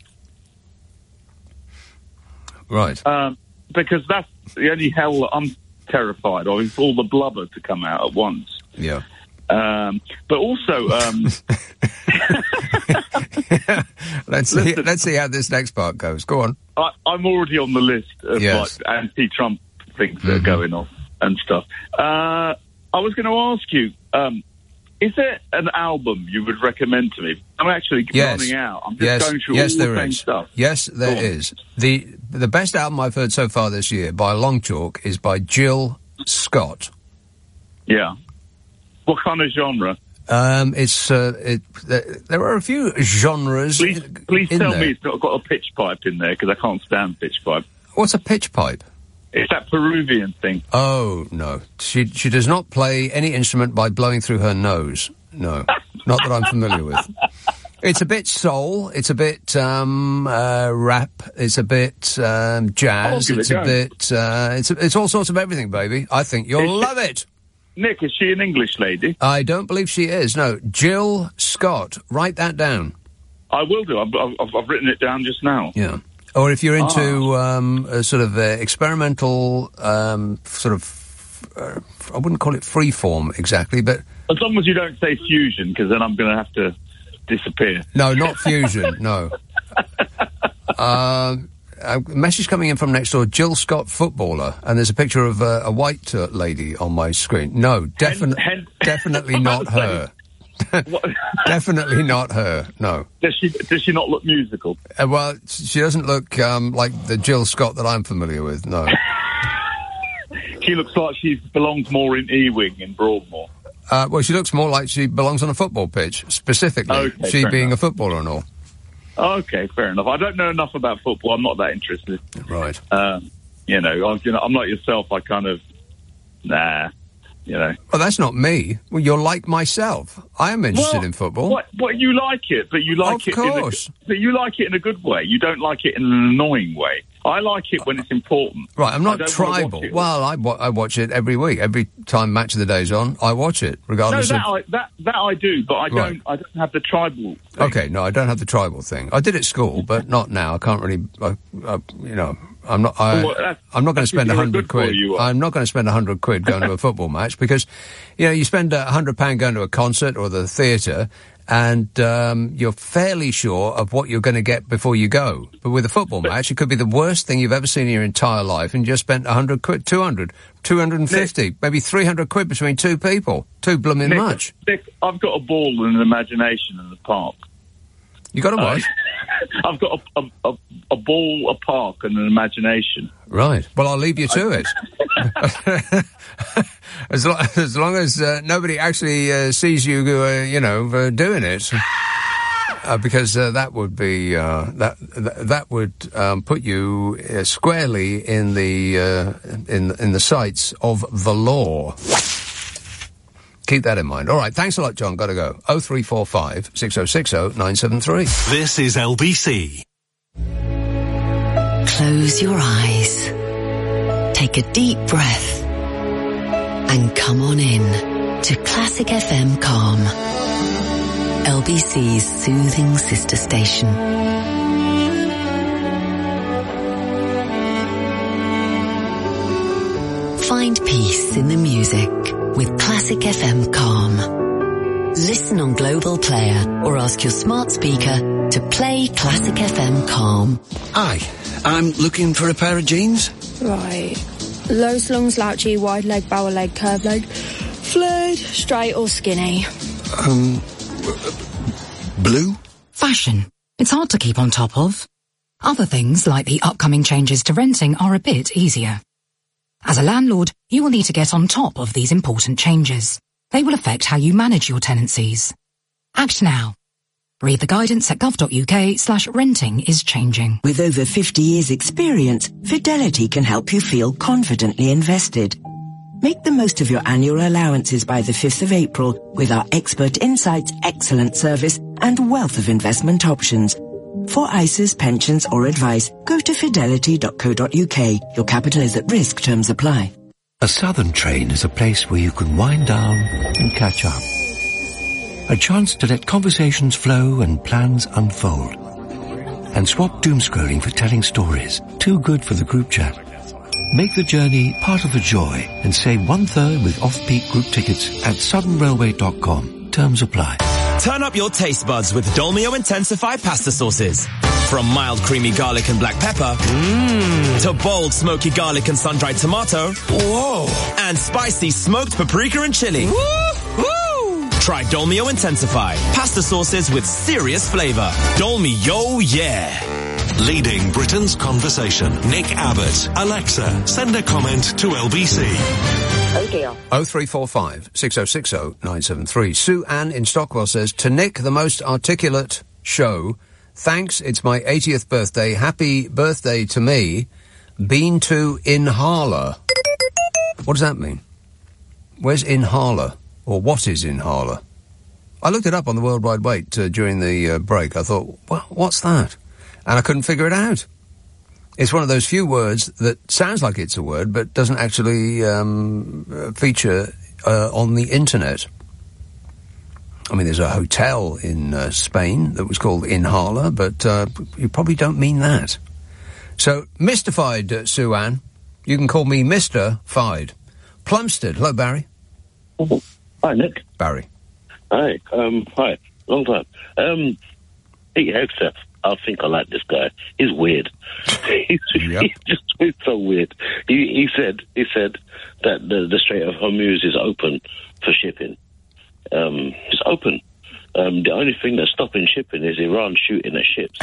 Right. Um, because that's the only hell that I'm terrified of, is all the blubber to come out at once. Yeah. Um, but also, um, let's see. Listen. Let's see how this next part goes. Go on. I, I'm already on the list of Yes. like anti-Trump things that are going on and stuff. Uh, I was going to ask you, um, is there an album you would recommend to me? I'm actually Yes. running out. I'm just yes. going through yes, all the there same is. stuff. Yes, there Go on. is. The the best album I've heard so far this year by a long chalk is by Jill Scott. Yeah. What kind of genre? Um, it's uh, it. There, there are a few genres. Please, please in tell there. me it's not got a pitch pipe in there because I can't stand pitch pipe. What's a pitch pipe? It's that Peruvian thing. Oh no, she she does not play any instrument by blowing through her nose. No, not that I'm familiar with. It's a bit soul. It's a bit um, uh, rap. It's a bit um, jazz. I'll give it It's a a go. bit. Uh, it's a, it's all sorts of everything, baby. I think you'll Is she- love it. Nick, is she an English lady? I don't believe she is. No, Jill Scott. Write that down. I will do. I've, I've, I've written it down just now. Yeah. Or if you're into um, a sort of uh, experimental, um, sort of, uh, I wouldn't call it free form exactly, but As long as you don't say fusion, because then I'm going to have to disappear. no, not fusion. No. Um, a message coming in from next door, Jill Scott footballer, and there's a picture of uh, a white uh, lady on my screen. No, definitely, hen- definitely not her. Definitely not her. No. Does she? Does she not look musical? Uh, well, she doesn't look um, like the Jill Scott that I'm familiar with. No. She looks like she belongs more in Ewing in Broadmoor. Uh, well, she looks more like she belongs on a football pitch, specifically. Okay, she fair being enough. a footballer and all. Okay, fair enough. I don't know enough about football. I'm not that interested. Right. Um, you know, I'm, you know, I'm like yourself. I kind of, nah. you know. Well, that's not me. Well, you're like myself. I am interested well, in football. What, what, you like it, but you like of it course. in a, but you like it in a good way. You don't like it in an annoying way. I like it when it's important. Right, I'm I not don't tribal. wanna watch it. Well, I, wa- I watch it every week. Every time Match of the Day's on, I watch it, No, regardless that of... I, that that I do, but I don't. Right. I don't have the tribal. Okay, no, I don't have the tribal thing. I did at school, but not now. I can't really, uh, uh, you know, I'm not. I, Well, that's- I'm not going to spend a you're a hundred good boy, quid. you are. I'm not going to spend a hundred quid going to a football match because, you know, you spend a hundred pound going to a concert or the theatre, and um, you're fairly sure of what you're going to get before you go. But with a football match, it could be the worst thing you've ever seen in your entire life, and you just spent a hundred quid, two hundred, two hundred and fifty, maybe three hundred quid between two people. Too blooming Nick, much. Nick, I've got a ball and an imagination in the park. You got a what? Uh, I've got a, a, a, a ball, a park, and an imagination. Right. Well, I'll leave you to it. as, lo- as long as uh, nobody actually uh, sees you, uh, you know, uh, doing it, uh, because uh, that would be uh, that th- that would um, put you uh, squarely in the uh, in in the sights of the law. Keep that in mind. All right, thanks a lot, John. Got to go. oh three four five, six oh six oh, nine seven three. This is L B C. Close your eyes. Take a deep breath. And come on in to Classic F M Calm. L B C's soothing sister station. Find peace in the music with Classic F M Calm. Listen on Global Player or ask your smart speaker to play Classic F M Calm. Hi, I'm looking for a pair of jeans. Right. Low slung, slouchy, wide leg, barrel leg, curved leg, flared, straight or skinny. Um, blue? Fashion. It's hard to keep on top of. Other things, like the upcoming changes to renting, are a bit easier. As a landlord, you will need to get on top of these important changes. They will affect how you manage your tenancies. Act now. Read the guidance at gov.uk slash renting is changing. With over fifty years experience, Fidelity can help you feel confidently invested. Make the most of your annual allowances by the fifth of April with our expert insights, excellent service and wealth of investment options. For I S As, pensions or advice, go to fidelity dot co dot uk. Your capital is at risk. Terms apply. A Southern train is a place where you can wind down and catch up. A chance to let conversations flow and plans unfold. And swap doom scrolling for telling stories. Too good for the group chat. Make the journey part of the joy and save one third with off-peak group tickets at southern railway dot com. Terms apply. Turn up your taste buds with Dolmio Intensify pasta sauces. From mild creamy garlic and black pepper, mmm, to bold smoky garlic and sun-dried tomato, whoa, and spicy smoked paprika and chili. Woo, woo. Try Dolmio Intensify, pasta sauces with serious flavor. Dolmio, yeah. Leading Britain's conversation. Nick Abbott. Alexa, send a comment to L B C. Oh dear. oh three four five, six oh six oh, nine seven three. Sue Ann in Stockwell says, to Nick, the most articulate show. Thanks, it's my eightieth birthday. Happy birthday to me. Been to Inhala. What does that mean? Where's Inhala? Or what is Inhala? I looked it up on the World Wide Wait uh, during the uh, break. I thought, well, what's that? And I couldn't figure it out. It's one of those few words that sounds like it's a word, but doesn't actually um, uh, feature uh, on the internet. I mean, there's a hotel in uh, Spain that was called Inhala, but uh, you probably don't mean that. So, mystified, uh, Sue Ann. You can call me Mister Fide. Plumstead. Hello, Barry. Oh, hi, Nick. Barry. Hi. Um, hi. Long time. Um, Pete Hegseth. I think I like this guy. He's weird. he's, yep. he's just he's so weird. He, he said he said that the, the Strait of Hormuz is open for shipping. Um, it's open. Um, the only thing that's stopping shipping is Iran shooting at ships.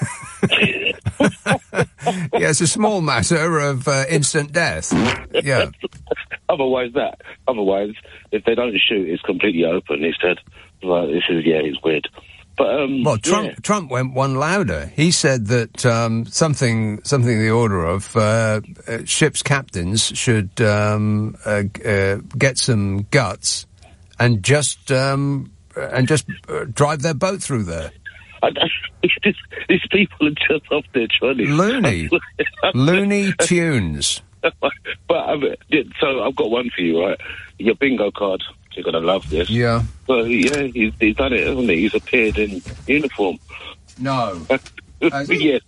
Yeah, it's a small matter of uh, instant death. Yeah. Otherwise, that. Otherwise, if they don't shoot, it's completely open. He said, well, he says, yeah, he's weird. But um, well, Trump yeah. Trump went one louder. He said that um, something something in the order of uh, uh, ships' captains should um, uh, uh, get some guts and just um, and just uh, drive their boat through there. I, I, these, these people are just off their trolleys. Loony, loony tunes. But um, so I've got one for you, right? Your bingo card. You're gonna love this. Yeah. So yeah, he's, he's done it, hasn't he? He's appeared in uniform. No. Yes.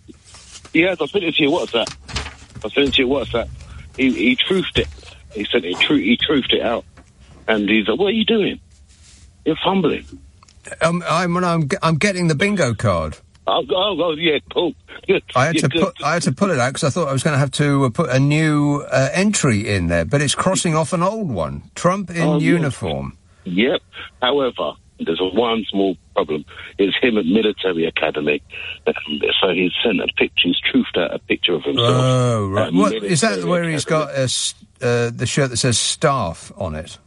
He has. I sent it to your WhatsApp. I sent it to your WhatsApp. He, he truthed it. He sent it. Tru- he truthed it out. And he's like, "What are you doing? You're fumbling." Um, I'm I'm I'm getting the bingo card. Oh, oh, oh yeah, cool. Good. I had You're to good. put I had to pull it out because I thought I was going to have to uh, put a new uh, entry in there, but it's crossing off an old one. Trump in Oh, yeah. uniform. Yep. However, there's a one small problem. It's him at military academy. Um, so he's sent a picture. He's truthed out a picture of himself. Oh, right. at What, is that military where he's got a s uh, the shirt that says staff on it?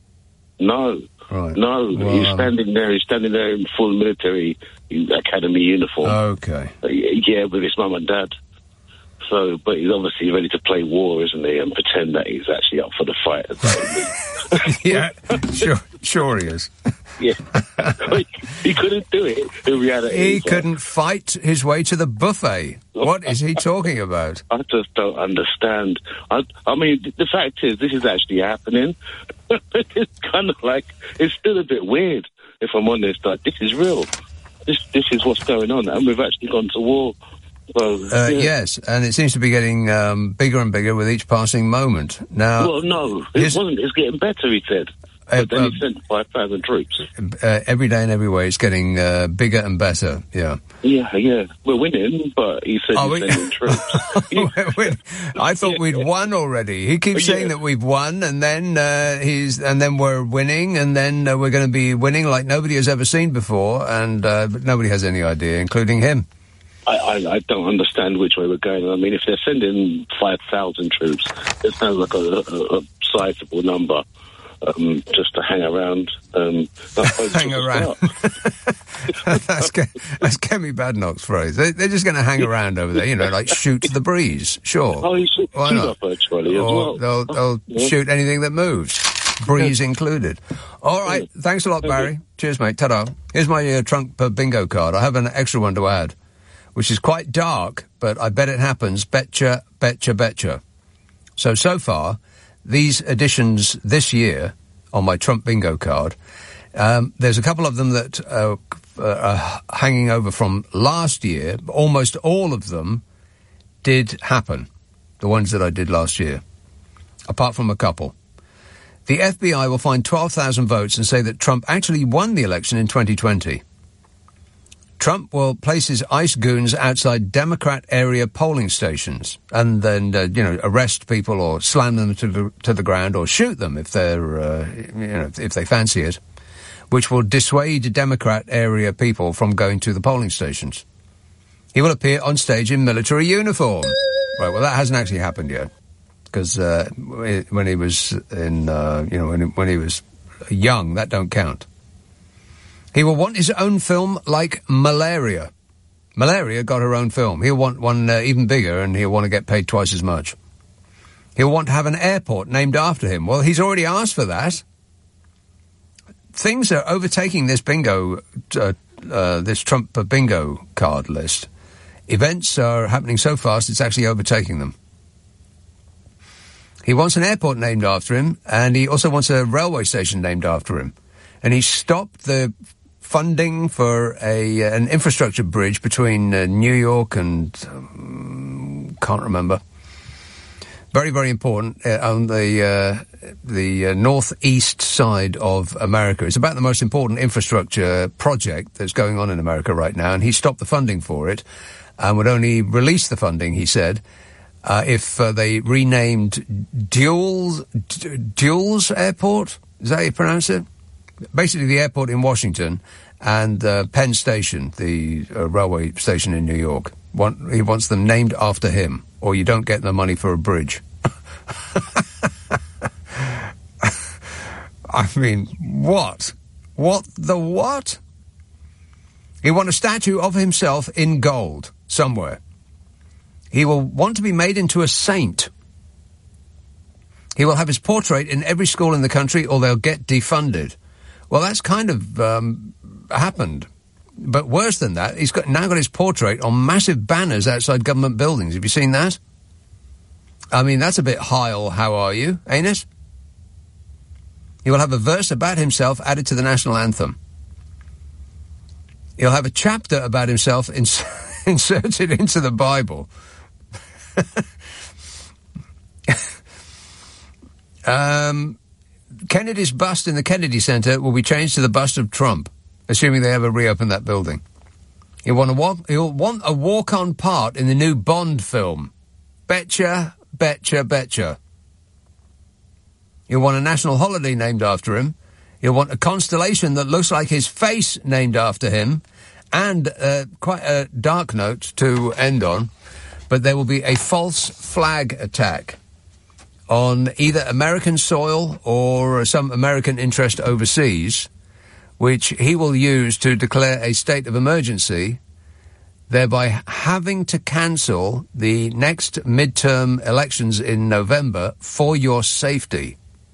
No. Right. No, Well, he's um, standing there. He's standing there in full military academy uniform. Okay. Uh, yeah, with his mum and dad. So, but he's obviously ready to play war, isn't he? And pretend that he's actually up for the fight. Yeah, sure, sure he is. Yeah, he couldn't do it in reality. He so couldn't fight his way to the buffet. What is he talking about? I just don't understand. I, I mean, the fact is, this is actually happening. It's kind of like, it's still a bit weird, if I'm honest. Like, this is real. This this is what's going on, and we've actually gone to war. So, Uh, yeah. Yes, and it seems to be getting um, bigger and bigger with each passing moment. Now, Well, no, it his- wasn't. It's getting better, he said. Uh, But then um, he sent five thousand troops. uh, every day and every way, it's getting uh, bigger and better. Yeah. Yeah, yeah. We're winning, but he said Are he's we? sending troops. I thought we'd won already. He keeps Yeah. saying that we've won, and then uh, he's and then we're winning, and then uh, we're going to be winning like nobody has ever seen before, and uh, but nobody has any idea, including him. I, I, I don't understand which way we're going. I mean, if they're sending five thousand troops, it sounds like a, a, a sizable number. Um, just to hang around. Um, hang around. that's, Ke- that's Kemi Badnoch's phrase. They, they're just going to hang around over there, you know, like shoot the breeze. Sure. Oh, you shoot Why shoot not? up a trolley as Or well. they'll, they'll Yeah. shoot anything that moves, breeze included. All right. Thanks a lot, Barry. Cheers, mate. Ta-da. Here's my uh, Trump uh, bingo card. I have an extra one to add, which is quite dark, but I bet it happens. Betcha, betcha, betcha. So, so far, these editions this year on my Trump bingo card, um, there's a couple of them that uh, are hanging over from last year. Almost all of them did happen, the ones that I did last year, apart from a couple. The F B I will find twelve thousand votes and say that Trump actually won the election in twenty twenty. Trump will place his ICE goons outside Democrat area polling stations and then, uh, you know, arrest people or slam them to the, to the ground or shoot them if they're, uh, you know, if they fancy it, which will dissuade Democrat area people from going to the polling stations. He will appear on stage in military uniform. Right, well, that hasn't actually happened yet because uh, when he was in, uh, you know, when, when he was young, that don't count. He will want his own film like Malaria. Malaria got her own film. He'll want one uh, even bigger, and he'll want to get paid twice as much. He'll want to have an airport named after him. Well, he's already asked for that. Things are overtaking this bingo, uh, uh, this Trump uh, bingo card list. Events are happening so fast, it's actually overtaking them. He wants an airport named after him, and he also wants a railway station named after him. And he stopped the funding for a uh, an infrastructure bridge between uh, New York and um, can't remember. Very, very important uh, on the uh, the uh, northeast side of America. It's about the most important infrastructure project that's going on in America right now, and he stopped the funding for it and would only release the funding, he said, uh, if uh, they renamed Dulles, D- Dulles Airport. Is that how you pronounce it? Basically, the airport in Washington and uh, Penn Station, the uh, railway station in New York. Want, he wants them named after him, or you don't get the money for a bridge. I mean, what? What the what? He'll want a statue of himself in gold somewhere. He will want to be made into a saint. He will have his portrait in every school in the country or they'll get defunded. Well, that's kind of um, happened. But worse than that, he's got now got his portrait on massive banners outside government buildings. Have you seen that? I mean, that's a bit Heil, how are you, ain't it? He will have a verse about himself added to the national anthem. He'll have a chapter about himself ins- inserted into the Bible. um, Kennedy's bust in the Kennedy Center will be changed to the bust of Trump, assuming they ever reopen that building. He'll want, a walk, he'll want a walk-on part in the new Bond film. Betcha, betcha, betcha. He'll want a national holiday named after him. He'll want a constellation that looks like his face named after him. And uh, quite a dark note to end on, but there will be a false flag attack on either American soil or some American interest overseas, which he will use to declare a state of emergency, thereby having to cancel the next midterm elections in November for your safety.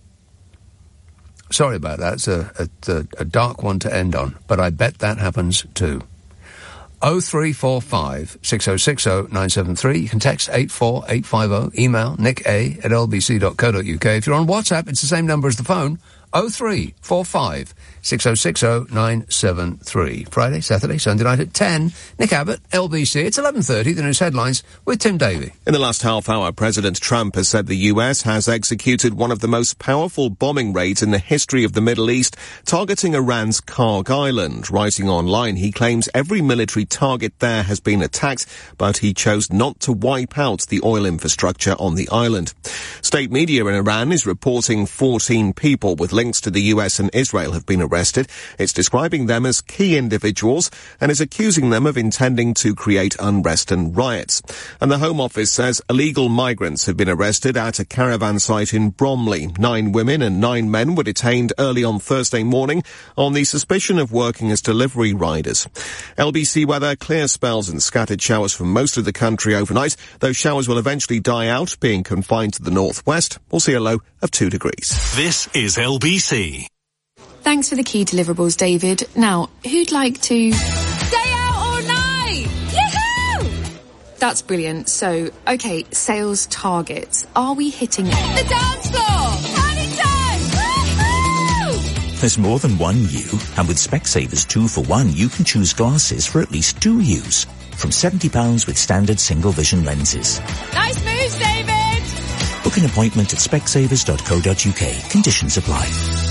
Sorry about that. It's a, a, a dark one to end on, but I bet that happens too. oh three four five, six oh six oh, nine seven three. You can text eight four eight five oh. Email nick a at l b c dot co dot u k. If you're on WhatsApp, it's the same number as the phone. oh three four five, six oh six oh, nine seven three. Friday, Saturday, Sunday night at ten. Nick Abbott, L B C. It's eleven thirty, the news headlines with Tim Davey. In the last half hour, President Trump has said the U S has executed one of the most powerful bombing raids in the history of the Middle East, targeting Iran's Karg Island. Writing online, he claims every military target there has been attacked, but he chose not to wipe out the oil infrastructure on the island. State media in Iran is reporting fourteen people with links to the U S and Israel have been arrested. It's describing them as key individuals and is accusing them of intending to create unrest and riots. And the Home Office says illegal migrants have been arrested at a caravan site in Bromley. Nine women and nine men were detained early on Thursday morning on the suspicion of working as delivery riders. L B C weather, clear spells and scattered showers for most of the country overnight. Those showers will eventually die out, being confined to the northwest. We'll see a low of two degrees. This is L B C. Thanks for the key deliverables, David. Now, who'd like to... Stay out all night! Yahoo! That's brilliant. So, okay, sales targets. Are we hitting... The dance floor! Party time! Woohoo! There's more than one you, and with Specsavers two for one, you can choose glasses for at least two yous. From seventy pounds with standard single vision lenses. Nice moves, David! Book an appointment at specsavers dot co dot u k. Conditions apply.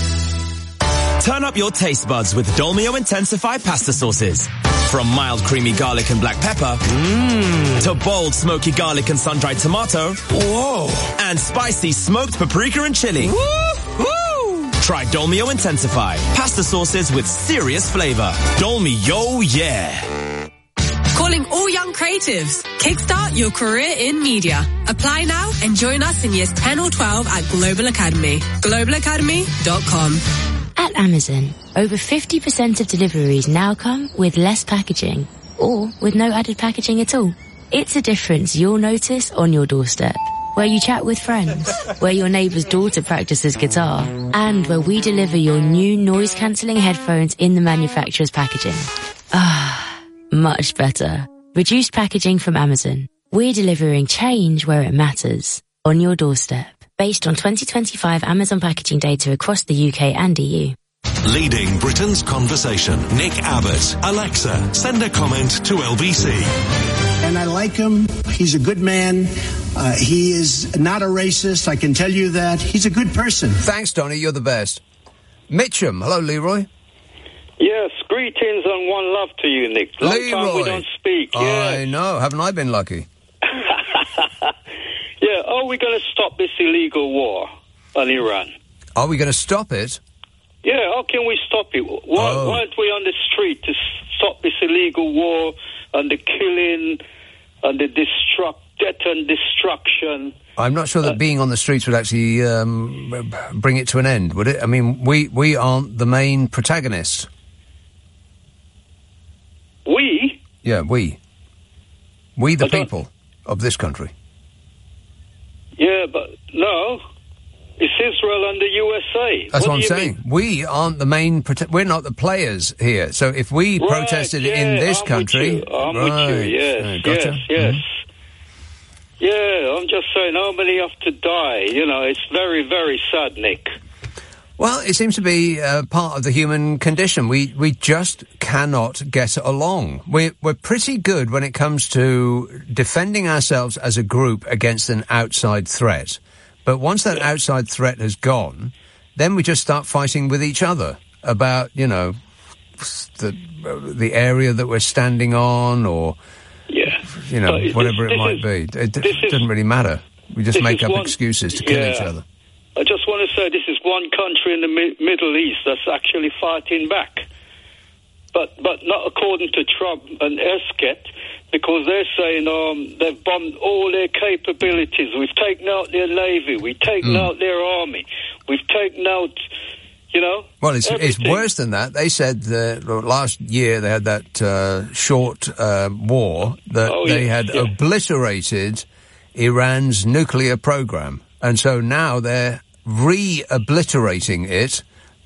Turn up your taste buds with Dolmio Intensify pasta sauces. From mild creamy garlic and black pepper mm, to bold smoky garlic and sun-dried tomato. Whoa! And spicy smoked paprika and chili. Woo-hoo! Try Dolmio Intensify. Pasta sauces with serious flavor. Dolmio, yeah! Calling all young creatives. Kickstart your career in media. Apply now and join us in years ten or twelve at Global Academy. global academy dot com. At Amazon, over fifty percent of deliveries now come with less packaging, or with no added packaging at all. It's a difference you'll notice on your doorstep, where you chat with friends, where your neighbour's daughter practices guitar, and where we deliver your new noise-cancelling headphones in the manufacturer's packaging. Ah, much better. Reduced packaging from Amazon. We're delivering change where it matters, on your doorstep. Based on twenty twenty-five Amazon packaging data across the U K and E U. Leading Britain's conversation. Nick Abbott. Alexa, send a comment to L B C. And I like him. He's a good man. Uh, he is not a racist. I can tell you that. He's a good person. Thanks, Donny. You're the best. Mitcham. Hello, Leroy. Yes, greetings and one love to you, Nick. Long Leroy. time we don't speak. Yes. I know. Haven't I been lucky? Yeah, are we going to stop this illegal war on Iran? Are we going to stop it? Yeah, how can we stop it? Why, Oh. why aren't we on the street to stop this illegal war and the killing and the destruct, death and destruction? I'm not sure that Uh, being on the streets would actually um, bring it to an end, would it? I mean, we, we aren't the main protagonists. Yeah, we. We, the people of this country. Yeah, but no. It's Israel and the U S A. That's what, what I'm saying. Mean? We aren't the main... Prote- we're not the players here. So if we right, protested yeah, in this I'm country... With you. I'm right, with you, yes, uh, gotcha. yes, yes. Mm-hmm. Yeah, I'm just saying, nobody have to die. You know, it's very, very sad, Nick. Well, it seems to be uh, part of the human condition. We we just cannot get along. We're, we're pretty good when it comes to defending ourselves as a group against an outside threat. But once that outside threat has gone, then we just start fighting with each other about, you know, the the area that we're standing on or, yeah. you know, But whatever this, it might is, be. It, it is, doesn't really matter. We just make up one, excuses to kill yeah. each other. I just want to say this is one country in the mi- Middle East that's actually fighting back. But but not according to Trump and Esket, because they're saying um, they've bombed all their capabilities. We've taken out their navy. We've taken Mm. out their army. We've taken out, you know, Well, it's, it's everything. worse than that. They said that last year they had that uh, short uh, war that Oh, they yeah, had yeah. obliterated Iran's nuclear program. And so now they're re-obliterating it.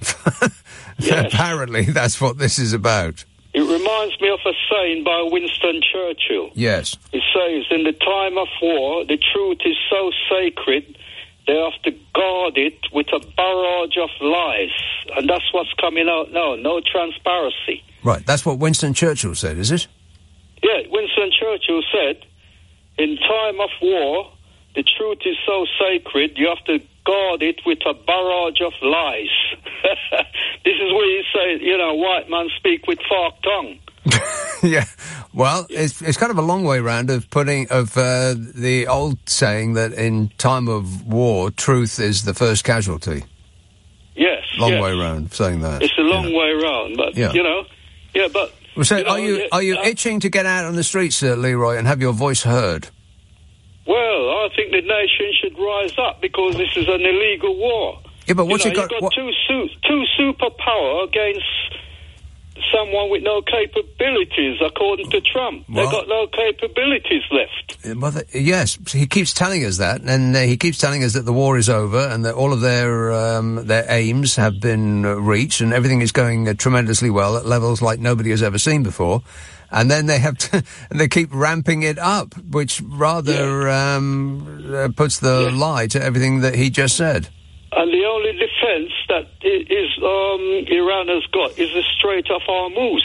Yes. Apparently that's what this is about. It reminds me of a saying by Winston Churchill. Yes. It says, in the time of war, the truth is so sacred, they have to guard it with a barrage of lies. And that's what's coming out now, no transparency. Right, that's what Winston Churchill said, is it? Yeah, Winston Churchill said, in time of war, the truth is so sacred, you have to guard it with a barrage of lies. This is where you say, you know, white man speak with forked tongue. Yeah. Well, it's it's kind of a long way round of putting of uh, the old saying that in time of war, truth is the first casualty. Yes. Long yes. way round of saying that. It's a long way round, but, Yeah. you know, yeah, but... Well, so you know, are you are you uh, itching to get out on the streets, uh, Leroy, and have your voice heard? Well, I think the nation should rise up because this is an illegal war. Yeah, but what's you it know, got? You've got what- two, su- two superpower against someone with no capabilities, according to Trump. Well- They've got no capabilities left. Uh, Well, th- yes, he keeps telling us that, and uh, he keeps telling us that the war is over and that all of their um, their aims have been uh, reached and everything is going uh, tremendously well at levels like nobody has ever seen before. And then they have to, and they keep ramping it up, which rather um, uh, puts the lie to everything that he just said. And the only defense that i- is um, Iran has got is the Strait of Hormuz.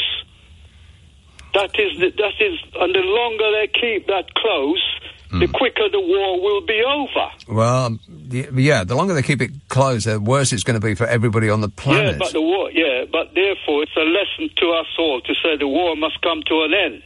That is, the, that is, and the longer they keep that close, the quicker the war will be over. Well, um, y- yeah, the longer they keep it closed, the worse it's going to be for everybody on the planet. Yeah, but the war, yeah, but therefore it's a lesson to us all to say the war must come to an end.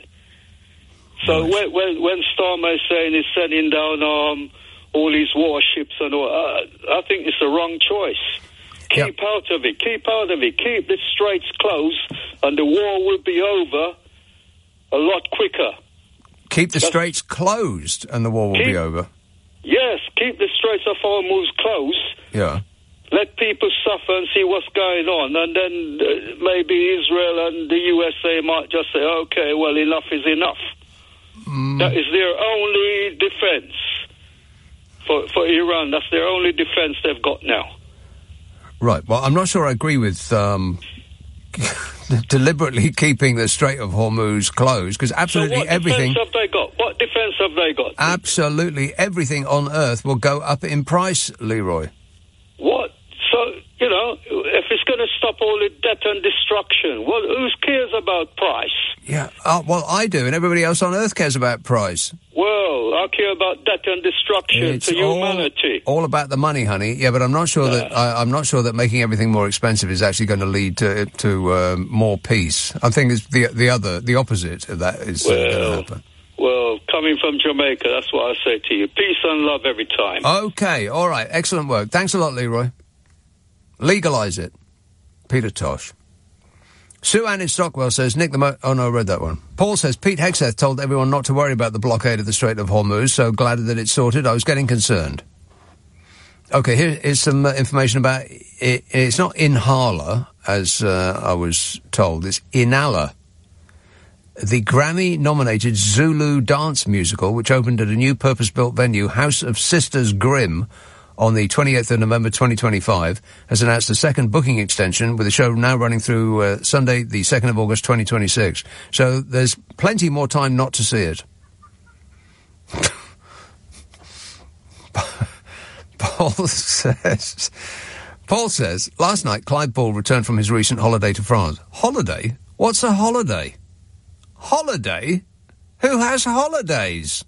So when, when when Starmer is saying he's sending down um, all these warships and all, uh, I think it's the wrong choice. Keep out of it. Keep out of it. Keep the straits closed, and the war will be over a lot quicker. Keep the straits closed and the war will be Keep- over. Yes, keep the Straits of Hormuz closed. Yeah. Let people suffer and see what's going on, and then uh, maybe Israel and the U S A might just say, okay, well, enough is enough. Mm. That is their only defense for, for Iran. That's their only defense they've got now. Right. Well, I'm not sure I agree with um, deliberately keeping the Strait of Hormuz closed, because absolutely so what everything, defense have they got? What defense have they got? absolutely everything on Earth will go up in price, Leroy. What? So, you know, if it's going to stop all the death and destruction, well, who cares about price? Yeah. Uh, well, I do, and everybody else on Earth cares about price. Well, I care about death and destruction It's to all, humanity. all about the money, honey. Yeah, but I'm not sure that I, I'm not sure that making everything more expensive is actually going to lead to to um, more peace. I think it's the the other the opposite of that is uh, going to happen. Well, coming from Jamaica, that's what I say to you. Peace and love every time. Okay, all right, excellent work. Thanks a lot, Leroy. Legalise it, Peter Tosh. Sue Ann in Stockwell says, Nick the Mo... Oh, no, I read that one. Paul says, Pete Hegseth told everyone not to worry about the blockade of the Strait of Hormuz, so glad that it's sorted. I was getting concerned. Okay, here is some uh, information about... It. It's not Inhala, as uh, I was told. It's Inala. the Grammy-nominated Zulu dance musical, which opened at a new purpose-built venue, House of Sisters Grimm, on the twenty-eighth of November twenty twenty-five, has announced a second booking extension, with the show now running through uh, Sunday, the second of August twenty twenty-six. So there's plenty more time not to see it. Paul says... Paul says, last night Clive Ball returned from his recent holiday to France. Holiday? What's a holiday? Holiday? Who has holidays?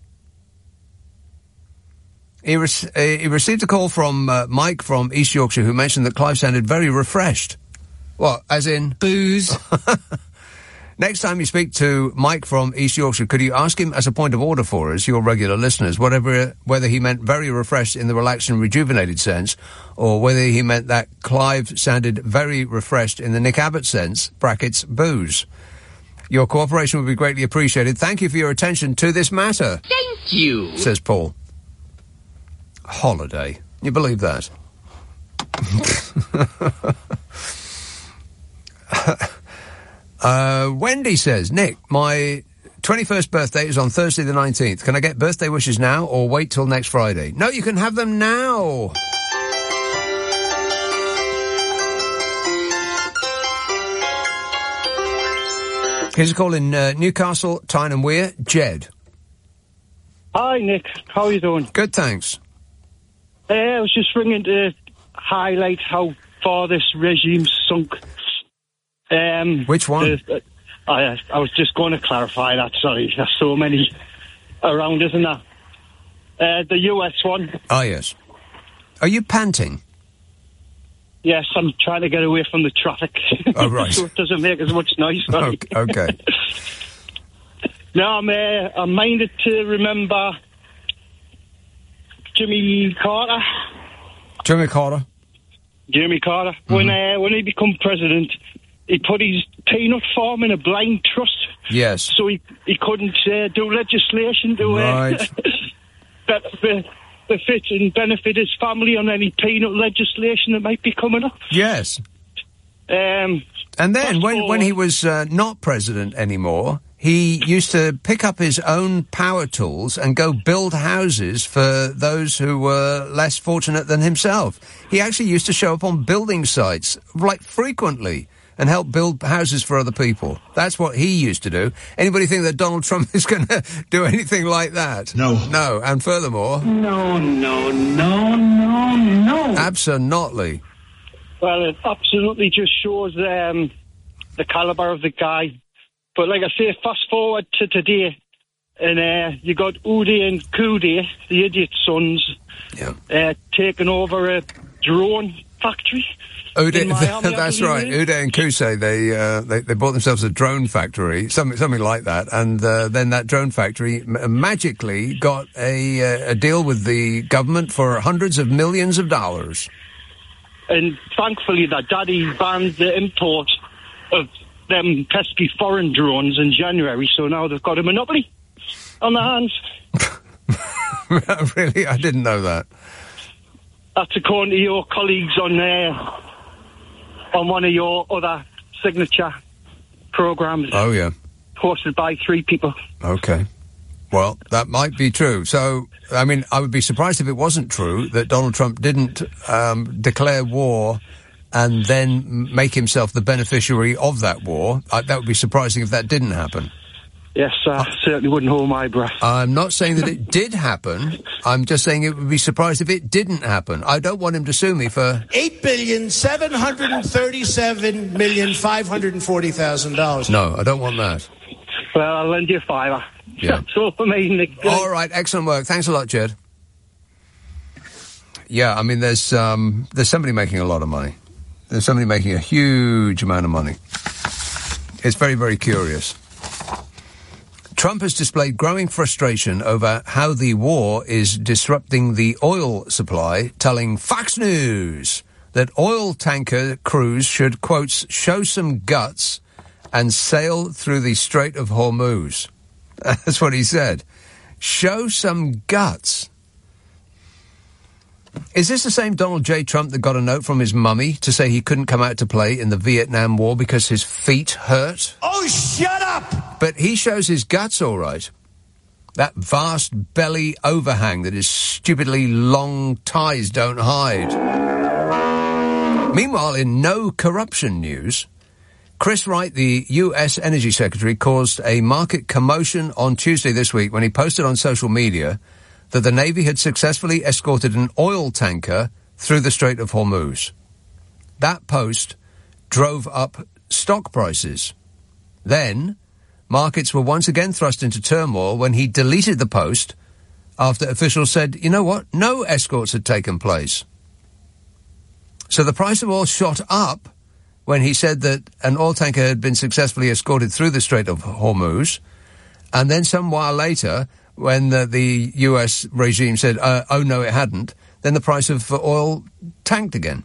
He, re- uh, he received a call from uh, Mike from East Yorkshire, who mentioned that Clive sounded very refreshed. What, as in? Booze. Next time you speak to Mike from East Yorkshire, could you ask him as a point of order for us, your regular listeners, whatever, whether he meant very refreshed in the relaxed and rejuvenated sense, or whether he meant that Clive sounded very refreshed in the Nick Abbott sense, brackets, booze. Your cooperation would be greatly appreciated. Thank you for your attention to this matter. Thank you, says Paul. Holiday. You believe that? uh, Wendy says, Nick, my twenty-first birthday is on Thursday the nineteenth. Can I get birthday wishes now or wait till next Friday? No, you can have them now. Here's a call in uh, Newcastle, Tyne and Wear. Jed. Hi, Nick. How are you doing? Good, thanks. Uh, I was just ringing to highlight how far this regime sunk. Um, Which one? The, uh, I, I was just going to clarify that, sorry. There's so many around, isn't there? Uh, the U S one. Oh, yes. Are you panting? Yes, I'm trying to get away from the traffic. Oh, right. So it doesn't make as much noise. Sorry. Okay. okay. No, I'm, uh, I'm minded to remember Jimmy Carter. Jimmy Carter? Jimmy Carter. Mm-hmm. When uh, when he became president, he put his peanut farm in a blind trust. Yes. So he, he couldn't uh, do legislation to right. uh, that, fit and benefit his family on any peanut legislation that might be coming up. Yes. Um, and then when, when he was uh, not president anymore, he used to pick up his own power tools and go build houses for those who were less fortunate than himself. He actually used to show up on building sites, like, frequently, and help build houses for other people. That's what he used to do. Anybody think that Donald Trump is going to do anything like that? No. No, and furthermore... No, no, no, no, no. Absolutely. Well, it absolutely just shows um, the calibre of the guy. But like I say, fast forward to today, and uh, you got Uday and Kuday, the idiot sons, yeah. uh, taking over a drone factory. Uday, Miami, that's right. Uday and Kusei, they, uh, they they bought themselves a drone factory, something something like that, and uh, then that drone factory m- magically got a uh, a deal with the government for hundreds of millions of dollars. And thankfully, that daddy banned the import of them pesky foreign drones in January, so now they've got a monopoly on their hands. Really? I didn't know that. That's according to your colleagues on there. Uh, on one of your other signature programs. Oh, yeah. Hosted by three people. Okay. Well, that might be true. So, I mean, I would be surprised if it wasn't true that Donald Trump didn't um, declare war and then make himself the beneficiary of that war. I, that would be surprising if that didn't happen. Yes, I uh, certainly wouldn't hold my breath. I'm not saying that it did happen. I'm just saying it would be surprised if it didn't happen. I don't want him to sue me for... Eight billion, seven hundred and thirty-seven million, five hundred and forty thousand dollars. No, I don't want that. Well, I'll lend you a fiver. Yeah. That's all for me, Nick. All right, excellent work. Thanks a lot, Jed. Yeah, I mean, there's, um, there's somebody making a lot of money. There's somebody making a huge amount of money. It's very, very curious. Trump has displayed growing frustration over how the war is disrupting the oil supply, telling Fox News that oil tanker crews should, quotes, show some guts and sail through the Strait of Hormuz. That's what he said. Show some guts. Is this the same Donald J. Trump that got a note from his mummy to say he couldn't come out to play in the Vietnam War because his feet hurt? Oh, shut up! But he shows his guts all right. That vast belly overhang that his stupidly long ties don't hide. Meanwhile, in no corruption news, Chris Wright, the U S Energy Secretary, caused a market commotion on Tuesday this week when he posted on social media that the Navy had successfully escorted an oil tanker through the Strait of Hormuz. That post drove up stock prices. Then, markets were once again thrust into turmoil when he deleted the post after officials said, you know what, no escorts had taken place. So the price of oil shot up when he said that an oil tanker had been successfully escorted through the Strait of Hormuz, and then some while later, when the, the U S regime said, uh, oh no, it hadn't, then the price of oil tanked again.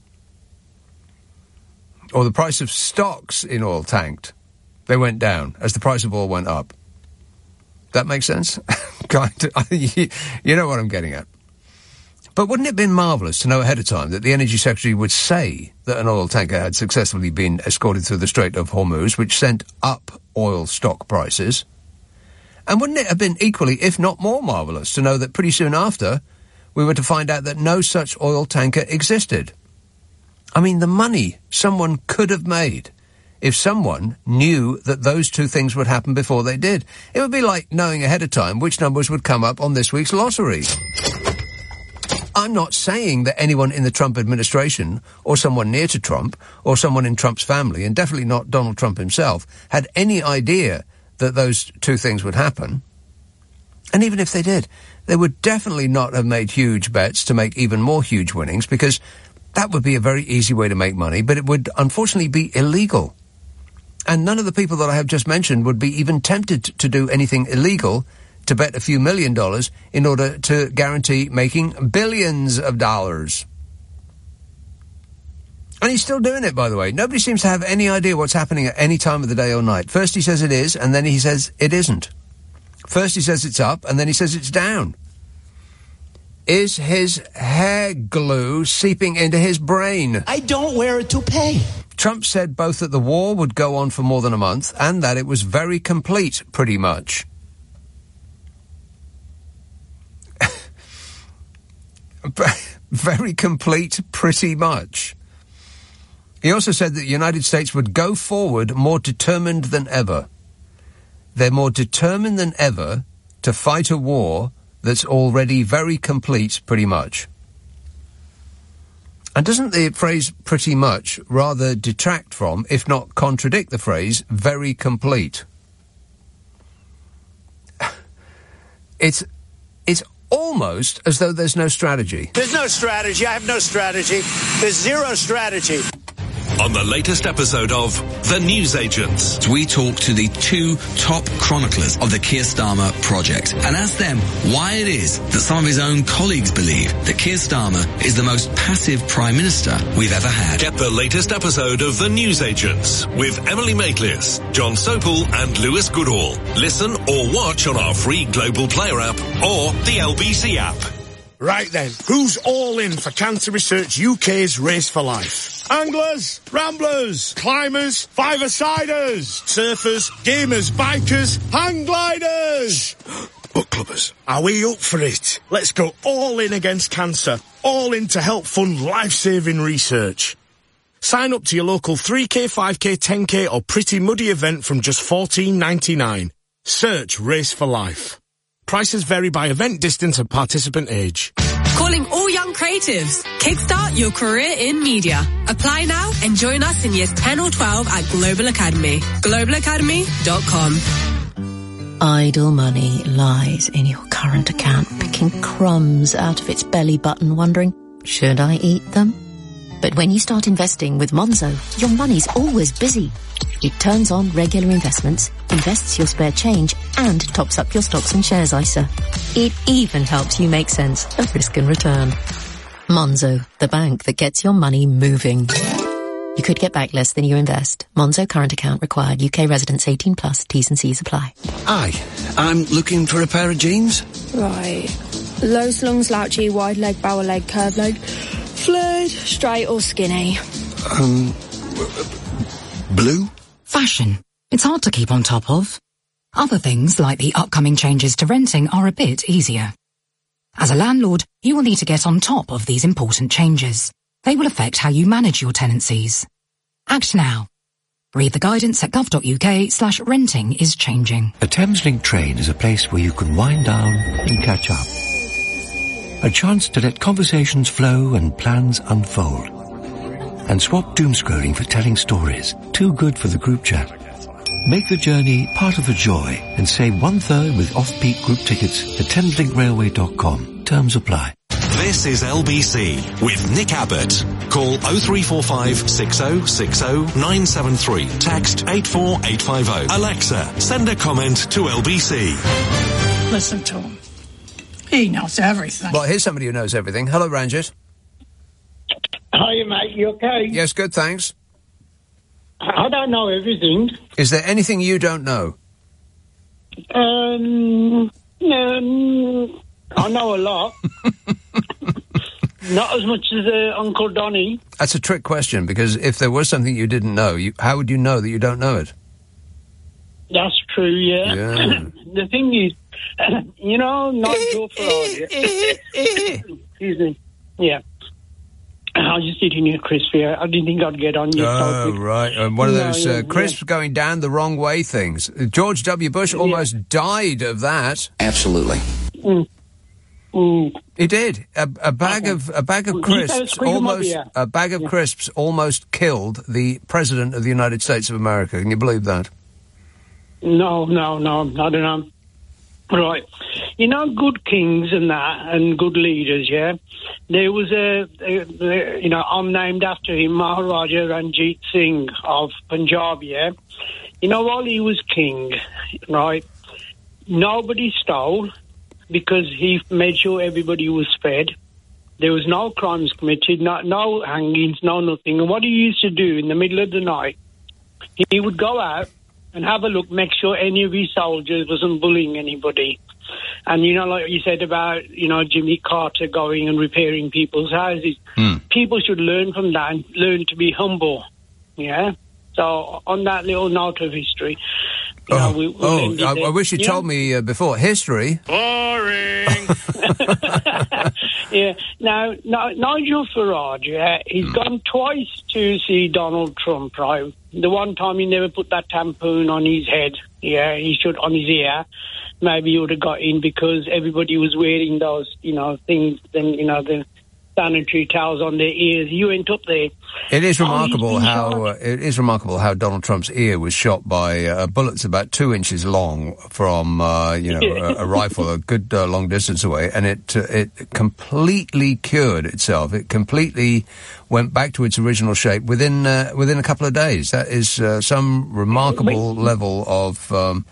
Or the price of stocks in oil tanked. They went down as the price of oil went up. That makes sense? You know what I'm getting at. But wouldn't it have been marvellous to know ahead of time that the Energy Secretary would say that an oil tanker had successfully been escorted through the Strait of Hormuz, which sent up oil stock prices? And wouldn't it have been equally, if not more marvellous, to know that pretty soon after, we were to find out that no such oil tanker existed? I mean, the money someone could have made if someone knew that those two things would happen before they did. It would be like knowing ahead of time which numbers would come up on this week's lottery. I'm not saying that anyone in the Trump administration, or someone near to Trump, or someone in Trump's family, and definitely not Donald Trump himself, had any idea that those two things would happen. And even if they did, they would definitely not have made huge bets to make even more huge winnings, because that would be a very easy way to make money, but it would unfortunately be illegal. And none of the people that I have just mentioned would be even tempted to do anything illegal to bet a few million dollars in order to guarantee making billions of dollars. And he's still doing it, by the way. Nobody seems to have any idea what's happening at any time of the day or night. First he says it is, and then he says it isn't. First he says it's up, and then he says it's down. Is his hair glue seeping into his brain? I don't wear a toupee. Trump said both that the war would go on for more than a month and that it was very complete, pretty much. Very complete, pretty much. He also said that the United States would go forward more determined than ever. They're more determined than ever to fight a war that's already very complete, pretty much. And doesn't the phrase pretty much rather detract from, if not contradict the phrase, very complete? It's, it's almost as though there's no strategy. There's no strategy. I have no strategy. There's zero strategy. On the latest episode of The Newsagents, We talk to the two top chroniclers of the Keir Starmer project and ask them why it is that some of his own colleagues believe that Keir Starmer is the most passive Prime Minister we've ever had. Get the latest episode of The Newsagents with Emily Maitlis, John Sopel and Lewis Goodall. Listen or watch on our free Global Player app or the L B C app. Right then, who's all in for Cancer Research U K's Race for Life? Anglers, ramblers, climbers, five-a-siders, surfers, gamers, bikers, hang gliders, book clubbers. Are we up for it? Let's go all in against cancer, all in to help fund life-saving research. Sign up to your local three K, five K, ten K or Pretty Muddy event from just fourteen ninety-nine. Search Race for Life. Prices vary by event distance and participant age. Calling all young creatives. Kickstart your career in media. Apply now and join us in years ten or twelve at Global Academy. global academy dot com. Idle money lies in your current account, picking crumbs out of its belly button, wondering, should I eat them? But when you start investing with Monzo, your money's always busy. It turns on regular investments, invests your spare change, and tops up your stocks and shares I S A. It even helps you make sense of risk and return. Monzo, the bank that gets your money moving. You could get back less than you invest. Monzo current account required. U K residents eighteen plus. T's and C's apply. Hi, I'm looking for a pair of jeans. Right. Low slung, slouchy, wide leg, bower leg, curved leg, flared, straight or skinny. Um, blue? Fashion. It's hard to keep on top of. Other things like the upcoming changes to renting are a bit easier. As a landlord, you will need to get on top of these important changes. They will affect how you manage your tenancies. Act now. Read the guidance at gov.uk slash renting is changing. A Thameslink train is a place where you can wind down and catch up. A chance to let conversations flow and plans unfold. And swap doom scrolling for telling stories. Too good for the group chat. Make the journey part of the joy and save one third with off-peak group tickets at thameslink railway dot com. Terms apply. This is L B C with Nick Abbott. Call oh three four five, six oh six oh, nine seven three. Text eight four eight five oh. Alexa, send a comment to L B C. Listen to him. He knows everything. Well, here's somebody who knows everything. Hello, Ranjit. Hiya, mate. You okay? Yes, good, thanks. I don't know everything. Is there anything you don't know? Um, um I know a lot. Not as much as uh, Uncle Donny. That's a trick question, because if there was something you didn't know, you, how would you know that you don't know it? That's true, yeah. Yeah. The thing is, you know, Nigel Farage. Excuse me. Yeah. I was just eating a crisp here. I didn't think I'd get on you. Oh, so right. Um, one of No, those yeah, uh, crisps yeah. going down the wrong way things. Uh, George W. Bush almost died of that. Absolutely. Mm. Mm. He did. A, a bag of a bag of You said it's crisps quick and almost muddy, a bag of yeah. crisps almost killed the president of the United States of America. Can you believe that? No, no, no, I don't know. Right. You know, good kings and that, and good leaders, yeah? There was a, a, a you know, I'm named after him, Maharaja Ranjit Singh of Punjab, yeah? You know, while he was king, right, nobody stole because he made sure everybody was fed. There was no crimes committed, no, no hangings, no nothing. And what he used to do in the middle of the night, he would go out and have a look, make sure any of his soldiers wasn't bullying anybody. And, you know, like you said about, you know, Jimmy Carter going and repairing people's houses, mm. people should learn from that and learn to be humble, yeah? So, on that little note of history, you know, we, we'll Oh, end it I, there. I wish you Yeah? told me uh, before. History. Boring. Yeah. Now, N- Nigel Farage, yeah, he's Mm. gone twice to see Donald Trump, right? The one time he never put that tampon on his head, yeah, he should on his ear. Maybe he would have got in because everybody was wearing those, you know, things, then, you know, the sanitary towels on their ears. You went up there. It is Oh, remarkable he's been how shot. uh, it is remarkable how Donald Trump's ear was shot by uh, bullets about two inches long from uh, you know a, a rifle a good uh, long distance away, and it uh, it completely cured itself. It completely went back to its original shape within uh, within a couple of days. That is uh, some remarkable level of um,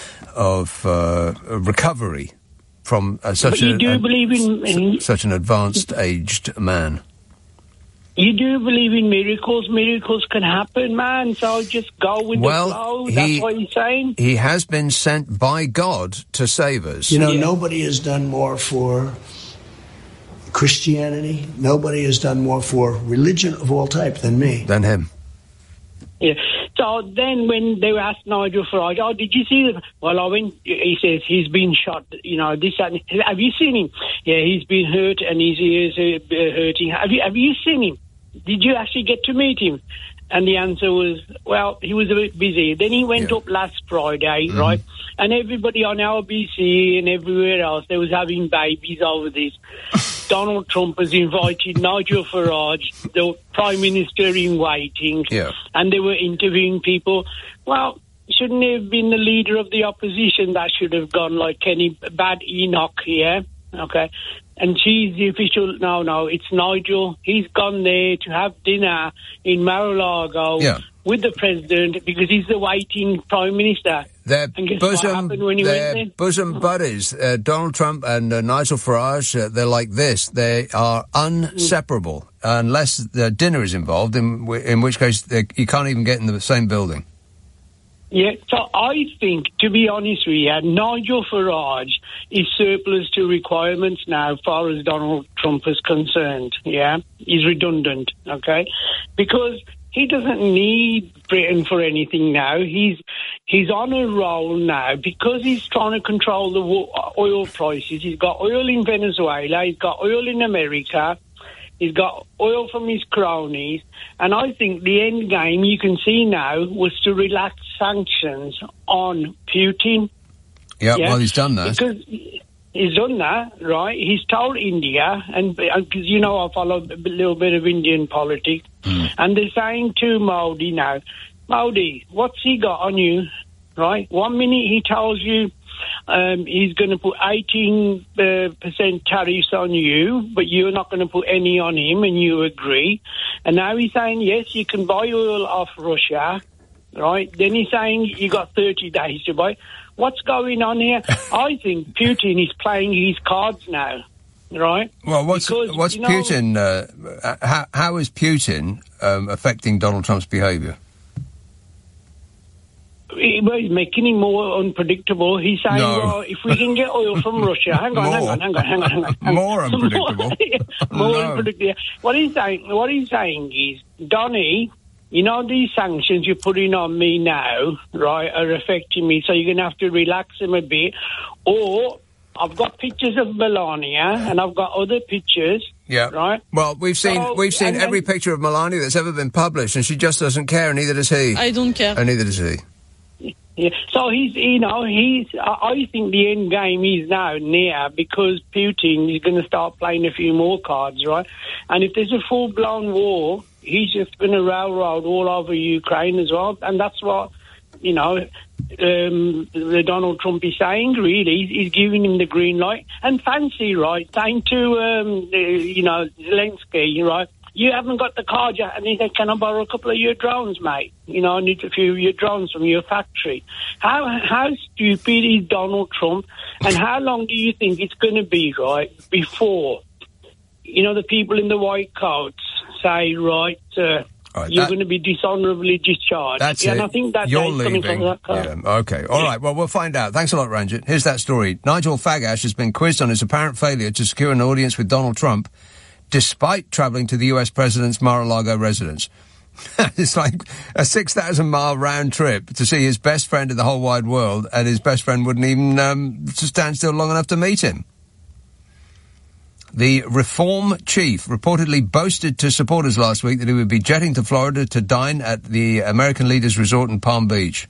of uh, recovery from uh, such But you a, do a- believe in, in such an advanced aged man. you do believe in miracles. Miracles can happen, man. So just go with Well, the flow. he- That's what he's saying. He has been sent by God to save us. You know, nobody has done more for Christianity. Nobody has done more for religion of all type than me. Than him. Yeah. So then when they asked Nigel Farage, oh, did you see him? Well, I went, he says he's been shot, you know, this, that, and, have you seen him? Yeah, he's been hurt and his ears are uh, hurting. Have you, have you seen him? Did you actually get to meet him? And the answer was, well, he was a bit busy. Then he went up last Friday, Mm-hmm. right? And everybody on L B C and everywhere else, they was having babies over this. Donald Trump has invited Nigel Farage, the Prime Minister in waiting, Yeah. and they were interviewing people. Well, shouldn't it have been the leader of the opposition that should have gone, like Kenny Bad Enoch, yeah? Okay. And she's the official, no, no, it's Nigel. He's gone there to have dinner in Mar-a-Lago Yeah. with the president because he's the waiting Prime Minister. They're And guess what bosom, happened when he they're went bosom buddies. Uh, Donald Trump and uh, Nigel Farage, uh, they're like this. They are inseparable unless the dinner is involved, in, w- in which case they, you can't even get in the same building. Yeah, so I think, to be honest with you, Nigel Farage is surplus to requirements now as far as Donald Trump is concerned, yeah? He's redundant, okay? Because he he doesn't need Britain for anything now. He's he's on a roll now because he's trying to control the wo- oil prices. He's got oil in Venezuela. He's got oil in America. He's got oil from his cronies. And I think the end game you can see now was to relax sanctions on Putin. Yeah, yeah? Well, he's done that. Because he's done that, right? He's told India, and because, you know, I follow a little bit of Indian politics, mm. and they're saying to Modi now, Modi, what's he got on you, right? One minute he tells you um, he's going to put eighteen percent uh, tariffs on you, but you're not going to put any on him, and you agree. And now he's saying, yes, you can buy oil off Russia, right? Then he's saying you got thirty days to buy. What's going on here? I think Putin is playing his cards now, right? Well, what's because, what's you know, Putin? Uh, how how is Putin um, affecting Donald Trump's behaviour? Well, he's making him more unpredictable. He's saying, no. well, if we can get oil from Russia, hang on, hang on, hang on, hang on, hang on. Hang more on. unpredictable. more no. unpredictable. What he's saying, what he's saying is, Donny, you know, these sanctions you're putting on me now, right, are affecting me, so you're going to have to relax them a bit. Or I've got pictures of Melania, and I've got other pictures. Yeah. Right. Well, we've seen so, we've seen and, every picture of Melania that's ever been published, and she just doesn't care, and neither does he. I don't care. And neither does he. Yeah. So he's, you know, he's. I think the end game is now near because Putin is going to start playing a few more cards, right? And if there's a full-blown war, he's just going to railroad all over Ukraine as well, and that's what, you know, um, the Donald Trump is saying. Really, he's giving him the green light. And fancy, right? Saying to, um, uh, you know, Zelensky, right? You haven't got the card yet, and he said, "Can I borrow a couple of your drones, mate? You know, I need a few of your drones from your factory." How how stupid is Donald Trump, and how long do you think it's going to be, right, before, you know, the people in the white coats say, right, uh, right you're that, going to be dishonourably discharged? That's yeah, it. And I think that you're coming leaving. from that car. Yeah, okay, all right. Well, we'll find out. Thanks a lot, Ranjit. Here's that story. Nigel Farage has been quizzed on his apparent failure to secure an audience with Donald Trump, despite travelling to the U S president's Mar-a-Lago residence. It's like a six thousand mile round trip to see his best friend in the whole wide world, and his best friend wouldn't even um, stand still long enough to meet him. The Reform chief reportedly boasted to supporters last week that he would be jetting to Florida to dine at the American Leaders Resort in Palm Beach.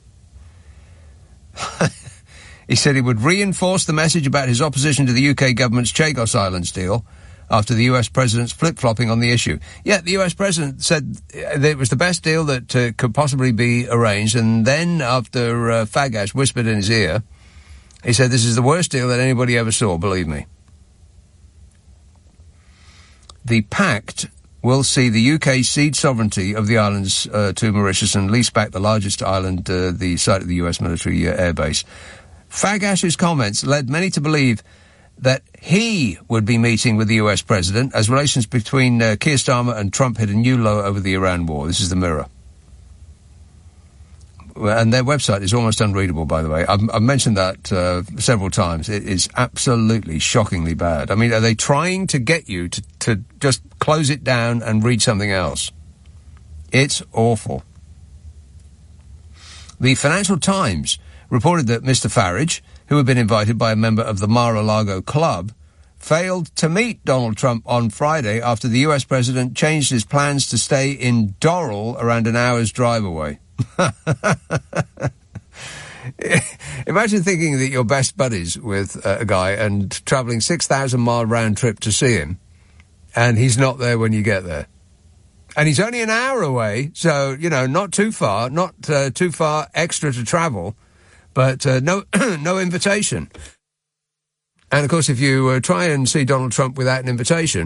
He said he would reinforce the message about his opposition to the U K government's Chagos Islands deal after the U S president's flip-flopping on the issue. Yet the U S president said that it was the best deal that uh, could possibly be arranged, and then after uh, Farage whispered in his ear, he said, "This is the worst deal that anybody ever saw, believe me." The pact will see the U K cede sovereignty of the islands uh, to Mauritius and lease back the largest island, uh, the site of the U S military uh, airbase. Fagage's comments led many to believe that he would be meeting with the U S president as relations between uh, Keir Starmer and Trump hit a new low over the Iran war. This is the Mirror. And their website is almost unreadable, by the way. I've, I've mentioned that uh, several times. It is absolutely shockingly bad. I mean, are they trying to get you to, to just close it down and read something else? It's awful. The Financial Times reported that Mister Farage, who had been invited by a member of the Mar-a-Lago Club, failed to meet Donald Trump on Friday after the U S president changed his plans to stay in Doral, around an hour's drive away. Imagine thinking that you're best buddies with uh, a guy and travelling six thousand mile round trip to see him, and he's not there when you get there. And he's only an hour away, so, you know, not too far, not uh, too far extra to travel, but uh, no no invitation. And, of course, if you uh, try and see Donald Trump without an invitation,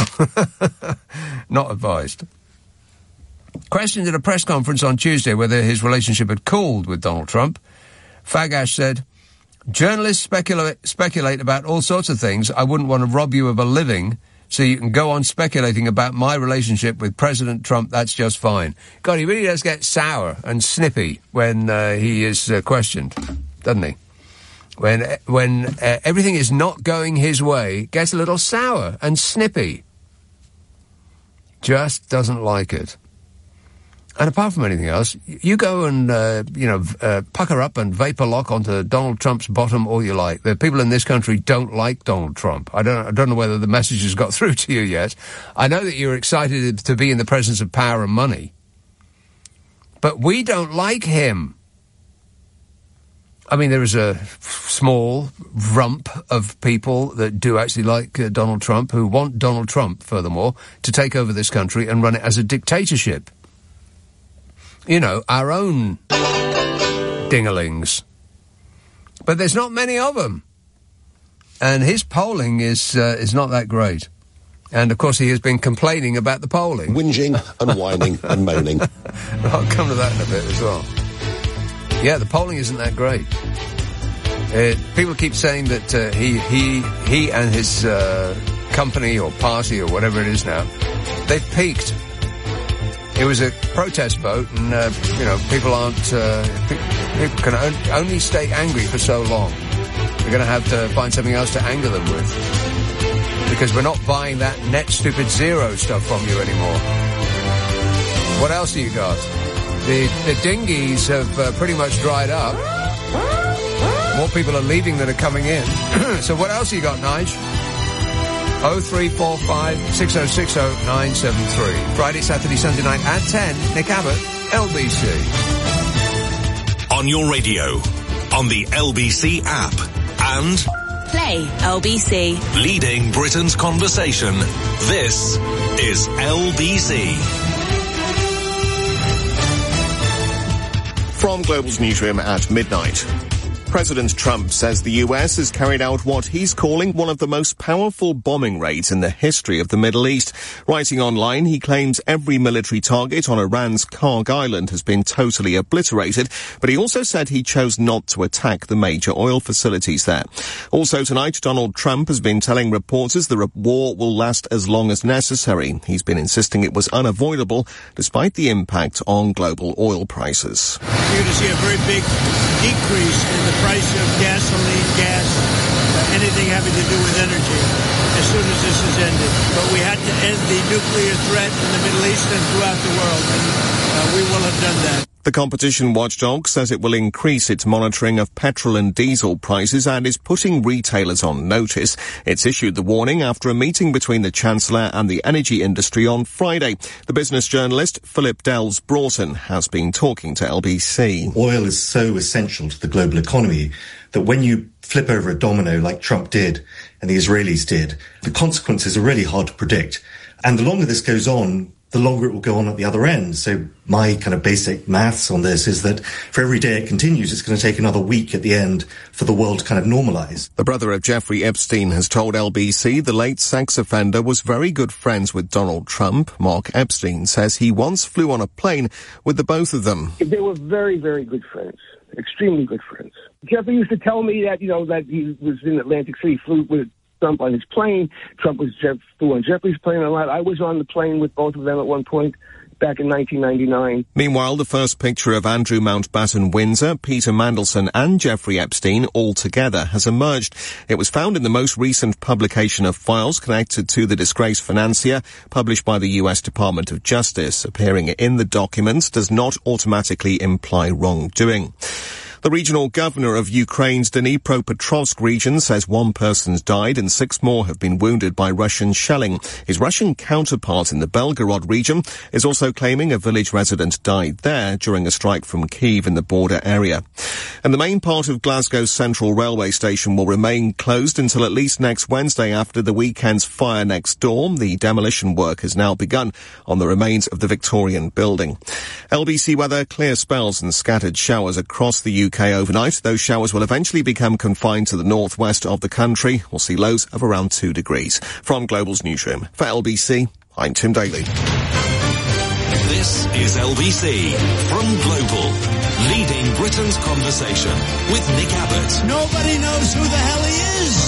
not advised. Questioned at a press conference on Tuesday whether his relationship had cooled with Donald Trump, Farage said, "Journalists specula- speculate about all sorts of things. I wouldn't want to rob you of a living, so you can go on speculating about my relationship with President Trump. That's just fine." God, he really does get sour and snippy when uh, he is uh, questioned, doesn't he? When when uh, everything is not going his way, gets a little sour and snippy. Just doesn't like it. And apart from anything else, you go and, uh, you know, uh, pucker up and vapor lock onto Donald Trump's bottom all you like. The people in this country don't like Donald Trump. I don't, I don't know whether the message has got through to you yet. I know that you're excited to be in the presence of power and money. But we don't like him. I mean, there is a small rump of people that do actually like uh, Donald Trump, who want Donald Trump, furthermore, to take over this country and run it as a dictatorship. You know, our own dingalings. But there's not many of them. And his polling is uh, is not that great. And, of course, he has been complaining about the polling. Whinging and whining and moaning. I'll come to that in a bit as well. Yeah, the polling isn't that great. Uh, people keep saying that uh, he, he, he and his uh, company or party or whatever it is now, they've peaked. It was a protest vote, and, uh, you know, people aren't... Uh, pe- people can on- only stay angry for so long. We're going to have to find something else to anger them with. Because we're not buying that net stupid zero stuff from you anymore. What else have you got? The, the dinghies have uh, pretty much dried up. More people are leaving than are coming in. So what else have you got, Nige? oh three four five, six oh six oh, nine seven three. Friday, Saturday, Sunday night at ten. Nick Abbott, L B C. On your radio, on the L B C app, and... Play L B C. Leading Britain's conversation. This is L B C. From Global's newsroom at midnight. President Trump says the U S has carried out what he's calling one of the most powerful bombing raids in the history of the Middle East. Writing online, he claims every military target on Iran's Karg Island has been totally obliterated, but he also said he chose not to attack the major oil facilities there. Also tonight, Donald Trump has been telling reporters the war will last as long as necessary. He's been insisting it was unavoidable, despite the impact on global oil prices. You're going to see a very big decrease in the price of gasoline, gas, uh, anything having to do with energy as soon as this is ended. But we had to end the nuclear threat in the Middle East and throughout the world, and uh, we will have done that. The competition watchdog says it will increase its monitoring of petrol and diesel prices and is putting retailers on notice. It's issued the warning after a meeting between the Chancellor and the energy industry on Friday. The business journalist Philip Delves Broughton has been talking to L B C. Oil is so essential to the global economy that when you flip over a domino like Trump did and the Israelis did, the consequences are really hard to predict. And the longer this goes on, the longer it will go on at the other end. So my kind of basic maths on this is that for every day it continues, it's going to take another week at the end for the world to kind of normalise. The brother of Jeffrey Epstein has told L B C the late sex offender was very good friends with Donald Trump. Mark Epstein says he once flew on a plane with the both of them. They were very, very good friends. Extremely good friends. Jeffrey used to tell me that, you know, that he was in Atlantic City, flew with Trump on his plane. Trump was Jeff, flew on Jeffrey's plane a lot. I was on the plane with both of them at one point back in nineteen ninety-nine. Meanwhile, the first picture of Andrew Mountbatten Windsor, Peter Mandelson and Jeffrey Epstein all together has emerged. It was found in the most recent publication of files connected to the disgraced financier published by the U S Department of Justice. Appearing in the documents does not automatically imply wrongdoing. The regional governor of Ukraine's Dnipropetrovsk region says one person's died and six more have been wounded by Russian shelling. His Russian counterpart in the Belgorod region is also claiming a village resident died there during a strike from Kyiv in the border area. And the main part of Glasgow's central railway station will remain closed until at least next Wednesday after the weekend's fire next door. The demolition work has now begun on the remains of the Victorian building. L B C weather, clear spells and scattered showers across the U K. Overnight. Those showers will eventually become confined to the northwest of the country. We'll see lows of around two degrees. From Global's newsroom, for L B C, I'm Tim Daly. This is L B C from Global, leading Britain's conversation with Nick Abbott. Nobody knows who the hell he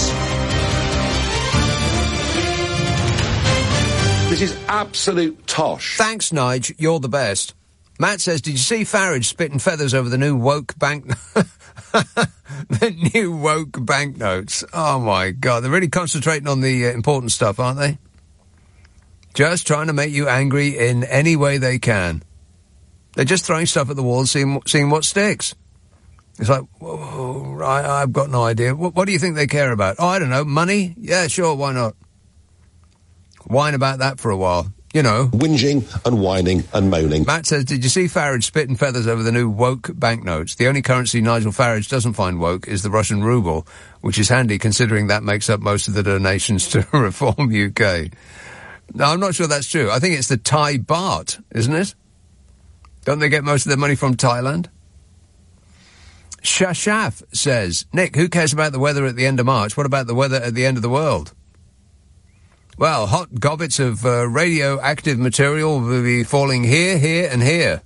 is. This is absolute tosh. Thanks, Nige. You're the best. Matt says, did you see Farage spitting feathers over the new woke bank... the new woke banknotes? Oh, my God. They're really concentrating on the uh, important stuff, aren't they? Just trying to make you angry in any way they can. They're just throwing stuff at the wall and seeing, seeing what sticks. It's like, whoa, I, I've got no idea. What, what do you think they care about? Oh, I don't know. Money? Yeah, sure, why not? Whine about that for a while. You know. Whinging and whining and moaning. Matt says, did you see Farage spitting feathers over the new woke banknotes? The only currency Nigel Farage doesn't find woke is the Russian ruble, which is handy considering that makes up most of the donations to Reform U K. No, I'm not sure that's true. I think it's the Thai baht, isn't it? Don't they get most of their money from Thailand? Shashaf says, Nick, who cares about the weather at the end of March? What about the weather at the end of the world? Well, hot gobbets of uh, radioactive material will be falling here, here, and here.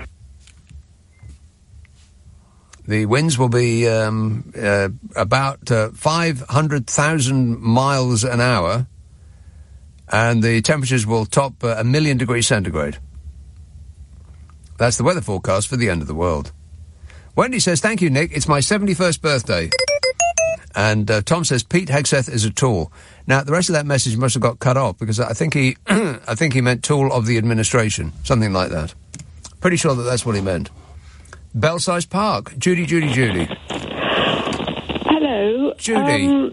The winds will be um, uh, about uh, five hundred thousand miles an hour, and the temperatures will top uh, a million degrees centigrade. That's the weather forecast for the end of the world. Wendy says, thank you, Nick. It's my seventy-first birthday. And uh, Tom says, Pete Hegseth is a tool. Now, the rest of that message must have got cut off, because I think he I think he meant tool of the administration. Something like that. Pretty sure that that's what he meant. Belsize Park. Judy, Judy, Judy. Hello. Judy. Um,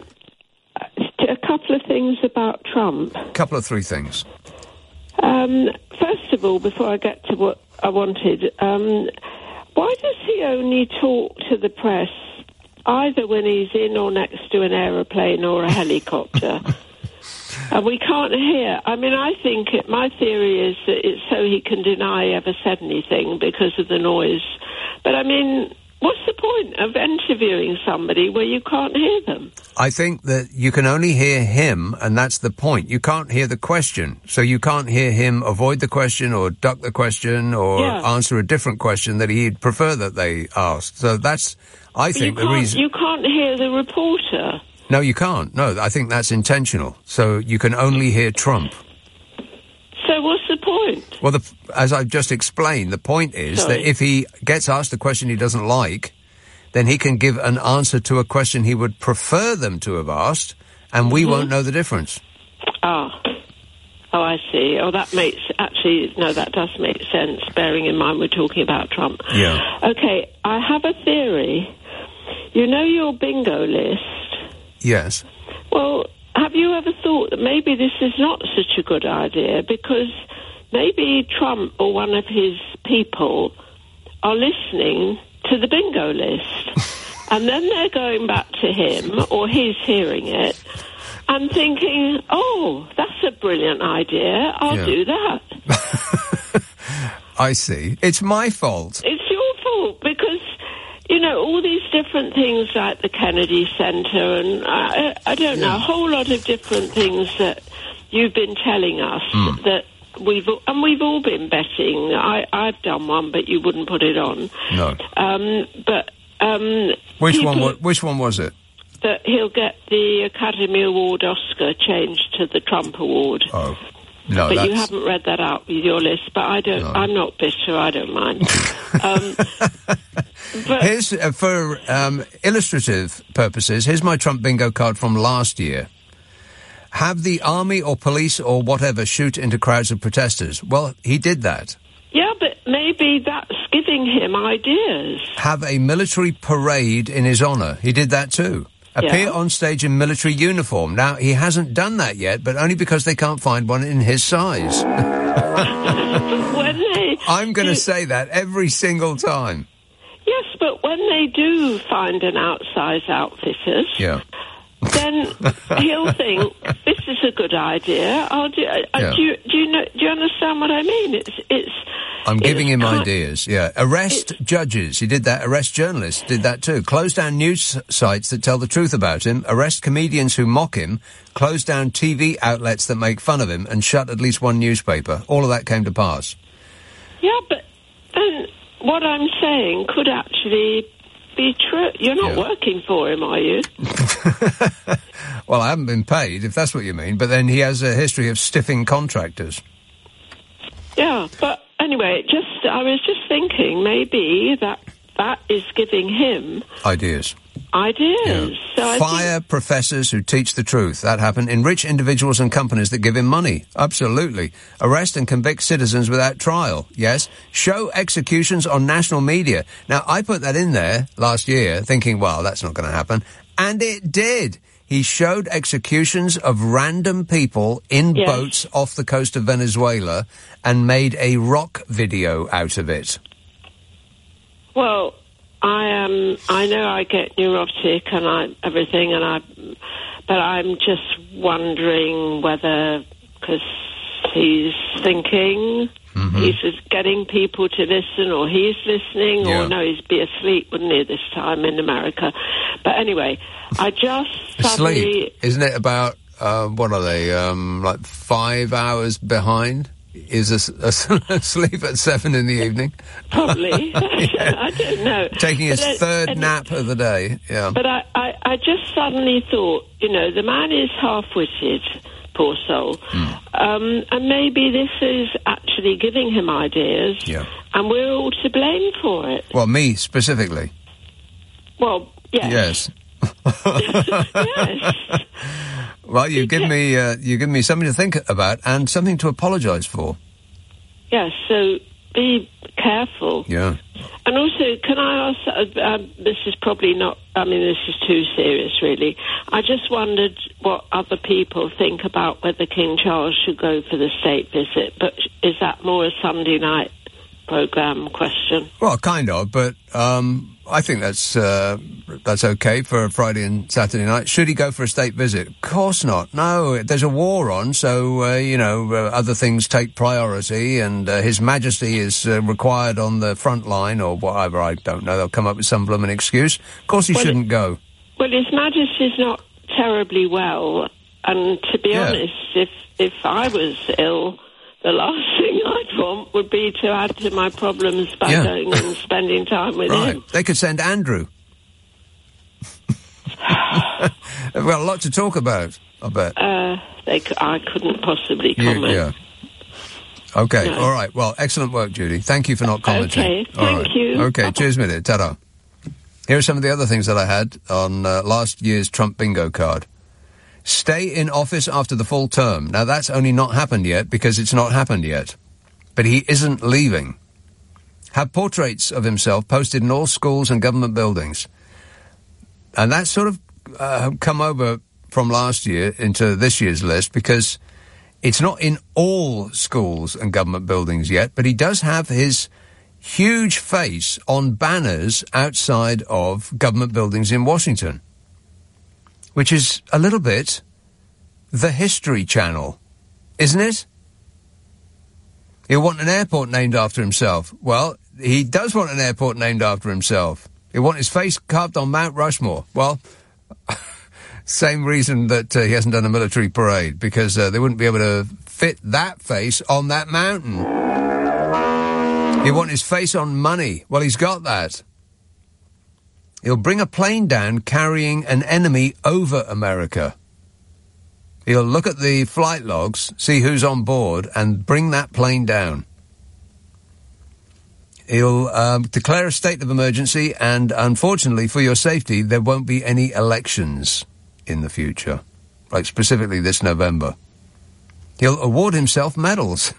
a couple of things about Trump. Couple of three things. Um, first of all, before I get to what I wanted, um, why does he only talk to the press either when he's in or next to an aeroplane or a helicopter? And we can't hear. I mean, I think it, my theory is that it's so he can deny he ever said anything because of the noise. But I mean, what's the point of interviewing somebody where you can't hear them? I think that you can only hear him, and that's the point. You can't hear the question. So you can't hear him avoid the question or duck the question or Yeah. answer a different question that he'd prefer that they asked. So that's, I But think, you the can't, reason... you can't hear the reporter. No, you can't. No, I think that's intentional. So you can only hear Trump. So what's the point? Well, the, as I've just explained, the point is Sorry. that if he gets asked a question he doesn't like, then he can give an answer to a question he would prefer them to have asked, and we Mhm. won't know the difference. Ah. Oh, I see. Oh, that makes... Actually, no, that does make sense, bearing in mind we're talking about Trump. Yeah. Okay, I have a theory. You know your bingo list? Yes. Well, have you ever thought that maybe this is not such a good idea, because maybe Trump or one of his people are listening to the bingo list, and then they're going back to him, or he's hearing it, and thinking, oh, that's a brilliant idea, I'll Yeah. do that. I see. It's my fault. It's your fault, because, you know, all these different things like the Kennedy Center and, I, I don't know, a whole lot of different things that you've been telling us Mm. that we've, and we've all been betting. I, I've done one, but you wouldn't put it on. No. Um, but, um... Which people- one? wa- Which one was it? That he'll get the Academy Award Oscar changed to the Trump Award. Oh. No, but that's... you haven't read that out with your list. But I don't. No. I'm not bitter. I don't mind. um, but Here's, uh, for um, illustrative purposes, here's my Trump bingo card from last year. Have the army or police or whatever shoot into crowds of protesters. Well, he did that. yeah, but maybe that's giving him ideas. Have a military parade in his honour. He did that too. Appear Yeah. on stage in military uniform. Now, he hasn't done that yet, but only because they can't find one in his size. when they, I'm going to do- say that every single time. Yes, but when they do find an outsize outfitters, Yeah. then he'll think this is a good idea. I'll do. Uh, Yeah. do, you, do you know? Do you understand what I mean? It's it's. I'm giving him kind- ideas, yeah. Arrest judges. He did that. Arrest journalists. Did that too. Close down news sites that tell the truth about him. Arrest comedians who mock him. Close down T V outlets that make fun of him. And shut at least one newspaper. All of that came to pass. Yeah, but then what I'm saying could actually be true. You're not Yeah. working for him, are you? Well, I haven't been paid, if that's what you mean. But then he has a history of stiffing contractors. Yeah, but anyway, just I was just thinking maybe that that is giving him Ideas. ideas. So I Fire think, professors who teach the truth. That happened. Enrich individuals and companies that give him money. Absolutely. Arrest and convict citizens without trial. Yes. Show executions on national media. Now, I put that in there last year thinking, well, that's not going to happen. And it did. He showed executions of random people in Yes. boats off the coast of Venezuela and made a rock video out of it. well, I am. I know I get neurotic and I everything, and I. But I'm just wondering whether, because he's thinking, Mm-hmm. he's just getting people to listen, or he's listening, Yeah. or no, he'd be asleep, wouldn't he, this time in America? But anyway, I just suddenly. Sleep, isn't it about, uh, what are they, um, like five hours behind? Is a, a, asleep at seven in the evening? Probably. I don't know. Taking his But, uh, third and- nap of the day, yeah. But I, I, I just suddenly thought, you know, the man is half-witted, poor soul. Hmm. Um, and maybe this is actually giving him ideas, Yeah. and we're all to blame for it. Well, me specifically. Well, yes. Yes. Yes. Well, you give me, uh, you give me something to think about and something to apologise for. Yes, so be careful. Yeah. And also, can I ask, uh, uh, this is probably not, I mean, this is too serious, really. I just wondered what other people think about whether King Charles should go for the state visit, but is that more a Sunday night programme question? Well, kind of, but um, I think that's uh, that's okay for a Friday and Saturday night. Should he go for a state visit? Of course not. No, there's a war on, so, uh, you know, uh, other things take priority, and uh, His Majesty is uh, required on the front line, or whatever, I don't know. They'll come up with some blooming excuse. Of course he Well, shouldn't go. Well, His Majesty's not terribly well, and to be Yeah. honest, if if I was ill, the last thing I'd want would be to add to my problems by Yeah. going and spending time with Right. him. They could send Andrew. We've got a lot to talk about, I bet. Uh, they, c- I couldn't possibly You- comment. yeah. Okay, No. all right. Well, excellent work, Judy. Thank you for not commenting. Okay, All thank right. you. Okay, cheers, minute. Ta-da. Here are some of the other things that I had on uh, last year's Trump bingo card. Stay in office after the full term. Now, that's only not happened yet because it's not happened yet. But he isn't leaving. Have portraits of himself posted in all schools and government buildings. And that's sort of uh, come over from last year into this year's list because it's not in all schools and government buildings yet, but he does have his huge face on banners outside of government buildings in Washington, which is a little bit the History Channel, isn't it? He'll want an airport named after himself. Well, he does want an airport named after himself. He'll want his face carved on Mount Rushmore. Well, same reason that uh, he hasn't done a military parade, because uh, they wouldn't be able to fit that face on that mountain. He'll want his face on money. Well, he's got that. He'll bring a plane down carrying an enemy over America. He'll look at the flight logs, see who's on board, and bring that plane down. He'll um, declare a state of emergency, and unfortunately for your safety, there won't be any elections in the future, like specifically this November. He'll award himself medals.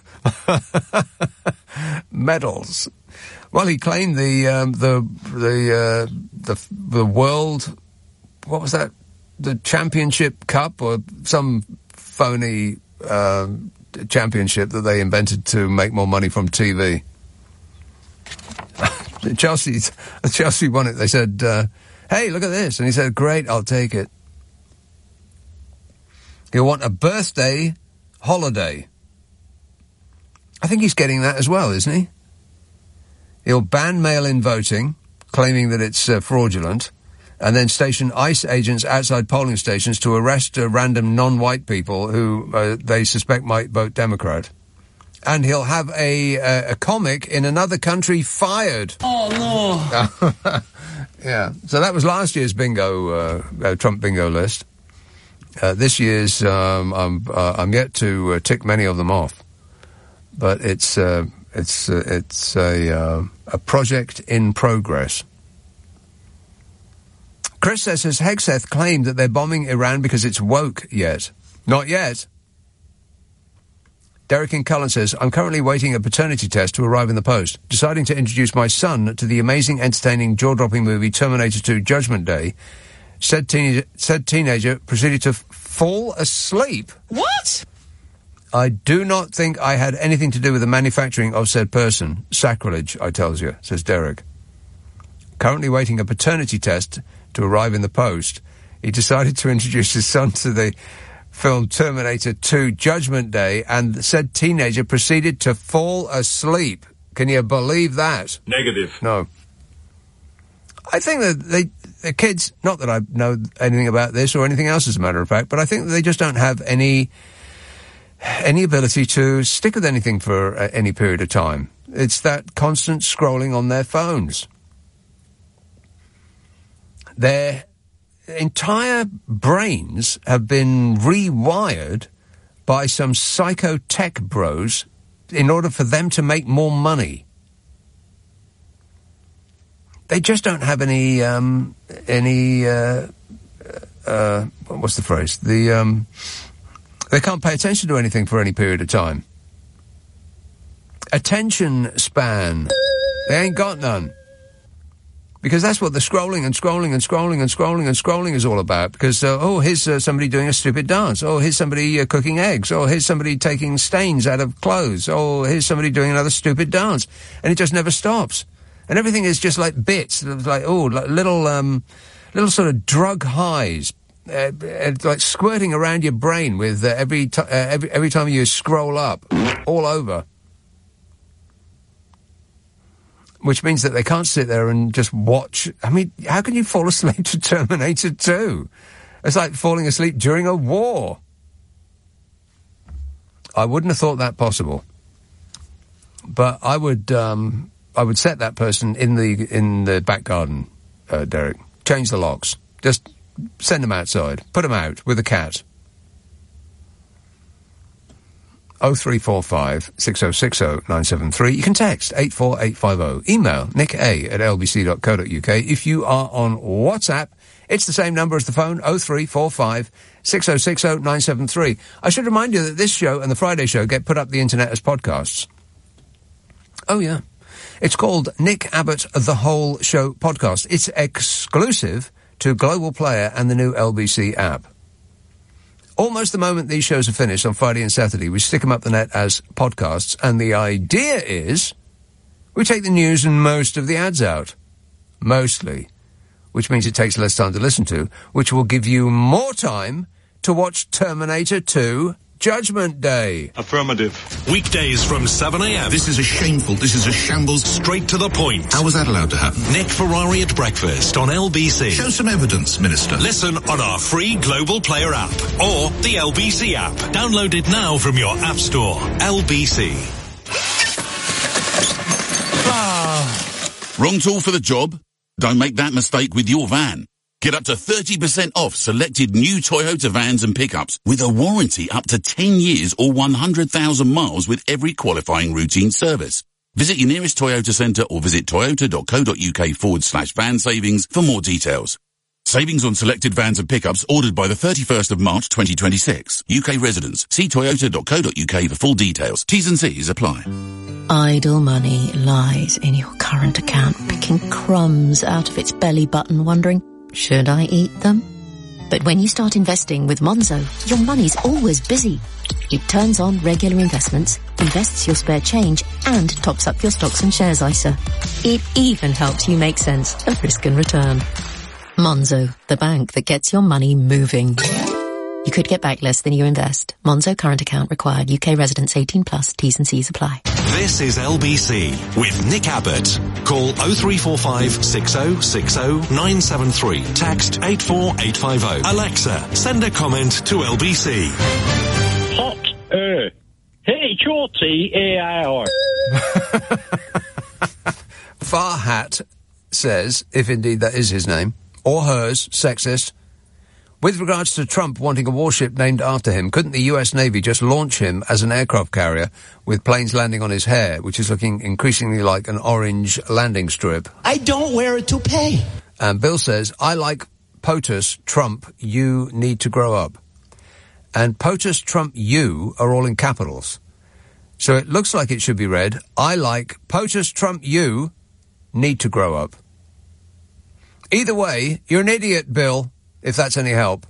Medals. Well, he claimed the um, the the uh, the the world. What was that? The championship cup or some phony uh, championship that they invented to make more money from T V. Chelsea, Chelsea won it. They said, uh, "Hey, look at this," and he said, "Great, I'll take it." He'll want a birthday holiday. I think he's getting that as well, isn't he? He'll ban mail-in voting, claiming that it's uh, fraudulent, and then station ICE agents outside polling stations to arrest uh, random non-white people who uh, they suspect might vote Democrat. And he'll have a, uh, a comic in another country fired. Oh, no. Yeah. So that was last year's bingo, uh, uh, Trump bingo list. Uh, this year's, um, I'm, uh, I'm yet to uh, tick many of them off. But it's, uh, it's, uh, it's a, uh, a project in progress. Chris says, has Hegseth claimed that they're bombing Iran because it's woke yet? Not yet. Derek in Cullen says, I'm currently waiting a paternity test to arrive in the post. Deciding to introduce my son to the amazing, entertaining, jaw-dropping movie Terminator two Judgment Day, said, teen- said teenager proceeded to f- fall asleep. What? I do not think I had anything to do with the manufacturing of said person. Sacrilege, I tells you, says Derek. Currently waiting a paternity test to arrive in the post. He decided to introduce his son to the film Terminator two Judgment Day, and said teenager proceeded to fall asleep. Can you believe that? Negative. No. I think that they, the kids, not that I know anything about this or anything else as a matter of fact, but I think that they just don't have any any ability to stick with anything for uh, any period of time. It's that constant scrolling on their phones. Their entire brains have been rewired by some psycho tech bros in order for them to make more money. They just don't have any, um, any, uh, uh, what's the phrase? The, um, they can't pay attention to anything for any period of time. Attention span. They ain't got none. Because that's what the scrolling and scrolling and scrolling and scrolling and scrolling is all about. Because, uh, oh, here's uh, somebody doing a stupid dance. Oh, here's somebody uh, cooking eggs. Oh, here's somebody taking stains out of clothes. Oh, here's somebody doing another stupid dance. And it just never stops. And everything is just like bits. It's like, oh, like little, um, little sort of drug highs. Uh, uh, like squirting around your brain with uh, every, t- uh, every, every time you scroll up. All over. Which means that they can't sit there and just watch. I mean, how can you fall asleep to Terminator two? It's like falling asleep during a war. I wouldn't have thought that possible. But I would, um, I would set that person in the, in the back garden, uh, Derek. Change the locks. Just send them outside. Put them out with a cat. oh three four five, six oh six oh, nine seven three. You can text eight four eight five oh. Email nick a at l b c dot co dot u k. If you are on WhatsApp, it's the same number as the phone, oh three four five, six oh six oh, nine seven three. I should remind you that this show and the Friday show get put up the internet as podcasts. Oh, yeah. It's called Nick Abbott The Whole Show Podcast. It's exclusive to Global Player and the new L B C app. Almost the moment these shows are finished on Friday and Saturday, we stick them up the net as podcasts, and the idea is we take the news and most of the ads out. Mostly. Which means it takes less time to listen to, which will give you more time to watch Terminator two Judgment Day. Affirmative. Weekdays from seven a.m. This is a shameful, this is a shambles. Straight to the point. How was that allowed to happen? Nick Ferrari at breakfast on L B C. Show some evidence, Minister. Listen on our free Global Player app or the L B C app. Download it now from your app store. L B C. Ah. Wrong tool for the job? Don't make that mistake with your van. Get up to thirty percent off selected new Toyota vans and pickups with a warranty up to ten years or one hundred thousand miles with every qualifying routine service. Visit your nearest Toyota centre or visit toyota.co.uk forward slash van savings for more details. Savings on selected vans and pickups ordered by the thirty-first of March twenty twenty-six. U K residents. See toyota.co.uk for full details. T's and C's apply. Idle money lies in your current account, picking crumbs out of its belly button, wondering, should I eat them? But when you start investing with Monzo, your money's always busy. It turns on regular investments, invests your spare change, and tops up your stocks and shares I S A. It even helps you make sense of risk and return. Monzo, the bank that gets your money moving. You could get back less than you invest. Monzo current account required. U K residents eighteen plus. T's and C's apply. This is L B C with Nick Abbott. Call oh three four five, six oh six oh, nine seven three. Text eight four eight five oh. Alexa, send a comment to L B C. Hot air. H O T A I R. Farhat says, if indeed that is his name, or hers, sexist, with regards to Trump wanting a warship named after him, couldn't the U S Navy just launch him as an aircraft carrier with planes landing on his hair, which is looking increasingly like an orange landing strip? I don't wear a toupee. And Bill says, I like POTUS, Trump, you need to grow up. And POTUS, Trump, you are all in capitals. So it looks like it should be read, I like POTUS, Trump, you need to grow up. Either way, you're an idiot, Bill, if that's any help.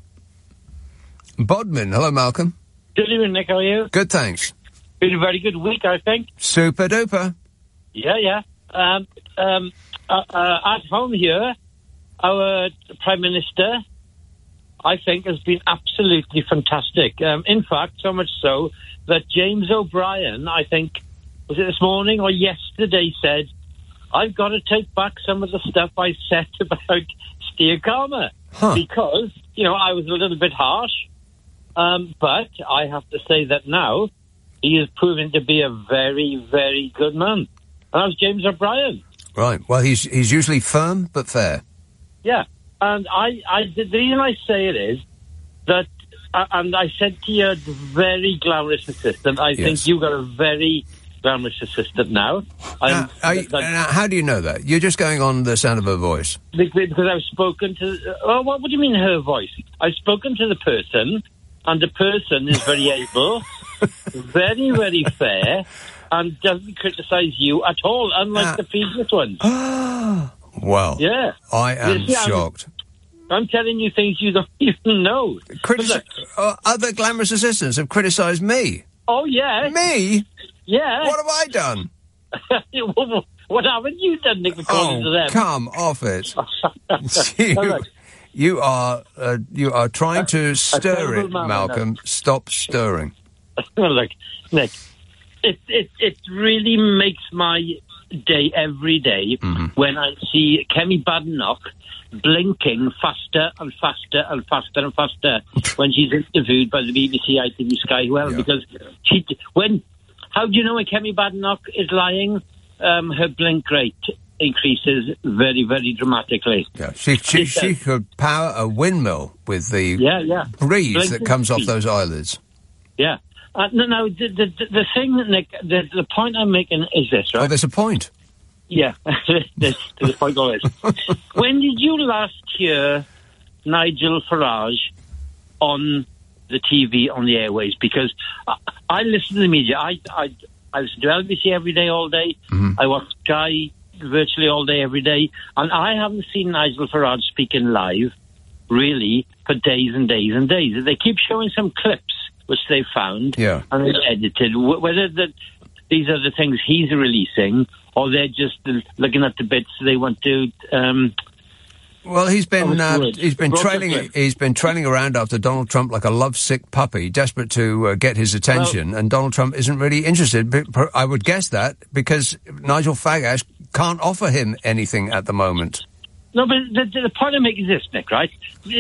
Bodmin, hello, Malcolm. Good evening, Nick. How are you? Good, thanks. Been a very good week, I think. Super duper. Yeah, yeah. Um, um, uh, uh, at home here, our Prime Minister, I think, has been absolutely fantastic. Um, in fact, so much so that James O'Brien, I think, was it this morning or yesterday, said, I've got to take back some of the stuff I said about Steer Karma. Huh. Because, you know, I was a little bit harsh. Um, but I have to say that now he is proving to be a very, very good man. And that was James O'Brien. Right. Well, he's he's usually firm but fair. Yeah. And I, I the reason I say it is that, uh, and I said to your very glamorous assistant, I yes. think you got a very glamorous assistant now. Now, are you, now, how do you know that? You're just going on the sound of her voice. Because I've spoken to... Uh, oh, what, what do you mean her voice? I've spoken to the person... And the person is very able, very, very fair, and doesn't criticise you at all, unlike uh, the previous ones. Well, yeah. I am you see, shocked. I'm, I'm telling you things you don't even know. Critici- uh, other glamorous assistants have criticised me. Oh, yeah. Me? Yeah. What have I done? What haven't you done, Nick, according oh, to them? Come off it. you, you are uh, you are trying to stir it, Malcolm. Stop stirring. Look, Nick, it, it, it really makes my day every day mm-hmm. when I see Kemi Badenoch blinking faster and faster and faster and faster when she's interviewed by the B B C, I T V, Sky, whoever, yeah. because she, when, how do you know when Kemi Badenoch is lying? Um, her blink rate increases very, very dramatically. Yeah, she she, she could power a windmill with the yeah, yeah. breeze Blink that comes off those eyelids. Yeah. Uh, no, no, the, the, the thing, Nick, the, the point I'm making is this, right? Oh, there's a point. Yeah, there's, there's a point always. When did you last hear Nigel Farage on the T V, on the airways? Because I, I listen to the media. I, I, I listen to L B C every day, all day. Mm-hmm. I watch Sky virtually all day, every day. And I haven't seen Nigel Farage speaking live, really, for days and days and days. They keep showing some clips, which they found, yeah. and they've edited. Whether that these are the things he's releasing, or they're just looking at the bits they want to... Um, well, he's been uh, he's been trailing he's been trailing around after Donald Trump like a lovesick puppy, desperate to uh, get his attention, well, and Donald Trump isn't really interested. But I would guess that because Nigel Farage can't offer him anything at the moment. No, but the, the point I make is this, Nick, right?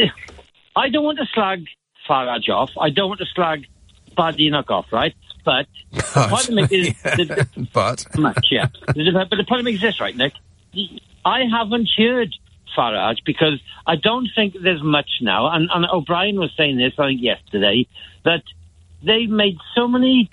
I don't want to slag Farage off. I don't want to slag Badenoch off, right? But the point I make is... yeah, the, but... Much, yeah. But the point I make is this, right, Nick? I haven't heard Farage because I don't think there's much now, and, and O'Brien was saying this, I think, yesterday, that they've made so many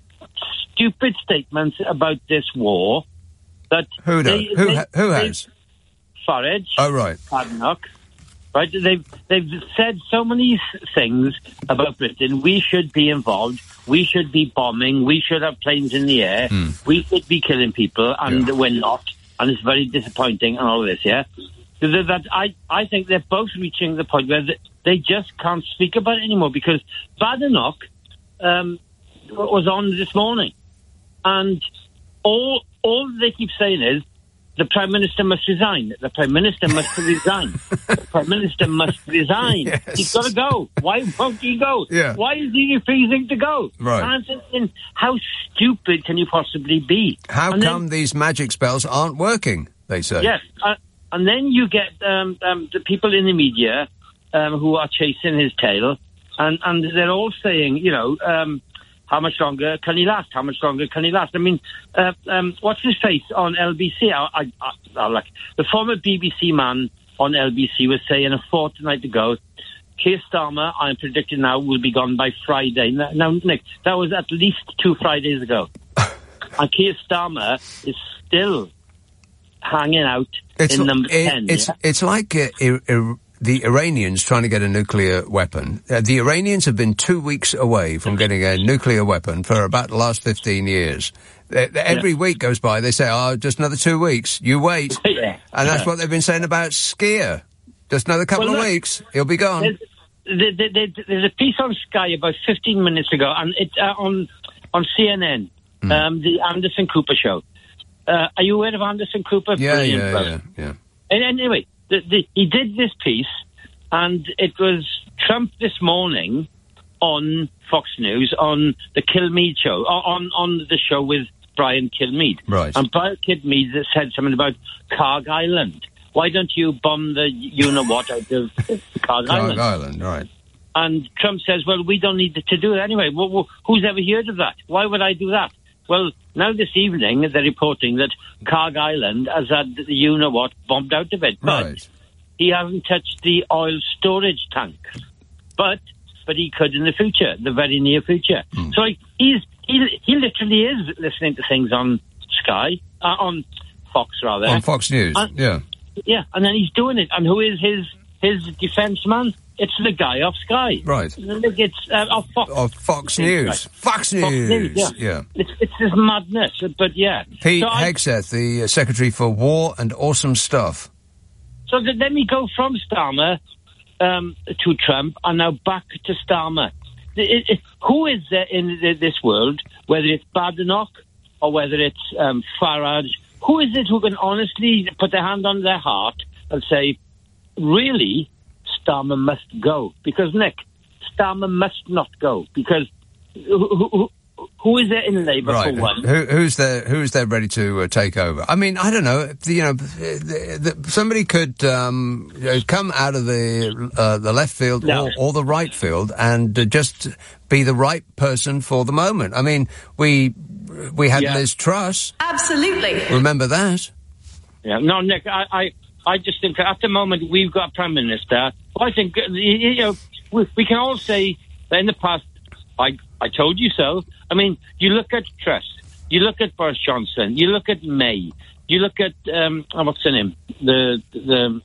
stupid statements about this war that... Who does? They, who, they, who has? Farage. Oh, right. Badenoch. Right? They've, they've said so many things about Britain. We should be involved. We should be bombing. We should have planes in the air. Mm. We should be killing people, and yeah. we're not. And it's very disappointing and all this, yeah? That I, I think they're both reaching the point where they just can't speak about it anymore because Badenoch um, was on this morning, and all all they keep saying is the Prime Minister must resign. The Prime Minister must resign. The Prime Minister must resign. Yes. He's got to go. Why won't he go? Yeah. Why is he refusing to go? Right. And I'm thinking, how stupid can you possibly be? How and come then, these magic spells aren't working, they say? Yes. Uh, And then you get um, um, the people in the media um, who are chasing his tail, and, and they're all saying, you know, um, how much longer can he last? How much longer can he last? I mean, uh, um, what's his face on L B C? I, I, I, I like the former B B C man on L B C was saying a fortnight ago, Keir Starmer, I'm predicting now, will be gone by Friday. Now, now Nick, that was at least two Fridays ago. And Keir Starmer is still hanging out it's in number it, ten. It's yeah? it's like uh, ir- ir- the Iranians trying to get a nuclear weapon. Uh, the Iranians have been two weeks away from getting a nuclear weapon for about the last fifteen years. Uh, every yeah. week goes by, they say, oh, just another two weeks. You wait. yeah. And that's yeah. what they've been saying about Skier. Just another couple well, of look, weeks, he'll be gone. There's, there, there, there's a piece on Sky about fifteen minutes ago, and it uh, on on C N N, mm. um, the Anderson Cooper show. Uh, are you aware of Anderson Cooper? Yeah, Brilliant yeah, brother. yeah, yeah. And anyway, the, the, he did this piece, and it was Trump this morning on Fox News on the Kilmeade show, on on the show with Brian Kilmeade. Right. And Brian Kilmeade said something about Carg Island. Why don't you bomb the you-know-what out of Carg Island? Carg Island, right. And Trump says, well, we don't need to do it anyway. Well, well, who's ever heard of that? Why would I do that? Well, now this evening they're reporting that Carg Island has had the you-know-what bombed out of it. But right. he hasn't touched the oil storage tanks. But but he could in the future, the very near future. Mm. So like, he's he he literally is listening to things on Sky, uh, on Fox rather. On Fox News, and, yeah. Yeah, and then he's doing it. And who is his his defence man? It's the guy off Sky. Right. It's uh, off Fox. Of Fox News. Right. Fox News. Fox News, yeah. yeah. It's, it's this madness, but yeah. Pete so I, Hegseth, the uh, Secretary for War and Awesome Stuff. So th- let me go from Starmer um, to Trump and now back to Starmer. It, it, who is there in the, this world, whether it's Badenoch or whether it's um, Farage, who is it who can honestly put their hand on their heart and say, really, Starmer must go? Because, Nick, Starmer must not go. Because who, who, who is there in Labour right. for one? Who, who's there? Who's there ready to uh, take over? I mean, I don't know. You know, the, the, somebody could um, come out of the uh, the left field no. or, or the right field and uh, just be the right person for the moment. I mean, we we had yeah. Liz Truss. Absolutely. Remember that? Yeah. No, Nick, I, I, I just think at the moment we've got a Prime Minister. I think, you know, we, we can all say that in the past, I, I told you so. I mean, you look at Truss, you look at Boris Johnson, you look at May, you look at, um, oh, what's her name? The, the,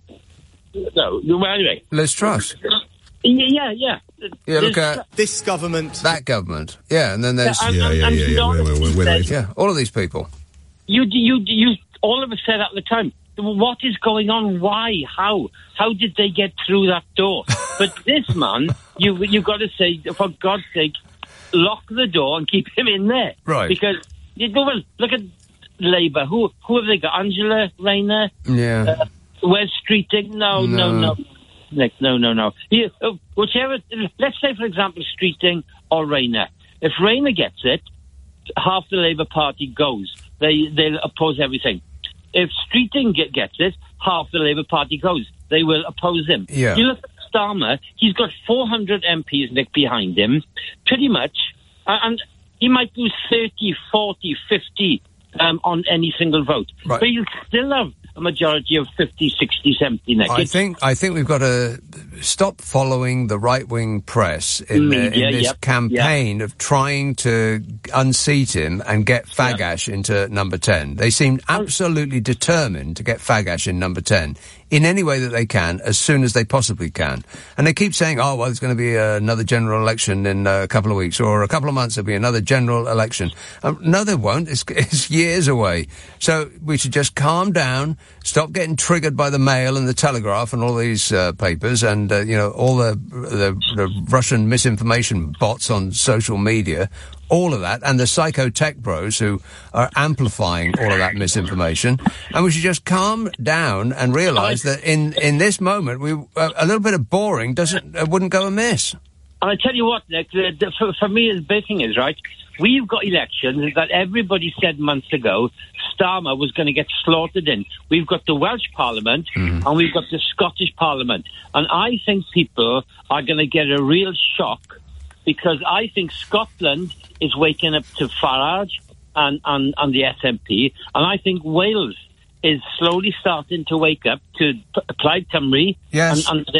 no, well, anyway. Liz Truss. Yeah, yeah. Yeah, look at this government, that government. Yeah, and then there's yeah, and, yeah, yeah, yeah, yeah. Wait, wait, wait, wait. yeah, all of these people. You, you, you. All of us said at the time, what is going on? Why? How? How did they get through that door? But this man, you, you've got to say, for God's sake, lock the door and keep him in there, right? Because you go well. Look at Labour. Who, who have they got? Angela Rayner. Yeah. Uh, Wes Streeting. No, no, no. no. Nick, no, no, no. You, uh, whichever, let's say, for example, Streeting or Rayner. If Rayner gets it, half the Labour Party goes. They, they'll oppose everything. If Streeting get, gets it, half the Labour Party goes. They will oppose him. Yeah. You look at Starmer, he's got four hundred M Ps, Nick, behind him, pretty much, uh, and he might lose thirty, forty, fifty um, on any single vote. Right. But he'll still have a majority of fifty, sixty, seventy, Nick. I think I think we've got to stop following the right-wing press in, Media, the, in this yep, campaign yep. of trying to unseat him and get Fagash yep. into number ten. They seem absolutely determined to get Fagash in number ten in any way that they can, as soon as they possibly can. And they keep saying, oh, well, there's going to be uh, another general election in uh, a couple of weeks, or a couple of months there'll be another general election. Um, no, there won't. It's, it's years away. So we should just calm down, stop getting triggered by the Mail and the Telegraph and all these uh, papers and, uh, you know, all the, the, the Russian misinformation bots on social media. All of that, and the psycho-tech bros who are amplifying all of that misinformation. And we should just calm down and realise that in, in this moment, we uh, a little bit of boring doesn't uh, wouldn't go amiss. And I tell you what, Nick, the, the, for, for me, the big thing is, right, we've got elections that everybody said months ago Starmer was going to get slaughtered in. We've got the Welsh Parliament, mm. and we've got the Scottish Parliament. And I think people are going to get a real shock, because I think Scotland is waking up to Farage and, and, and the S N P, and I think Wales is slowly starting to wake up to P- Plaid Cymru yes. and, and their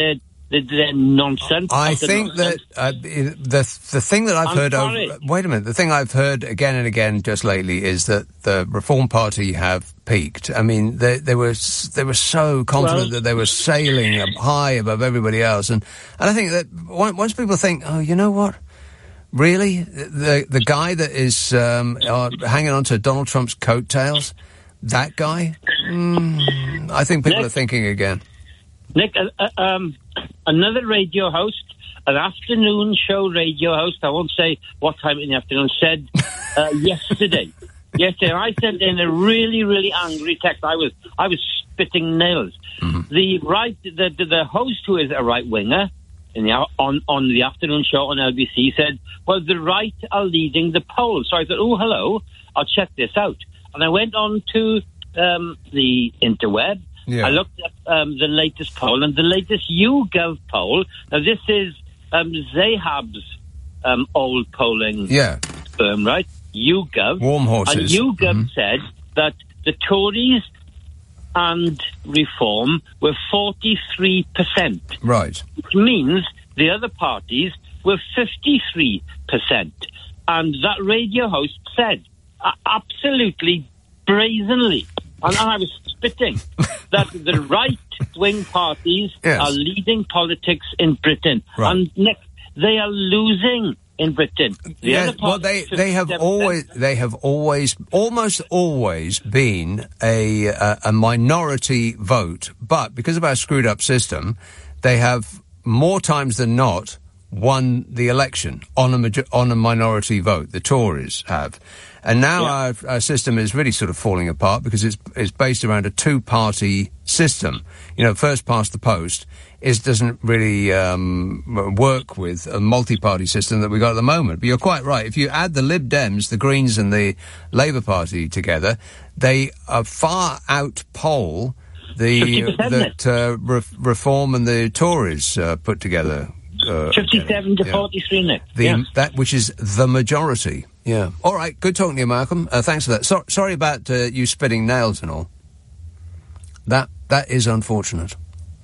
They're, they're nonsense. I After think nonsense. that uh, the the thing that I've I'm heard sorry. over, wait a minute, the thing I've heard again and again just lately is that the Reform Party have peaked. I mean, they they were s- they were so confident Well- that they were sailing up high above everybody else, and and I think that on- once people think, oh, you know what? Really, the the guy that is um, uh, hanging on to Donald Trump's coattails, that guy, mm, I think people Nick? are thinking again. Nick, uh, uh, um, another radio host, an afternoon show radio host, I won't say what time in the afternoon, said uh, yesterday, yesterday, I sent in a really, really angry text. I was, I was spitting nails. Mm-hmm. The right, the, the the host, who is a right winger, in the on on the afternoon show on L B C, said, "Well, the right are leading the poll." So I thought, "Oh, hello, I'll check this out." And I went on to um, the interweb. Yeah. I looked at um, the latest poll, and the latest YouGov poll. Now, this is um, Zahab's um, old polling Yeah. firm, right? YouGov. Warm horses. And YouGov Mhm. said that the Tories and Reform were forty-three percent, Right. which means the other parties were fifty-three percent. And that radio host said, uh, absolutely brazenly, and, and I was spitting, that the right-wing parties Yes. are leading politics in Britain. Right. And Nick, they are losing in Britain. The Yeah, other well, they parties, they have fifty-seven percent. always they have always almost always been a a, a minority vote, but because of our screwed up system, they have more times than not won the election on a major- on a minority vote. The Tories have, and now Yeah. our, our system is really sort of falling apart because it's it's based around a two party system. You know, first past the post. Is doesn't really um, work with a multi-party system that we got at the moment. But you're quite right. If you add the Lib Dems, the Greens, and the Labour Party together, they are far out poll the fifty percent, that uh, re- Reform and the Tories uh, put together. Uh, fifty-seven to yeah. forty-three, Nick. The, Yeah. That which is the majority. Yeah. All right. Good talking to you, Malcolm. Uh, thanks for that. So, sorry about uh, you spitting nails and all. That that is unfortunate.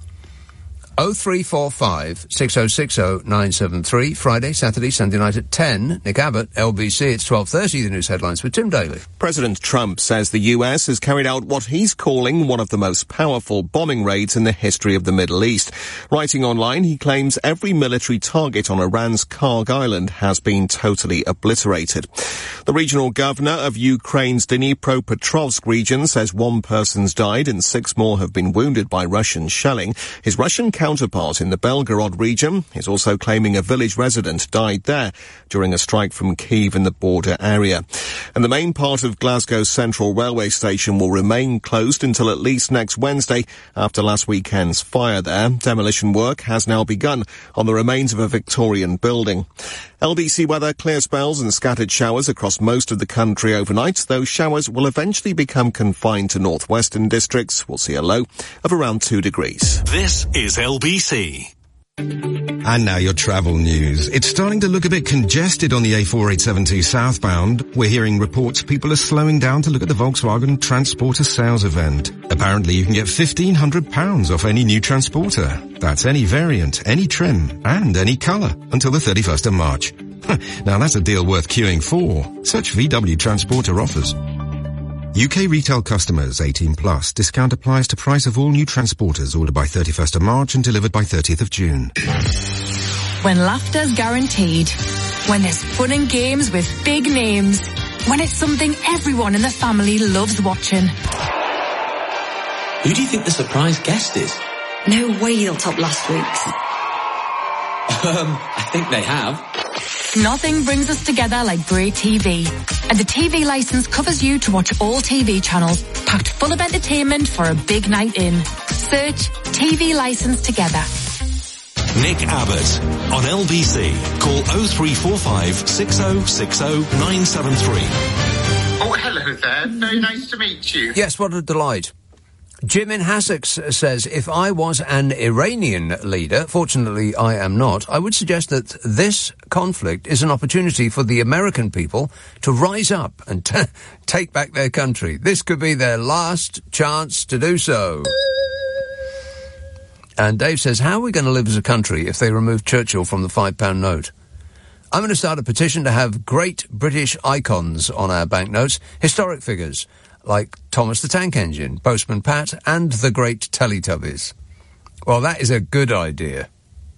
oh three four five, six oh six oh, nine seven three, Friday, Saturday, Sunday night at ten. Nick Abbott, L B C, it's twelve thirty, the news headlines with Tim Daly. President Trump says the U S has carried out what he's calling one of the most powerful bombing raids in the history of the Middle East. Writing online, he claims every military target on Iran's Karg Island has been totally obliterated. The regional governor of Ukraine's Dnipropetrovsk region says one person's died and six more have been wounded by Russian shelling. His Russian counterpart in the Belgorod region is also claiming a village resident died there during a strike from Kyiv in the border area. And the main part of Glasgow's Central Railway Station will remain closed until at least next Wednesday after last weekend's fire there. Demolition work has now begun on the remains of a Victorian building. L B C weather, clear spells and scattered showers across most of the country overnight. Those showers will eventually become confined to northwestern districts. We'll see a low of around two degrees. This is L B C. And now your travel news. It's starting to look a bit congested on the A four eight seven two southbound. We're hearing reports people are slowing down to look at the Volkswagen Transporter sales event. Apparently you can get fifteen hundred pounds off any new Transporter. That's any variant, any trim, and any colour until the thirty-first of March. Now that's a deal worth queuing for. Search V W Transporter offers. U K retail customers eighteen plus. Discount applies to price of all new Transporters ordered by thirty-first of March and delivered by thirtieth of June. When laughter's guaranteed. When there's fun and games with big names. When it's something everyone in the family loves watching. Who do you think the surprise guest is? No way they'll top last week's. Um, I think they have. Nothing brings us together like great T V. And the T V license covers you to watch all T V channels, packed full of entertainment for a big night in. Search T V license together. Nick Abbott on L B C. Call oh three four five, six oh six oh, nine seven three. Oh, hello there. Very nice to meet you. Yes, what a delight. Jim in Hassocks says, if I was an Iranian leader, fortunately I am not, I would suggest that this conflict is an opportunity for the American people to rise up and t- take back their country. This could be their last chance to do so. And Dave says, how are we going to live as a country if they remove Churchill from the five pound note? I'm going to start a petition to have great British icons on our banknotes, historic figures, like Thomas the Tank Engine, Postman Pat, and the great Teletubbies. Well, that is a good idea.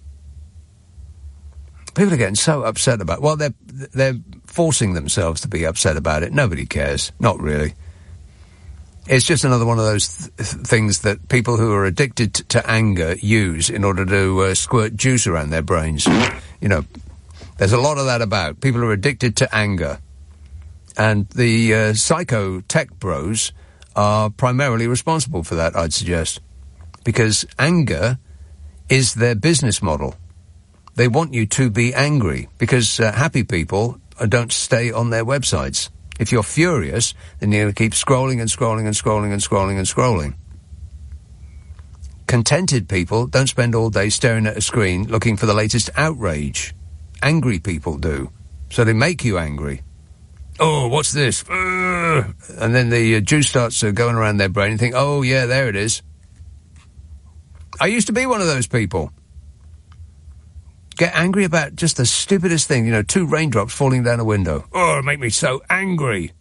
People are getting so upset about it. Well, they're, they're forcing themselves to be upset about it. Nobody cares. Not really. It's just another one of those th- things that people who are addicted t- to anger use in order to uh, squirt juice around their brains. You know, there's a lot of that about. People are addicted to anger. And the uh, psycho tech bros are primarily responsible for that, I'd suggest. Because anger is their business model. They want you to be angry, because uh, happy people uh, don't stay on their websites. If you're furious, then you're going to keep scrolling and scrolling and scrolling and scrolling and scrolling. Contented people don't spend all day staring at a screen looking for the latest outrage. Angry people do. So they make you angry. Oh, what's this? Uh, and then the uh, juice starts uh, going around their brain and think, oh, yeah, there it is. I used to be one of those people. Get angry about just the stupidest thing, you know, two raindrops falling down a window. Oh, it make me so angry.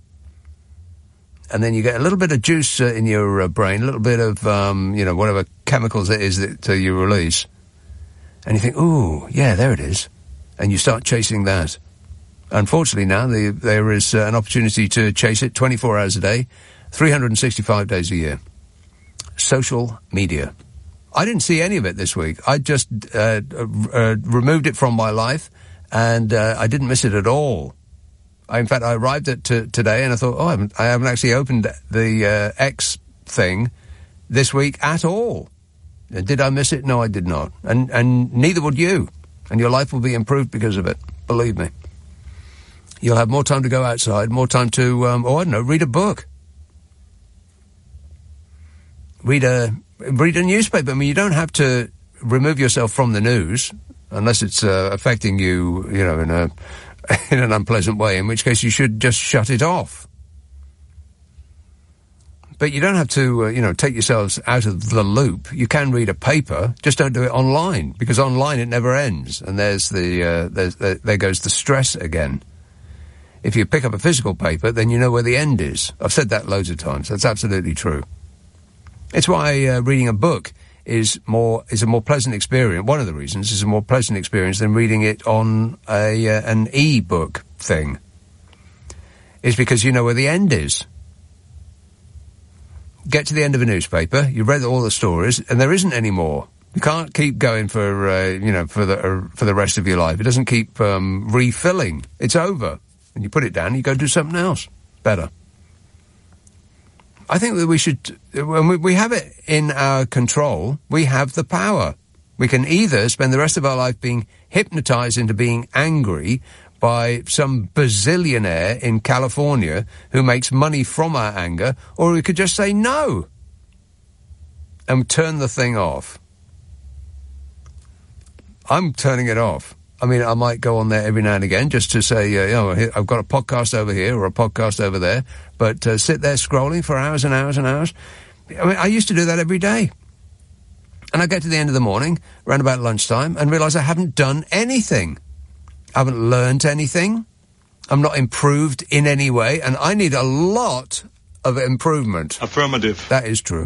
And then you get a little bit of juice uh, in your uh, brain, a little bit of, um, you know, whatever chemicals it is that uh, you release. And you think, ooh, yeah, there it is. And you start chasing that. Unfortunately now, the, there is uh, an opportunity to chase it twenty-four hours a day, three hundred sixty-five days a year. Social media. I didn't see any of it this week. I just uh, uh, removed it from my life, and uh, I didn't miss it at all. I, in fact, I arrived at t- today, and I thought, oh, I haven't, I haven't actually opened the uh, X thing this week at all. Did I miss it? No, I did not. And, and neither would you. And your life will be improved because of it. Believe me. You'll have more time to go outside, more time to, um, oh, I don't know, read a book. Read a... Read a newspaper. I mean, you don't have to remove yourself from the news unless it's uh, affecting you, you know, in a in an unpleasant way, in which case you should just shut it off. But you don't have to, uh, you know, take yourselves out of the loop. You can read a paper, just don't do it online, because online it never ends. And there's the, uh, there's, there, there goes the stress again. If you pick up a physical paper, then you know where the end is. I've said that loads of times. That's absolutely true. It's why uh, reading a book is more is a more pleasant experience. One of the reasons is a more pleasant experience than reading it on a uh, an e-book thing. Is because you know where the end is. Get to the end of a newspaper, you read all the stories, and there isn't any more. You can't keep going for uh, you know for the uh, for the rest of your life. It doesn't keep um, refilling. It's over, and you put it down. And you go do something else better. I think that we should, when we have it in our control, we have the power. We can either spend the rest of our life being hypnotized into being angry by some bazillionaire in California who makes money from our anger, or we could just say no and turn the thing off. I'm turning it off. I mean, I might go on there every now and again just to say, uh, you know, I've got a podcast over here or a podcast over there, but uh, sit there scrolling for hours and hours and hours. I mean, I used to do that every day. And I get to the end of the morning, around about lunchtime, and realise I haven't done anything. I haven't learned anything. I'm not improved in any way, and I need a lot of improvement. Affirmative. That is true.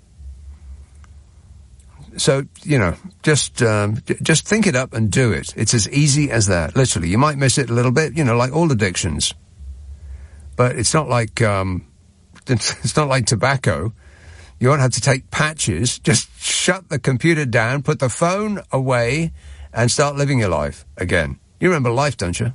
So, you know, just um, j- just think it up and do it. It's as easy as that, literally. You might miss it a little bit, you know, like all addictions. But it's not like, um, it's not like tobacco. You won't have to take patches. Just shut the computer down, put the phone away, and start living your life again. You remember life, don't you?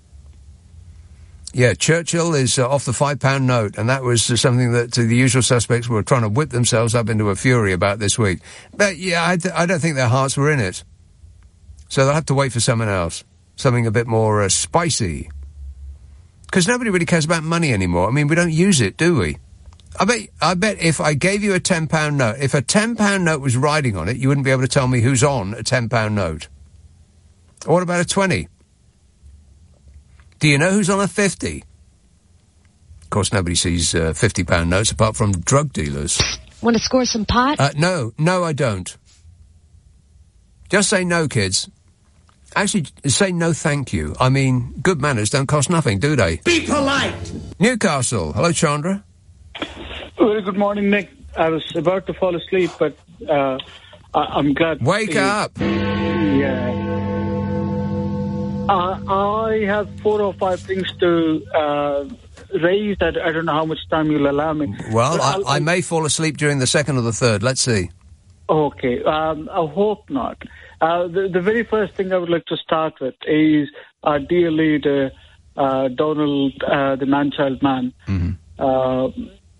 Yeah, Churchill is uh, off the five-pound note, and that was uh, something that uh, the usual suspects were trying to whip themselves up into a fury about this week. But, yeah, I, th- I don't think their hearts were in it. So they'll have to wait for someone else, something a bit more uh, spicy. Because nobody really cares about money anymore. I mean, we don't use it, do we? I bet, I bet if I gave you a ten-pound note, if a ten-pound note was riding on it, you wouldn't be able to tell me who's on a ten-pound note. Or what about a twenty? Do you know who's on a fifty? Of course, nobody sees uh, fifty-pound notes apart from drug dealers. Want to score some pot? Uh, no, no, I don't. Just say no, kids. Actually, say no thank you. I mean, good manners don't cost nothing, do they? Be polite! Newcastle. Hello, Chandra. Very good morning, Nick. I was about to fall asleep, but uh, I- I'm glad... Wake you- up! Yeah. Uh, I have four or five things to uh, raise. I, I don't know how much time you'll allow me. Well, But I, I'll- I may fall asleep during the second or the third. Let's see. Okay, um, I hope not. Uh, the, the very first thing I would like to start with is our dear leader, uh, Donald, uh, the man-child man. Uh,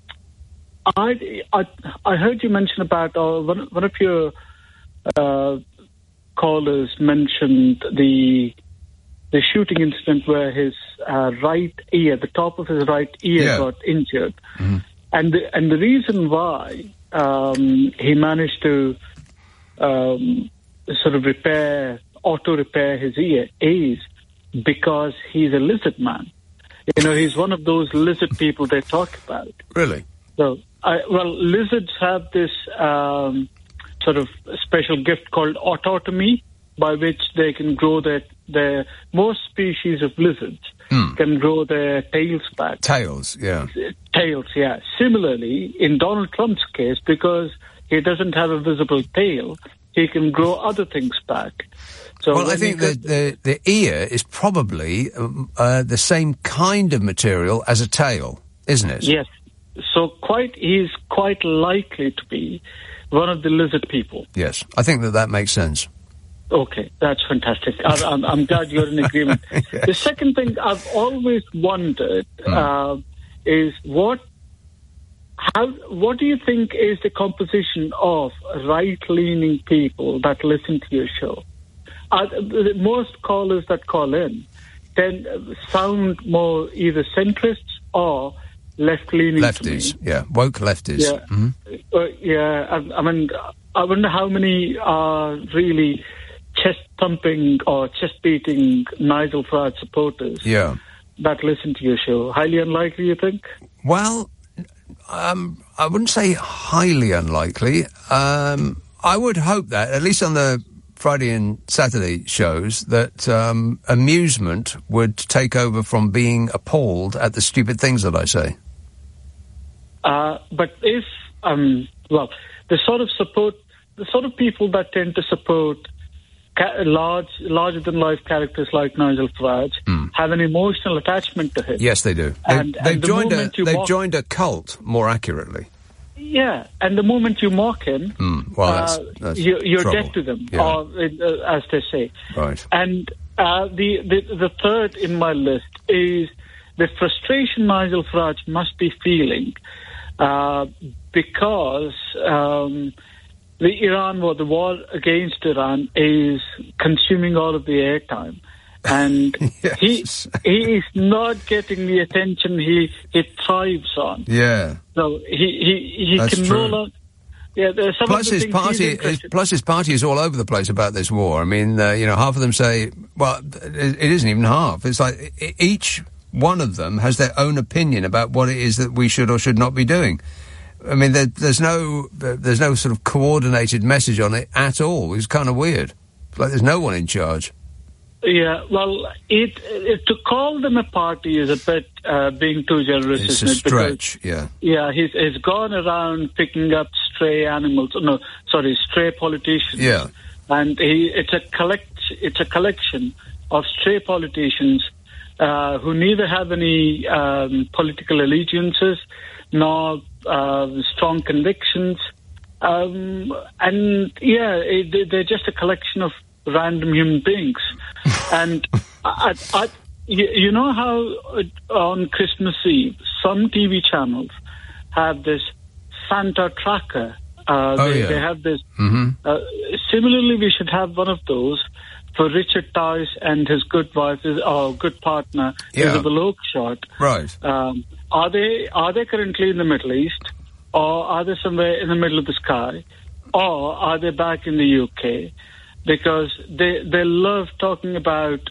I, I I heard you mention about, uh, one, one of your uh, callers mentioned the the shooting incident where his uh, right ear, the top of his right ear Yeah. got injured. And the, and the reason why um, he managed to um, sort of repair, auto-repair his ear is because he's a lizard man. You know, he's one of those lizard people they talk about. Really? So, I, well, lizards have this um, sort of special gift called autotomy, by which they can grow their, their most species of lizards can grow their tails back. Tails, yeah. Tails, yeah. Similarly, in Donald Trump's case, because he doesn't have a visible tail, he can grow other things back. So well, I when think he that the, the ear is probably um, uh, the same kind of material as a tail, isn't it? Yes. So quite, he's quite likely to be one of the lizard people. Yes. I think that that makes sense. Okay, that's fantastic. I, I'm, I'm glad you're in agreement. The second thing I've always wondered uh, is what, how, what do you think is the composition of right-leaning people that listen to your show? Uh, the, most callers that call in tend sound more either centrists or left-leaning. Lefties, yeah. Woke lefties. Yeah, Mhm. uh, yeah. I, I mean, I wonder how many are really chest-thumping or chest-beating Nigel Farage supporters Yeah. that listen to your show. Highly unlikely, you think? Well, um, I wouldn't say highly unlikely. Um, I would hope that, at least on the Friday and Saturday shows, that um, amusement would take over from being appalled at the stupid things that I say. Uh, but if, um, well, the sort of support, the sort of people that tend to support ca- large, larger-than-life characters like Nigel Farage have an emotional attachment to him. Yes, they do. And- They've, they've and the joined a moment you they've mock- joined a cult, more accurately. Yeah, and the moment you mock him, Mm. Well, that's, uh, that's you, you're trouble. dead to them, Yeah. or uh, as they say. Right. And uh, the, the the third in my list is the frustration Nigel Farage must be feeling uh, because um, the Iran war, the war against Iran, is consuming all of the airtime. And he he is not getting the attention he, he thrives on. Yeah. So he he, he That's can true. no longer. Yeah, there's some Plus of the his things he's party, his, interested- plus his party is all over the place about this war. I mean, uh, you know, half of them say, well, it, it isn't even half. It's like e- each one of them has their own opinion about what it is that we should or should not be doing. I mean, there, there's no, there's no sort of coordinated message on it at all. It's kind of weird. It's like there's no one in charge. Yeah, well, it, it to call them a party is a bit uh, being too generous. It's a isn't it? Because, stretch, yeah. yeah, he's he's gone around picking up stray animals. No, sorry, stray politicians. Yeah. And he it's a collect it's a collection of stray politicians uh, who neither have any um, political allegiances nor uh, strong convictions, um, and yeah, it, they're just a collection of random human beings. And I, I, you, you know how uh, on Christmas Eve some T V channels have this Santa tracker. Uh, Oh, they, yeah. they have this. Mm-hmm. Uh, similarly, we should have one of those for Richard Tice and his good wife, his or good partner, Yeah. Isabel Oakeshott. Right. Um, are they are they currently in the Middle East, or are they somewhere in the middle of the sky, or are they back in the U K? Because they they love talking about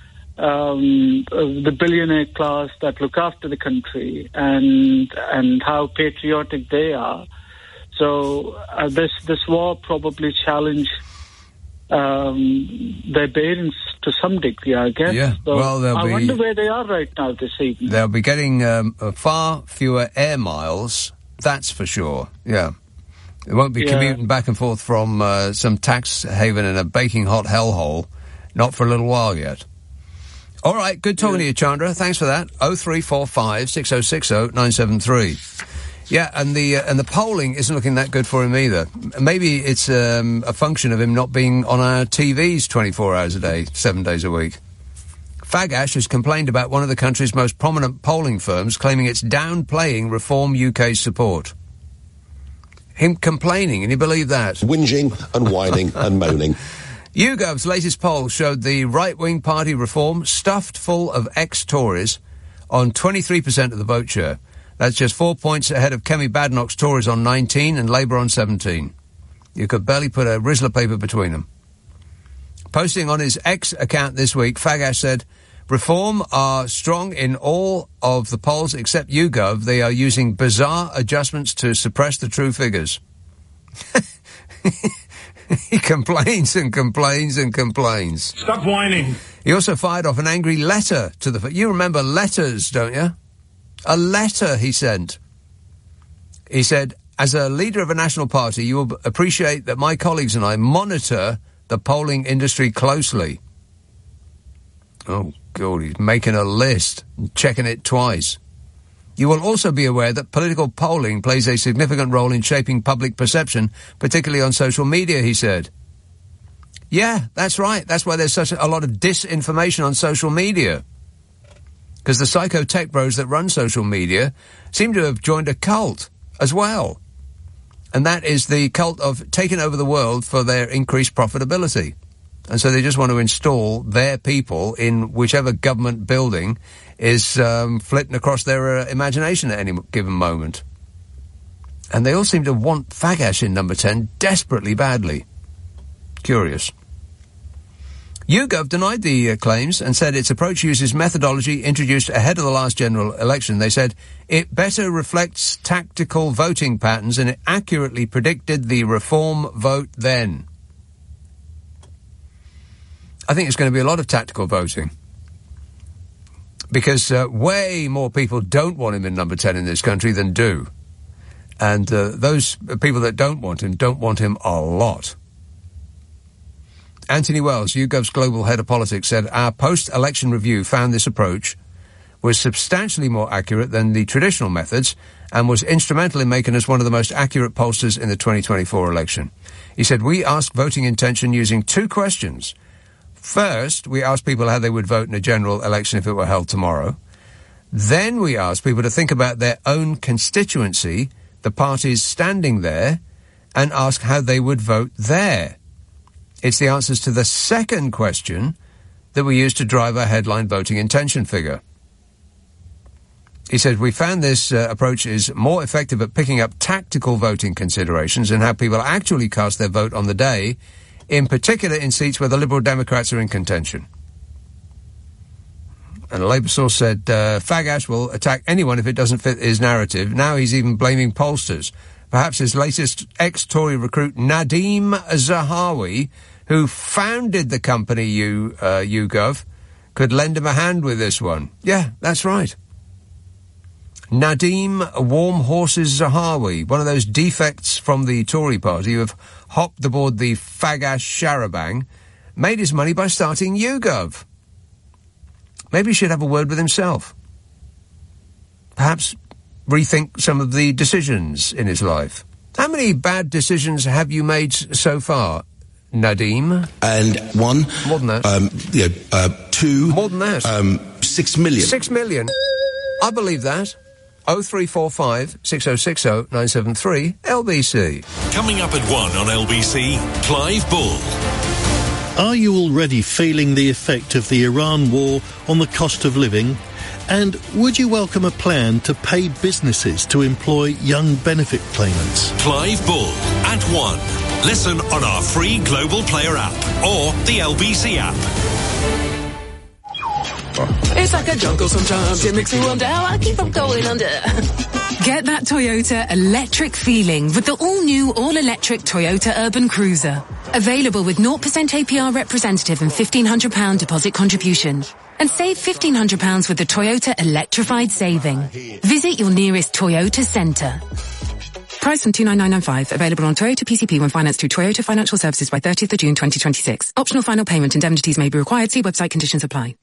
um, uh, the billionaire class that look after the country and and how patriotic they are. So uh, this this war probably challenged um, their bearings to some degree, I guess. Yeah, So well, they'll I be- wonder where they are right now this evening. They'll be getting um, uh, far fewer air miles, that's for sure, yeah. They won't be Yeah. commuting back and forth from uh, some tax haven in a baking hot hellhole, not for a little while yet. All right, good talking to you, Chandra. Thanks for that. oh three four five, six oh six oh, nine seven three. Yeah, and the uh, and the polling isn't looking that good for him either. M- Maybe it's um, a function of him not being on our T Vs twenty-four hours a day, seven days a week. Fagash has complained about one of the country's most prominent polling firms claiming it's downplaying Reform U K's support. Him complaining, and you believe that? Whinging and whining and moaning. YouGov's latest poll showed the right-wing party Reform stuffed full of ex-Tories on twenty-three percent of the vote share. That's just four points ahead of Kemi Badenoch's Tories on nineteen and Labour on seventeen. You could barely put a Rizla paper between them. Posting on his X account this week, Fagash said, Reform are strong in all of the polls except YouGov. They are using bizarre adjustments to suppress the true figures. He complains and complains and complains. Stop whining. He also fired off an angry letter to the... You remember letters, don't you? A letter he sent. He said, as a leader of a national party, you will appreciate that my colleagues and I monitor the polling industry closely. Oh, God, he's making a list and checking it twice. You will also be aware that political polling plays a significant role in shaping public perception, particularly on social media, he said. Yeah, that's right. That's why there's such a lot of disinformation on social media. Because the psycho tech bros that run social media seem to have joined a cult as well. And that is the cult of taking over the world for their increased profitability. And so they just want to install their people in whichever government building is um, flitting across their uh, imagination at any given moment. And they all seem to want Fagash in number ten desperately badly. Curious. YouGov denied the uh, claims and said its approach uses methodology introduced ahead of the last general election. They said it better reflects tactical voting patterns and it accurately predicted the Reform vote then. I think it's going to be a lot of tactical voting. Because uh, way more people don't want him in number ten in this country than do. And uh, those people that don't want him don't want him a lot. Anthony Wells, YouGov's global head of politics, said our post-election review found this approach was substantially more accurate than the traditional methods and was instrumental in making us one of the most accurate pollsters in the twenty twenty-four election. He said, we asked voting intention using two questions. First, we asked people how they would vote in a general election if it were held tomorrow. Then we asked people to think about their own constituency, the parties standing there, and ask how they would vote there. It's the answers to the second question that we used to drive our headline voting intention figure. He said, we found this uh, approach is more effective at picking up tactical voting considerations and how people actually cast their vote on the day, in particular in seats where the Liberal Democrats are in contention. And a Labour source said, uh, Fagash will attack anyone if it doesn't fit his narrative. Now he's even blaming pollsters. Perhaps his latest ex-Tory recruit, Nadeem Zahawi, who founded the company you, uh, YouGov, could lend him a hand with this one. Yeah, that's right. Nadeem Warm Horses Zahawi, one of those defects from the Tory party who have hopped aboard the Fagash Sharabang, made his money by starting YouGov. Maybe he should have a word with himself. Perhaps rethink some of the decisions in his life. How many bad decisions have you made so far, Nadeem? And one. More than that. Um, you know, uh, two. More than that. Um, six million. Six million. I believe that. oh three four five, six oh six oh, nine seven three, L B C. Coming up at one on L B C, Clive Bull. Are you already feeling the effect of the Iran war on the cost of living? And would you welcome a plan to pay businesses to employ young benefit claimants? Clive Bull at one. Listen on our free Global Player app or the L B C app. offer. It's like a jungle sometimes. It makes me wonder how I keep from going under. Get that Toyota electric feeling with the all-new, all-electric Toyota Urban Cruiser. Available with zero percent A P R representative and fifteen hundred pounds deposit contribution. And save fifteen hundred pounds with the Toyota Electrified Saving. Visit your nearest Toyota centre. Price from two nine nine nine five. Available on Toyota P C P when financed through Toyota Financial Services by thirtieth of June twenty twenty-six. Optional final payment indemnities may be required. See website conditions apply.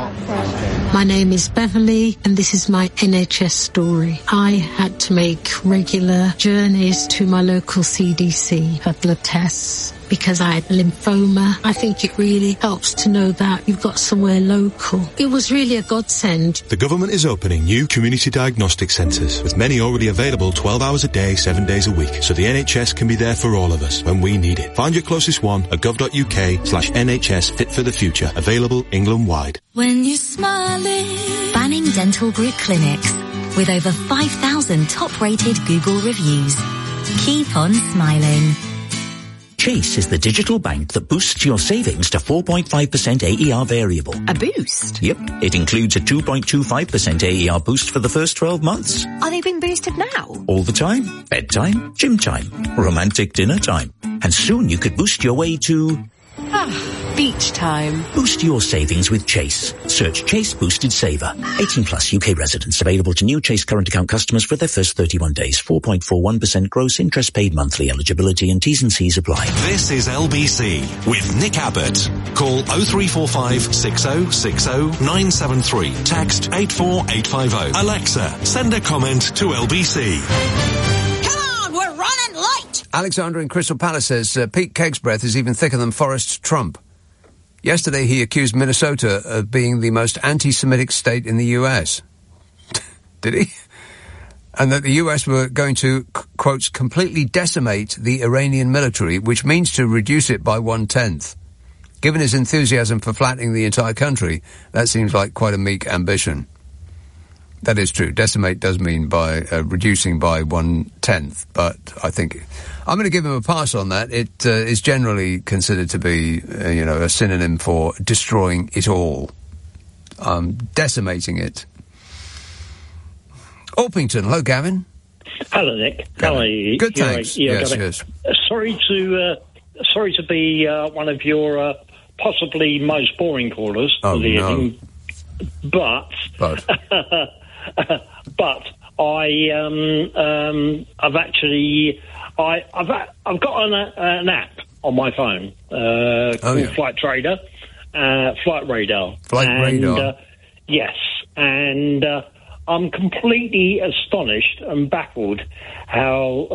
My name is Beverly and this is my N H S story. I had to make regular journeys to my local C D C for blood tests because I had lymphoma. I think it really helps to know that you've got somewhere local. It was really a godsend. The government is opening new community diagnostic centres, with many already available twelve hours a day, seven days a week, so the N H S can be there for all of us when we need it. Find your closest one at gov.uk slash NHS Fit for the Future. Available England-wide. When you're smiling. Banning Dental Group Clinics, with over five thousand top-rated Google reviews. Keep on smiling. Chase is the digital bank that boosts your savings to four point five percent A E R variable. A boost? Yep. It includes a two point two five percent A E R boost for the first twelve months. Are they being boosted now? All the time. Bedtime, gym time, romantic dinner time. And soon you could boost your way to... Ah, beach time. Boost your savings with Chase. Search Chase Boosted Saver. eighteen plus U K residents. Available to new Chase current account customers for their first thirty-one days. four point four one percent gross interest paid monthly. Eligibility and T's and C's apply. This is L B C with Nick Abbott. Call oh three four five six oh six oh nine seven three. Text eight four eight five oh. Alexa, send a comment to L B C. We're running late. Alexander in Crystal Palace says uh, Pete Kegsbreath is even thicker than Forrest Trump. Yesterday he accused Minnesota of being the most anti-Semitic state in the U S. Did he? And that the U S were going to, c- quotes, completely decimate the Iranian military, which means to reduce it by one-tenth. Given his enthusiasm for flattening the entire country, that seems like quite a meek ambition. That is true. Decimate does mean by uh, reducing by one-tenth, but I think I'm going to give him a pass on that. It uh, is generally considered to be, uh, you know, a synonym for destroying it all. Um, decimating it. Orpington. Hello, Gavin. Hello, Nick. Gavin. How are you? Good, You're thanks. right. You're yes, gonna- yes. Uh, sorry to uh, sorry to be uh, one of your uh, possibly most boring callers Oh, of the no. evening, but But but I um, um, I've actually I I've a- I've got an, uh, an app on my phone uh, called yeah. Flight Trader, uh, Flight Radar. Flight and, Radar. Uh, yes, and uh, I'm completely astonished and baffled how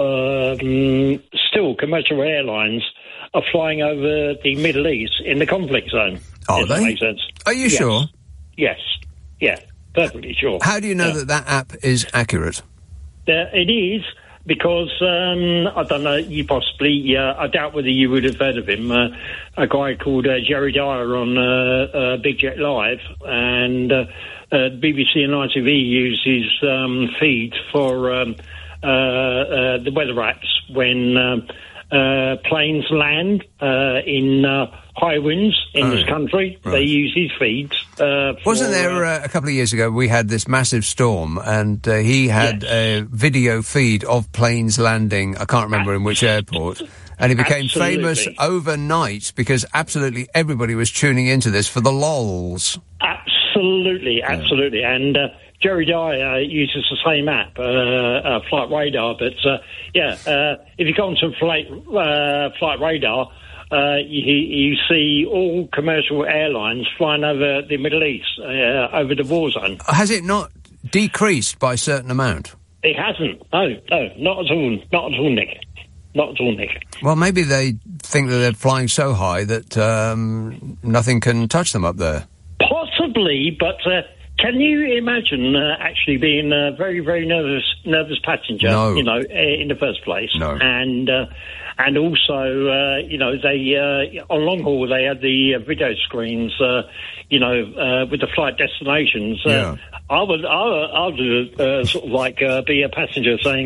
um, still commercial airlines are flying over the Middle East in the conflict zone. Are if that they? makes sense. Are you Yes. sure? Yes. Yeah. Perfectly sure. How do you know Yeah. that that app is accurate? Uh, it is because um, I don't know. You possibly. Uh, I doubt whether you would have heard of him. Uh, a guy called uh, Jerry Dyer on uh, uh, Big Jet Live, and uh, uh, B B C and I T V use his um, feed for um, uh, uh, the weather apps when um, uh, planes land uh, in uh, high winds in Oh, this country. right. They use his feeds. Uh, for, Wasn't there uh, a couple of years ago we had this massive storm and uh, he had a video feed of planes landing, I can't remember in which airport, and he became Absolutely. famous overnight because absolutely everybody was tuning into this for the lols. Absolutely, absolutely. And uh, Jerry Dyer uh, uses the same app, uh, uh, Flight Radar. But, uh, yeah, uh, if you go onto Flight, uh, Flight Radar, uh, you, you see all commercial airlines flying over the Middle East, uh, over the war zone. Has it not decreased by a certain amount? It hasn't. No, no, not at all. Not at all, Nick. Not at all, Nick. Well, maybe they think that they're flying so high that um, nothing can touch them up there. Possibly, but uh, can you imagine uh, actually being a very, very nervous, nervous passenger? No. You know, uh, in the first place. No. And uh, and also, uh, you know, they uh, on long haul they had the uh, video screens. Uh, you know, uh, with the flight destinations. Uh, Yeah. I would, I would, I would uh, sort of like uh, be a passenger saying,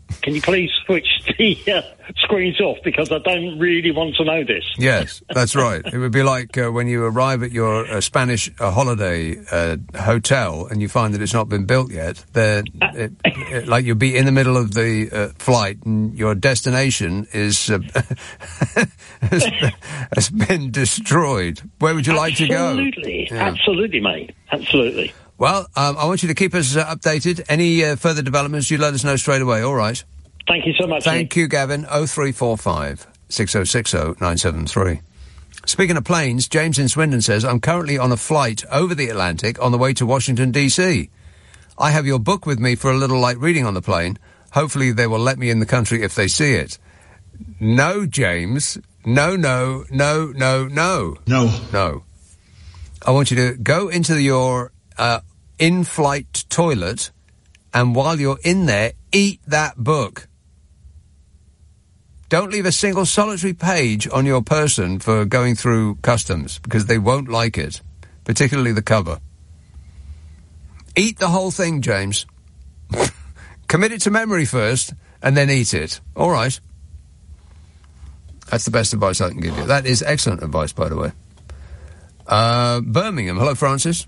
Can you please switch the uh, screens off, because I don't really want to know this. Yes, that's right. It would be like uh, when you arrive at your uh, Spanish uh, holiday uh, hotel and you find that it's not been built yet. Then, it, it, like you'll be in the middle of the uh, flight and your destination is uh, has, has been destroyed. Where would you like to go? Absolutely, Yeah. absolutely, mate, absolutely. Well, um, I want you to keep us uh, updated. Any uh, further developments, you let us know straight away. All right. Thank you so much. Thank you, Gavin. oh three four five, six oh six oh, nine seven three. Speaking of planes, James in Swindon says, I'm currently on a flight over the Atlantic on the way to Washington, D C. I have your book with me for a little light reading on the plane. Hopefully they will let me in the country if they see it. No, James. No, no, no, no, no. No. No. I want you to go into your uh, in-flight toilet, and while you're in there, eat that book. Don't leave a single solitary page on your person for going through customs, because they won't like it, particularly the cover. Eat the whole thing, James. Commit it to memory first, and then eat it. All right. That's the best advice I can give you. That is excellent advice, by the way. Uh, Birmingham. Hello, Francis.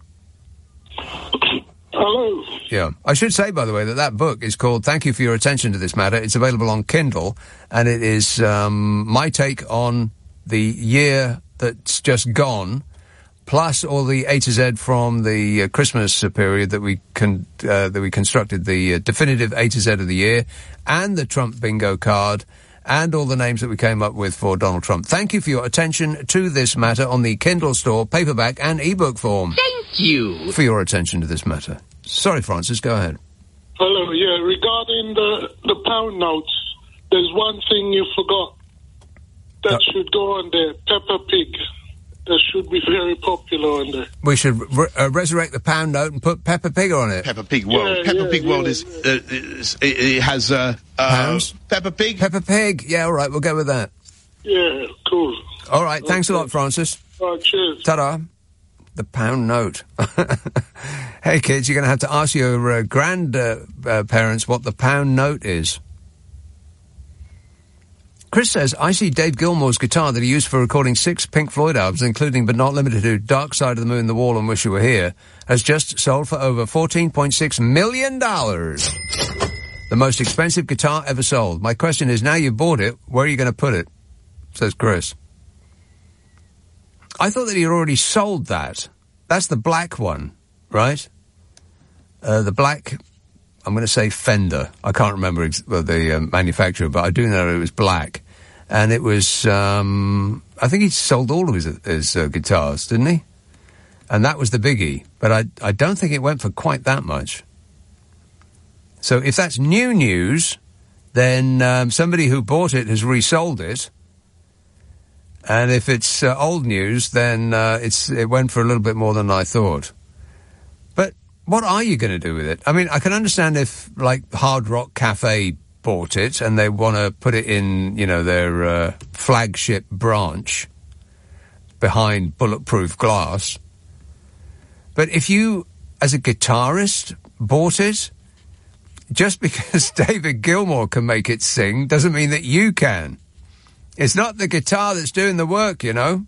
Hello. Yeah. I should say, by the way, that that book is called Thank You for Your Attention to This Matter. It's available on Kindle, and it is um, my take on the year that's just gone, plus all the A to Z from the uh, Christmas uh, period that we con- uh, that we constructed, the uh, definitive A to Z of the year, and the Trump bingo card, and all the names that we came up with for Donald Trump. Thank you for your attention to this matter on the Kindle store, paperback and ebook form. Thank you. For your attention to this matter. Sorry, Francis, go ahead. Hello, yeah, regarding the, the pound notes, there's one thing you forgot that Uh, should go on there, Peppa Pig. That should be very popular on there. We should re- uh, resurrect the pound note and put Peppa Pig on it. Peppa Pig World. Yeah, Peppa yeah, Pig World yeah. is, uh, is it, it has uh, uh, Pounds? Peppa Pig. Peppa Pig. Yeah, all right, we'll go with that. Yeah, cool. All right, thanks a lot, Francis. Oh, cheers. Ta-da. The pound note. Hey, kids, you're going to have to ask your uh, grandparents uh, uh, parents what the pound note is. Chris says, I see Dave Gilmour's guitar that he used for recording six Pink Floyd albums, including but not limited to Dark Side of the Moon, The Wall and Wish You Were Here, has just sold for over fourteen point six million dollars. The most expensive guitar ever sold. My question is, now you've bought it, where are you going to put it? Says Chris. I thought that he had already sold that. That's the black one, right? Uh, the black, I'm going to say Fender. I can't remember ex- well, the uh, manufacturer, but I do know it was black. And it was, um, I think he sold all of his, his uh, guitars, didn't he? And that was the biggie. But I, I don't think it went for quite that much. So if that's new news, then um, somebody who bought it has resold it. And if it's uh, old news, then uh, it's it went for a little bit more than I thought. But what are you going to do with it? I mean, I can understand if, like, Hard Rock Cafe bought it and they want to put it in, you know, their uh, flagship branch behind bulletproof glass. But if you, as a guitarist, bought it, just because David Gilmour can make it sing doesn't mean that you can. It's not the guitar that's doing the work, you know.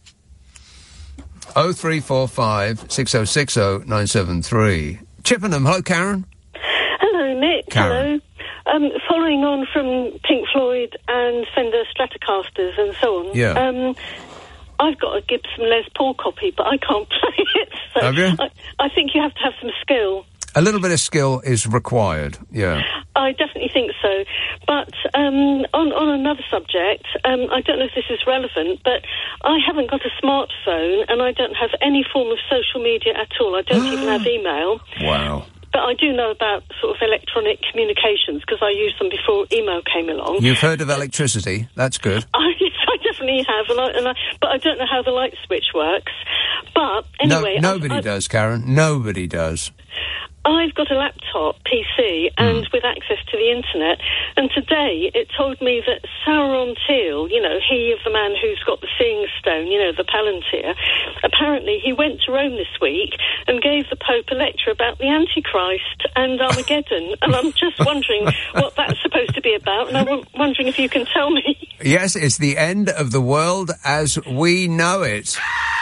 oh three four five, six oh six oh, nine seven three. Chippenham, hello, Karen. Hello, Nick. Karen. Hello. Um, following on from Pink Floyd and Fender Stratocasters and so on. Yeah. Um, I've got a Gibson Les Paul copy, but I can't play it. So Have you? I, I think you have to have some skill. A little bit of skill is required, yeah. I definitely think so. But um, on, on another subject, um, I don't know if this is relevant, but I haven't got a smartphone and I don't have any form of social media at all. I don't even have email. Wow. But I do know about sort of electronic communications because I used them before email came along. You've heard of electricity. That's good. I, I definitely have, and I, and I, but I don't know how the light switch works. But anyway... No, nobody I, I, does, Karen. Nobody does. I've got a laptop P C and mm. with access to the internet, and today it told me that Sauron Teal, you know, he of the man who's got the Seeing Stone, you know, the Palantir, apparently he went to Rome this week and gave the Pope a lecture about the Antichrist and Armageddon, and I'm just wondering what that's supposed to be about, and I'm wondering if you can tell me. Yes, it's the end of the world as we know it.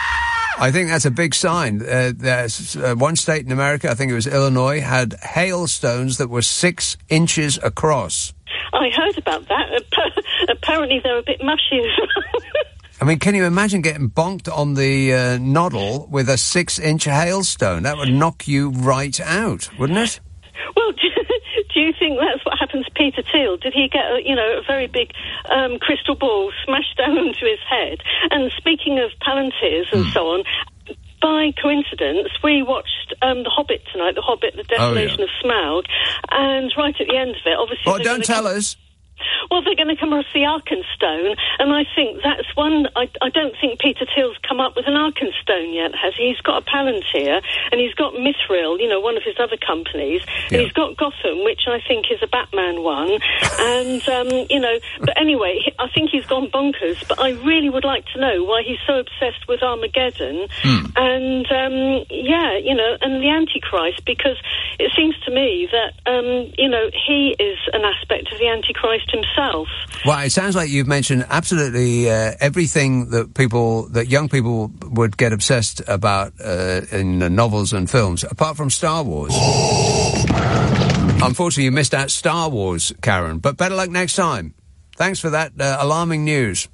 I think that's a big sign. Uh, there's uh, one state in America, I think it was Illinois, had hailstones that were six inches across. I heard about that. Apparently they're a bit mushy as well. I mean, can you imagine getting bonked on the uh, noddle with a six-inch hailstone? That would knock you right out, wouldn't it? Well, do, do you think that's what happened to Peter Thiel? Did he get, a, you know, a very big um, crystal ball smashed down onto his head? And speaking of Palantirs and mm. so on, by coincidence, we watched um, The Hobbit tonight, The Hobbit, The Desolation oh, yeah. of Smaug, and right at the end of it, obviously... Oh, don't tell come- us. Well, they're going to come across the Arkenstone, and I think that's one... I, I don't think Peter Thiel's come up with an Arkenstone yet, has he? He's got a Palantir, and he's got Mithril, you know, one of his other companies, yeah. and he's got Gotham, which I think is a Batman one, and, um, you know... But anyway, I think he's gone bonkers, but I really would like to know why he's so obsessed with Armageddon, mm. and, um, yeah, you know, and the Antichrist, because it seems to me that, um, you know, he is an aspect of the Antichrist himself. Well, it sounds like you've mentioned absolutely uh, everything that people, that young people would get obsessed about uh, in uh, novels and films, apart from Star Wars. Unfortunately, you missed out Star Wars, Karen, but better luck next time. Thanks for that uh, alarming news.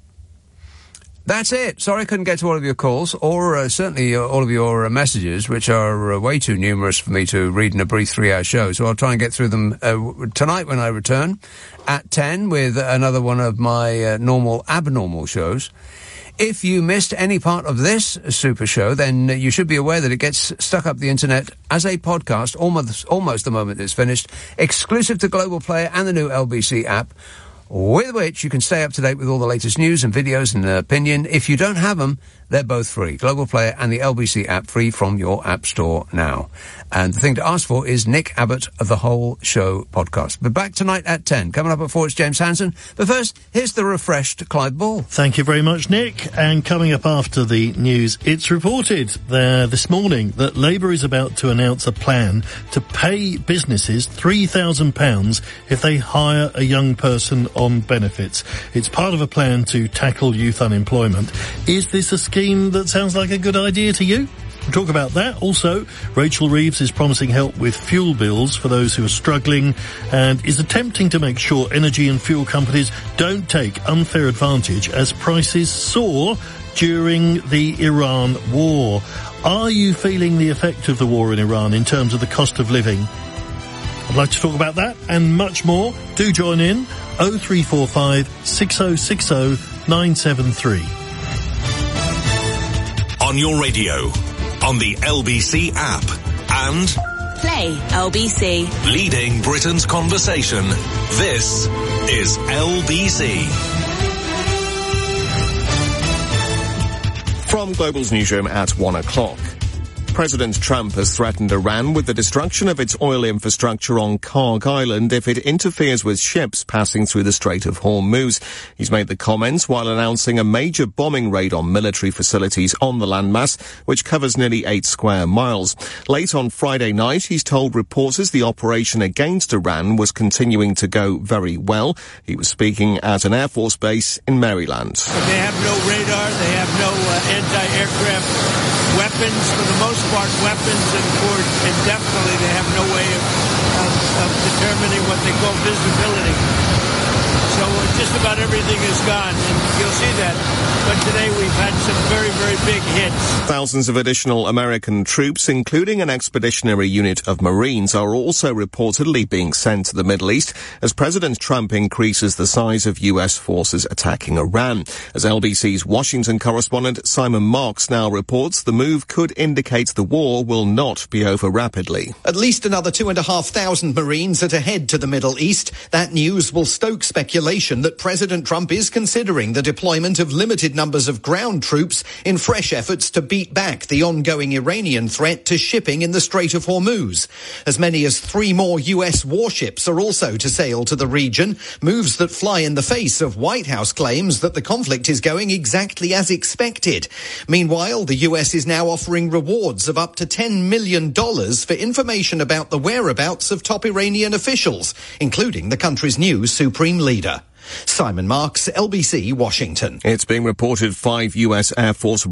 That's it. Sorry I couldn't get to all of your calls, or uh, certainly uh, all of your uh, messages, which are uh, way too numerous for me to read in a brief three-hour show. So I'll try and get through them uh, tonight when I return at ten with another one of my uh, normal abnormal shows. If you missed any part of this super show, then uh, you should be aware that it gets stuck up the internet as a podcast almost, almost the moment it's finished, exclusive to Global Player and the new L B C app, with which you can stay up to date with all the latest news and videos and uh, opinion. If you don't have them, they're both free. Global Player and the L B C app, free from your app store now. And the thing to ask for is Nick Abbott of the Whole Show podcast. But back tonight at ten. Coming up at four, it's James Hansen. But first, here's the refreshed Clive Ball. Thank you very much, Nick. And coming up after the news, it's reported there this morning that Labour is about to announce a plan to pay businesses three thousand pounds if they hire a young person on benefits. It's part of a plan to tackle youth unemployment. Is this a scheme that sounds like a good idea to you? We'll talk about that. Also, Rachel Reeves is promising help with fuel bills for those who are struggling and is attempting to make sure energy and fuel companies don't take unfair advantage as prices soar during the Iran war. Are you feeling the effect of the war in Iran in terms of the cost of living? I'd like to talk about that and much more. Do join in. oh three four five, six oh six oh, nine seven three. On your radio, on the L B C app, and Play L B C. Leading Britain's conversation. This is L B C. From Global's newsroom at one o'clock. President Trump has threatened Iran with the destruction of its oil infrastructure on Karg Island if it interferes with ships passing through the Strait of Hormuz. He's made the comments while announcing a major bombing raid on military facilities on the landmass, which covers nearly eight square miles. Late on Friday night, he's told reporters the operation against Iran was continuing to go very well. He was speaking at an Air Force base in Maryland. They have no radar, they have no uh, anti-aircraft weapons, for the most part, weapons, and for indefinitely they have no way of, of, of determining what they call visibility. So uh, just about everything is gone, and you'll see that. But today we've had some very, very big hits. Thousands of additional American troops, including an expeditionary unit of Marines, are also reportedly being sent to the Middle East as President Trump increases the size of U S forces attacking Iran. As L B C's Washington correspondent Simon Marks now reports, the move could indicate the war will not be over rapidly. At least another two and a half thousand Marines are to head to the Middle East. That news will stoke speculation that President Trump is considering the deployment of limited numbers of ground troops in fresh efforts to beat back the ongoing Iranian threat to shipping in the Strait of Hormuz. As many as three more U S warships are also to sail to the region, moves that fly in the face of White House claims that the conflict is going exactly as expected. Meanwhile, the U S is now offering rewards of up to ten million dollars for information about the whereabouts of top Iranian officials, including the country's new supreme leader. Simon Marks, L B C, Washington. It's being reported five U S Air Force